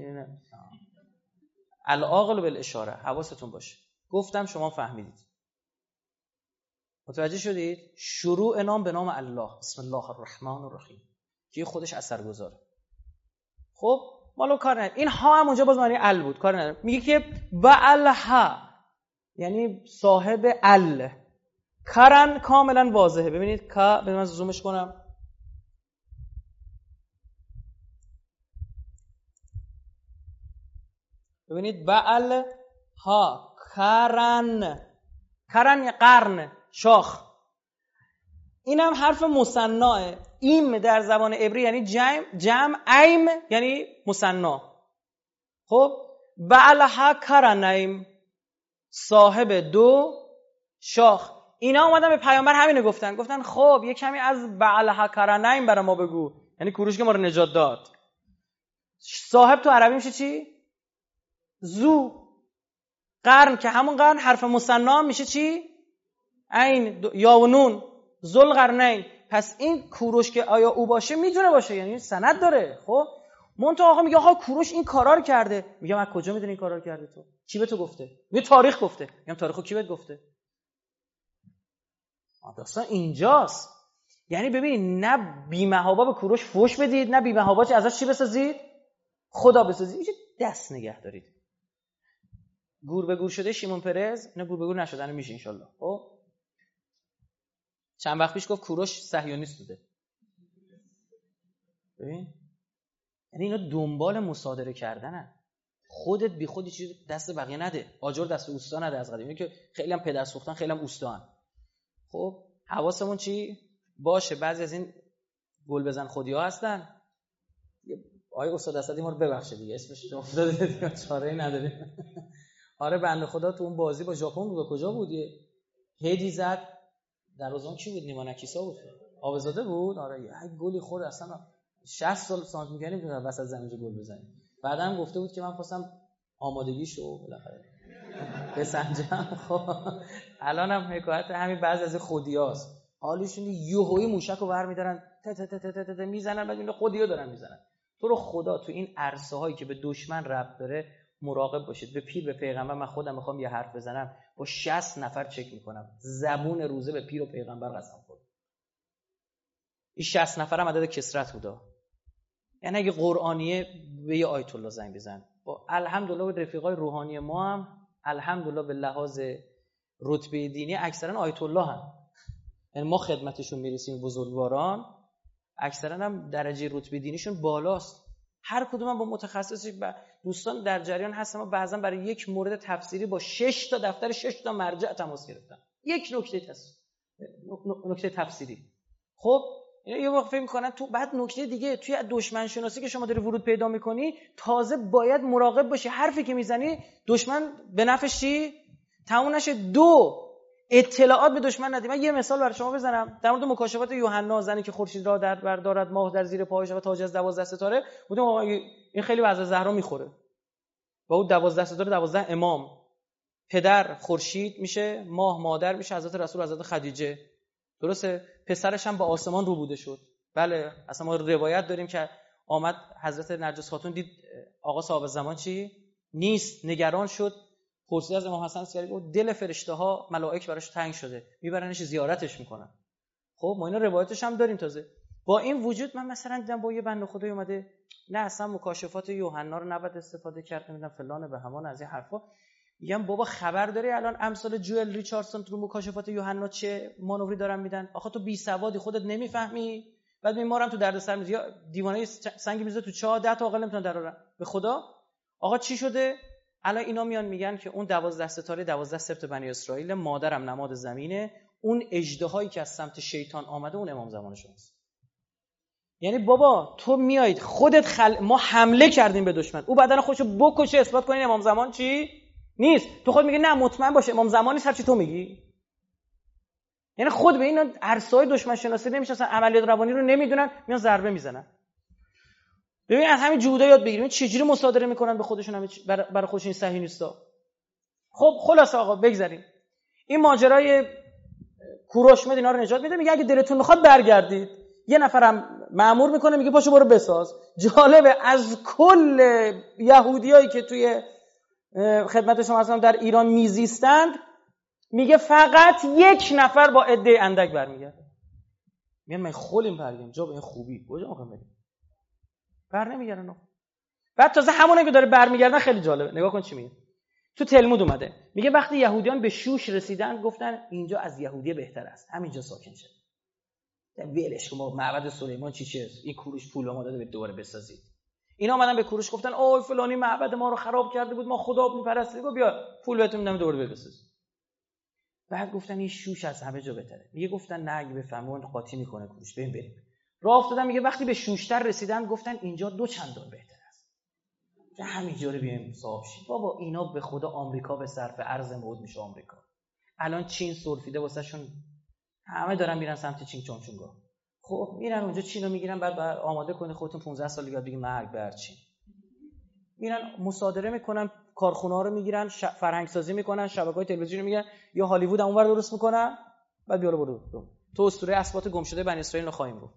العاقل بالاشاره. حواستون باشه. گفتم شما فهمیدید. متوجه شدید؟ شروع نام به نام الله، بسم الله الرحمن الرحیم، که خودش اثرگذاره. خب مالو کار نداره. این ها هم اونجا باز معنی ال بود، کار نداره. میگه که بعلها یعنی صاحب ال. کرن کاملا واضحه. ببینید کا، به من زومش کنم. ببینید بعل ها کرن، کرن قرن، شاخ. اینم حرف مثناه. ایم در زبان عبری یعنی جمع، جمع ایم یعنی مثنا. خب بعلها کرنیم، صاحب دو شاخ. اینا اومدن به پیامبر همینو گفتن، گفتن خب یه کمی از بعلها کرنیم برای ما بگو، یعنی کوروش که ما رو نجات داد. صاحب تو عربی میشه چی؟ زو. قرن که همون قرن حرف مثنا میشه چی؟ عین یا و نون، ذوالقرنین. پس این کوروش که آیا او باشه میتونه باشه، یعنی سند داره. خب منتها آقا میگه آقا کوروش این کارا رو کرده. میگم از کجا میدونی این کارا رو کرده؟ تو کی به تو گفته؟ میگه تاریخ گفته. میگم تاریخو کی بهت گفته؟ داستان اینجاست. یعنی ببین، نه بی‌محابا به کوروش فوش بدید، نه بی‌محابا چه ازش چی بسازید؟ خدا بسازید. اینجا دست نگه دارید. گور به گور شده شیمون پرز، اینا گور به گور نشدن میشه ان شاء الله. خب چند وقت پیش گفت کوروش صهیونیست بوده. ببین یعنی اینا دنبال مصادره کردنن. خودت بی خودی چیزی دست بقیه نده. آجر دست اوستا نده. از قدیم که خیلی هم پدر سوختن، خیلی هم اوستان. خب حواسمون چی باشه؟ بعضی از این گل بزن خودی‌ها هستن. آیه استاد اسدی ما رو ببخشه دیگه، اسمش تو افتاده دیگه، چاره‌ای نداریم. آره بنده خدا تو اون بازی با ژاپن بود، کجا بود؟ هدی زد دروازه‌بان کی بود؟ نیما نکیسا بود، آبزاده بود. آره یه گلی خورد، اصلا شصت سال سانت می‌کنیم وسط زمین گل بزنیم. بعدم گفته بود که من خواستم آمادگیشو بالاخره بسنجم. خب الان هم حکایت همین بعضی از خودیاست، حالیشون یوهویی موشک رو برمی‌دارن ت ت ت ت ت میزنن، بعد این خودیو دارن میزنن. تو رو خدا تو این عرصه هایی که به دشمن ربط داره مراقب باشید. به پیر به پیغمبر من خودم میخوام یه حرف بزنم با شصت نفر چک میکنم، زبون روزه به پیر و پیغمبر قسم خورد. این شصت نفر هم عدد کثرت بودا. یعنی اگه قرآنیه به یه آیت الله زنگ بزن. با الحمدلله رفیقای روحانی ما هم الحمدلله به لحاظ رتبه دینی اکثرا آیت الله هم، یعنی ما خدمتشون میرسیم، بزرگواران اکثرا هم درجه رتبه دینیشون بالاست. هر کدوم هم با متخصصی و دوستان در جریان هستن. ما بعضا برای یک مورد تفسیری با شش تا دفتر شش تا مرجع تماس گرفتن، یک نکته تفسیر نکته تفسیری. خب یه وقت فکر می‌کنن تو بعد نکته دیگه توی دشمن شناسی که شما داری ورود پیدا می‌کنی، تازه باید مراقب باشی حرفی که میزنی دشمن به نفعش چی تموم نشه. دو اطلاعات به دشمن ندی. من یه مثال برای شما بزنم در مورد مکاشفات یوحنا، زنی که خورشید را در بر دارد، ماه در زیر پایش و تاج از دوازده ستاره. بودم این خیلی وضع زهرا میخوره با اون دوازده ستاره، دوازده امام. پدر خورشید میشه، ماه مادر میشه، حضرت رسول حضرت خدیجه، درسته؟ پسرش هم با آسمان رو بوده شد. بله اصلا ما روایت داریم که آمد حضرت نرجس خاتون دید آقا صاحب زمان چی نیست، نگران شد، پرسید از امام حسن عسکری، گفت دل فرشته ها ملائک براش تنگ شده، میبرنش زیارتش میکنن. خب ما اینا روایتش هم داریم. تازه با این وجود من مثلا دیدم با یه بنده خدای اومده نه اصلا مکاشفات یوحنا رو نباید استفاده کرد، نمیدونم فلان به همان از این حرفا. میگم بابا خبر داری الان امثال جوئل ریچاردسون تو مکاشفات یوحنا چه مانوری دارن میدن؟ آخه تو بی سوادی خودت نمیفهمی، بعد میمارم تو دردسر میذاری. یا دیوانه سنگ میذاره تو چاه، ده تا عاقل نمیتونن درارن. به خدا آقا چی شده؟ الان اینا میان میگن که اون دوازده ستاره دوازده سبت بنی اسرائیل، مادرم نماد زمینه، اون اژدهایی که از سمت شیطان آمده اون امام زمان شماست. یعنی بابا تو میایید خودت خل... ما حمله کردیم به دشمن، او بدن خودشو بکشه اثبات کنین امام زمان چی نیست. تو خود میگی نه مطمئن باشه امام زمان نیست، هر چی تو میگی. یعنی خود به این عرصه‌های دشمن شناسی نمیشناسن، عملیات روانی رو نمیدونن، میان ضربه میزنن. ببین از همین جودا یاد بگیریم چجوری مصادره میکنن به خودشون، همین برای خودشون این صحیح نیستا. خب خلاص آقا بگذریم. این ماجرای کوروش مد اینا رو نجات میده، میگه اگه دلتون میخواد برگردید. یه نفرم مأمور میکنه میگه پاشو برو بساز. جالبه از کل یهودیایی که توی خدمت شما هستن در ایران میزیستند، میگه فقط یک نفر با عده اندک برمیگرده. میگن من خولیم برگردیم جا به این خوبی کجا میخوام بریم؟ بر نمیگردن. بعد تازه همونه که داره برمیگردن خیلی جالبه. نگاه کن چی میگه. تو تلمود اومده میگه وقتی یهودیان به شوش رسیدن گفتن اینجا از یهودیه بهتر است، همینجا ساکن شد. ولش کن ما معبد سلیمان چی چیه، این کوروش پول ما داده به دوباره بسازید. اینا اومدن به کوروش گفتن اوه فلانی معبد ما رو خراب کرده بود، ما خدا میپرستیم، گفت بیا پول بهتون میدم دوباره بسازید. بعد گفتن این شوش از همه جا بهتره. میگه گفتن نه اگه بفهمون قاطی میکنه کوروش، بریم بریم. راه افتادن. میگه وقتی به شوشتر رسیدن گفتن اینجا دو چندان بهتر است، که همینجا رو بیایم صاحب شیم. بابا اینا به خدا آمریکا به صرف ارز موعود میشه آمریکا. الان چین سرفیده واسهشون، همه دارن میرن سمت چین چونچونگا. خب میرن اونجا چینو میگیرن، بعد آماده کنید خودتون پانزده سال دیگه بگید مرگ بر چین. میرن مصادره میکنن، کارخونه ها رو میگیرن، ش... فرهنگ سازی میکنن، شبکه‌های تلویزیونی میگن یا هالیوود اونور درست میکنن، بعد بیارو برو تو اسطوره اثبات گم شده بنی اسرائیل رو خواهیم گفت.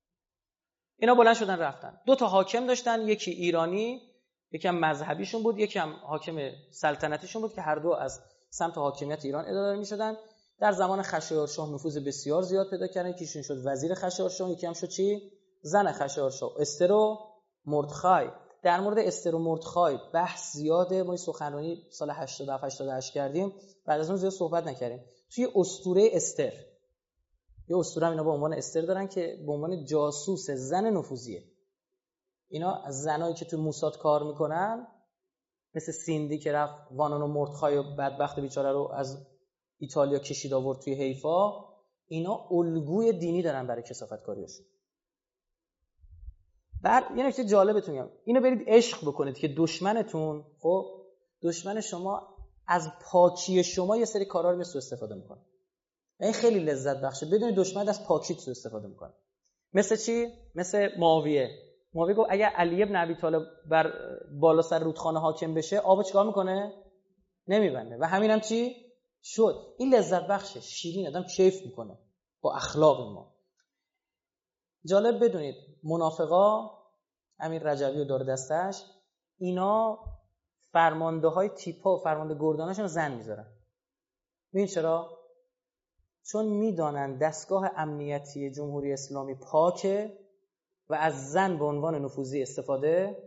اینا بلند شدن رفتن. دو تا حاکم داشتن، یکی ایرانی، یکی هم مذهبیشون بود، یکی هم حاکم سلطنتیشون بود که هر دو از سمت حاکمیت ایران اداره میشدن. در زمان خشایارشاه نفوذ بسیار زیاد پیدا کردن. یکیشون شد وزیر خشایارشاه، یکی هم شد چی؟ زن خشایارشاه، استر و مردخای. در مورد استر و مردخای بحث زیاده. ما سخنرانی سال هشتاد و هفت هشتاد و هشت کردیم، بعد از اون زیاد صحبت نکردیم. توی اسطوره استر، یه اسطوره اینا با عنوان استر دارن که به عنوان جاسوس زن نفوذیه. اینا از زنایی که تو موساد کار میکنن، مثل سیندی که رفت وانون و مردخای و بدبخت بیچاره رو از ایتالیا کشید آورد توی حیفا، اینا الگوی دینی دارن برای کثافتکاریشون. بر یه نکته جالبتون میگم، اینو برید عشق بکنید که دشمنتون، خب دشمن شما از پاکی شما یه سری کارا رو سوء استفاده میکنه. این خیلی لذت بخشه بدون دشمن از پاکیت سوء استفاده میکنه. مثل چی؟ مثل معاویه. معاویه گفت اگر علی ابن ابی طالب بر بالا سر رودخانه حاکم بشه، آب چیکار میکنه؟ نمیبنده و همینم چی شد. این لذت بخشه، شیرین، آدم کیف میکنه با اخلاق ما. جالب بدونید منافقا، امیر رجبی و دور دستش، اینا فرمانده های تیپا و فرمانده گردانشون زن میذارن. ببین چرا؟ چون میدانن دستگاه امنیتی جمهوری اسلامی پاکه و از زن به عنوان نفوذی استفاده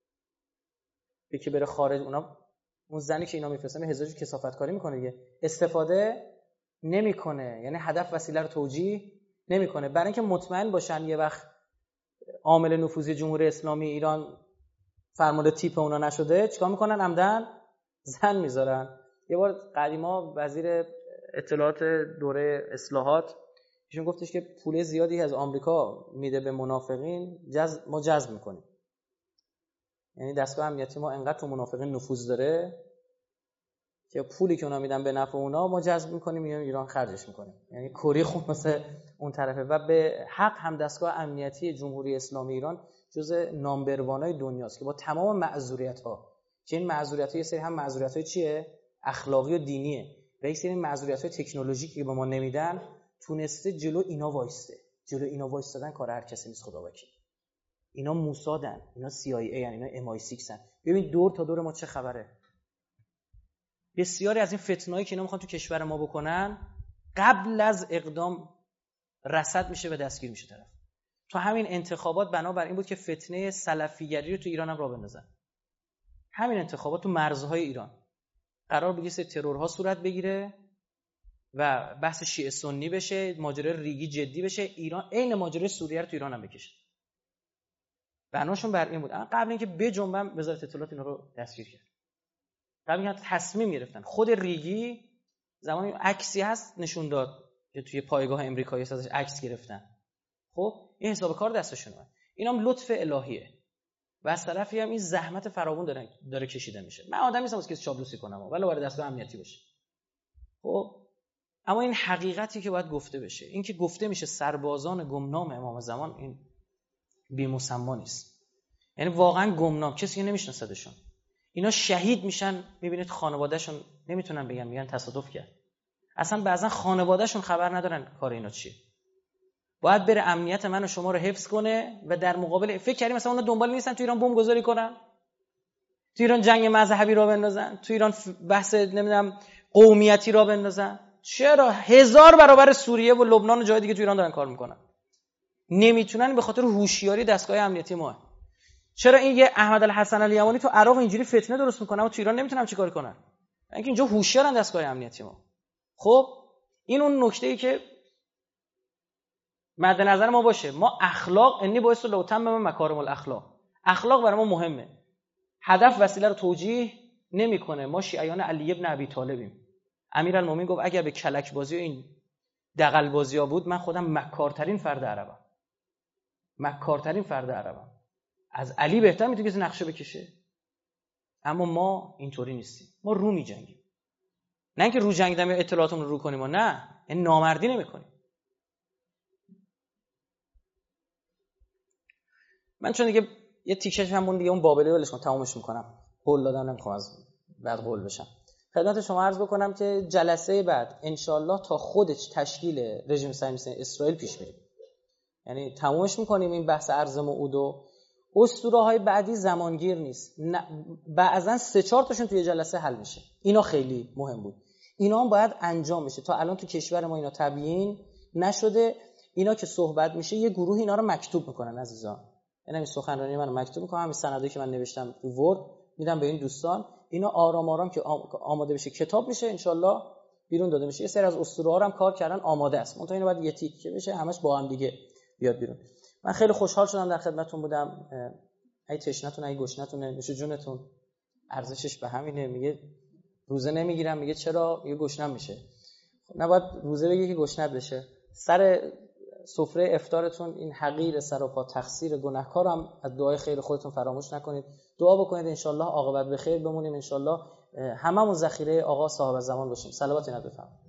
به که بره خارج، اونا اون زنی که اینا میفرستن به هزارش کثافت کاری میکنه دیگه، استفاده نمیکنه، یعنی هدف وسیله رو توجیه نمیکنه. برای اینکه مطمئن باشن یه وقت عامل نفوذی جمهوری اسلامی ایران فرمانده تیپ اونا نشده، چیکار میکنن؟ عمدن زن میذارن. یه بار قدیما وزیر اطلاعات دوره اصلاحات ایشون گفتش که پول زیادی از آمریکا میده به منافقین، جذب ما جذب میکنیم. یعنی دستگاه امنیتی ما انقدر تو منافقین نفوذ داره که پولی که اونا میدن به نفع اونا ما جذب میکنیم، میایم ایران خرجش میکنیم. یعنی کری خون واسه اون طرفه. و به حق هم دستگاه امنیتی جمهوری اسلامی ایران جزء نامبر وانای دنیاست که با تمام معذوریت‌ها، که این معذوریت‌ها یه سری هم معذوریت‌های چیه؟ اخلاقی و دینیه، و یک سری معذوریت‌های تکنولوژیکی که به ما نمیدن، تونسته جلو اینا وایسته. جلو اینا وایستادن کار هر کسی نیست خدا وکیل. اینا موسادن، اینا سی آی ای ان، اینا ام آی سیکس ان. ببین دور تا دور ما چه خبره. بسیاری از این فتنه‌ای که اینا میخوان تو کشور ما بکنن قبل از اقدام رصد میشه و دستگیر میشه طرف. تو همین انتخابات بنابر این بود که فتنه سلفیگری رو تو ایران هم راه بندازن. همین انتخابات تو مرزهای ایران قرار بود یه سری ترورها صورت بگیره و بحث شیعه سنی بشه، ماجرای ریگی جدی بشه، ایران عین ماجرای سوریه رو تو ایران هم بکشه. بناشون بر این بود قبل اینکه بجنبم وزارت اطلاعات اینا رو دستگیر کرد. قبل اینکه تصمیم گرفتن. خود ریگی زمانی عکسی هست نشون داد که توی پایگاه امریکایی ازش عکس گرفتن. خب این حساب کار دستشونه. اینام لطف الهیه. و از طرفی هم این زحمت فراوان داره داره کشیده میشه. من آدمی نیستم که چاپلوسی کنم ولی وارد دستگاه امنیتی بشه. خب اما این حقیقتی که باید گفته بشه، این که گفته میشه سربازان گمنام امام زمان، این بی مسما نیست. یعنی واقعا گمنام، کسی نمیشناسدشون. اینا شهید میشن، میبینید خانوادهشون نمیتونن بگن، میگن تصادف کرد. اصلا بعضا خانوادهشون خبر ندارن کار اینا چیه. باید بره امنیت من و شما رو حفظ کنه و در مقابل فکر کردیم مثلا اونا دنبال نیستن تو ایران بمب گذاری کنن، تو ایران جنگ مذهبی را بندازن، تو ایران بحث نمیدونم قومیتی را بندازن. چرا؟ هزار برابر سوریه و لبنان و جای دیگه تو ایران دارن کار میکنن. نمیتونن به خاطر هوشیاری دستگاه امنیتی ما. چرا این یه احمد الحسن الیمانی تو عراق اینجوری فتنه درست میکنه و تو ایران نمیتونن چیکار کنن؟ اینکه اینجا هوشیارن دستگاه امنیتی ما. خب این اون نکته‌ای که مد نظر ما باشه. ما اخلاق انی باعث لوتم مکارم الاخلاق، اخلاق برای ما مهمه. هدف وسیله رو توجیه نمیکنه. ما شیعیان علی ابن ابی طالبیم. امیرالمومنین گفت اگر به کلک بازی و این دغل بازی‌ها بود من خودم مکارترین فرد عربم. مکارترین فرد عربم. از علی بهتر میتونه کسی نقشه بکشه. اما ما اینطوری نیستیم. ما رو می‌جنگیم. نه اینکه رو جنگیدن اطلاعاتمون رو رو کنیم، ما نه، این نامردی نمی‌کنیم. من چون دیگه یه تیکش هم مون دیگه اون بابلی ولش کنم، تمامش میکنم. قول دادم نمیخوام از بعد قول بشم. خدمت شما عرض بکنم که جلسه بعد انشالله تا خودش تشکیل رژیم صهیونیستی اسرائیل پیش میریم. یعنی تمامش میکنیم این بحث ارض موعود و اسطوره‌های بعدی زمانگیر نیست. بعضن سه چهار تاشون توی جلسه حل میشه. اینا خیلی مهم بود. اینا هم باید انجام بشه. تا الان تو کشور ما اینا تبیین نشده. اینا که صحبت میشه یه گروه اینا رو مکتوب میکنن عزیزان. یعنی این سخنرانی من مکتوب میکنم، همین سندی که من نوشتم تو ورد میدم به این دوستان. اینا آرام آرام که آماده بشه کتاب میشه انشالله بیرون داده میشه. یه سری از اسطوره‌ها هم کار کردن آماده است. منتها اینو بعد یه تیکه بشه همش با هم دیگه بیاد بیرون. من خیلی خوشحال شدم در خدمتتون بودم. ای تشنتون ای گشنتون نوش جونتون. ارزشش به همینه. میگه روزه نمیگیرم، میگه چرا؟ میگه گشنم میشه. نباید روزه بگی که گشنت بشه. سر سفره افطارتون این حقیر سراپا تقصیر گناهکارم از دعای خیر خودتون فراموش نکنید. دعا بکنید انشالله عاقبت به خیر بمونیم، انشالله هممون ذخیره آقا صاحب زمان باشیم. صلوات نبی بفرمایید.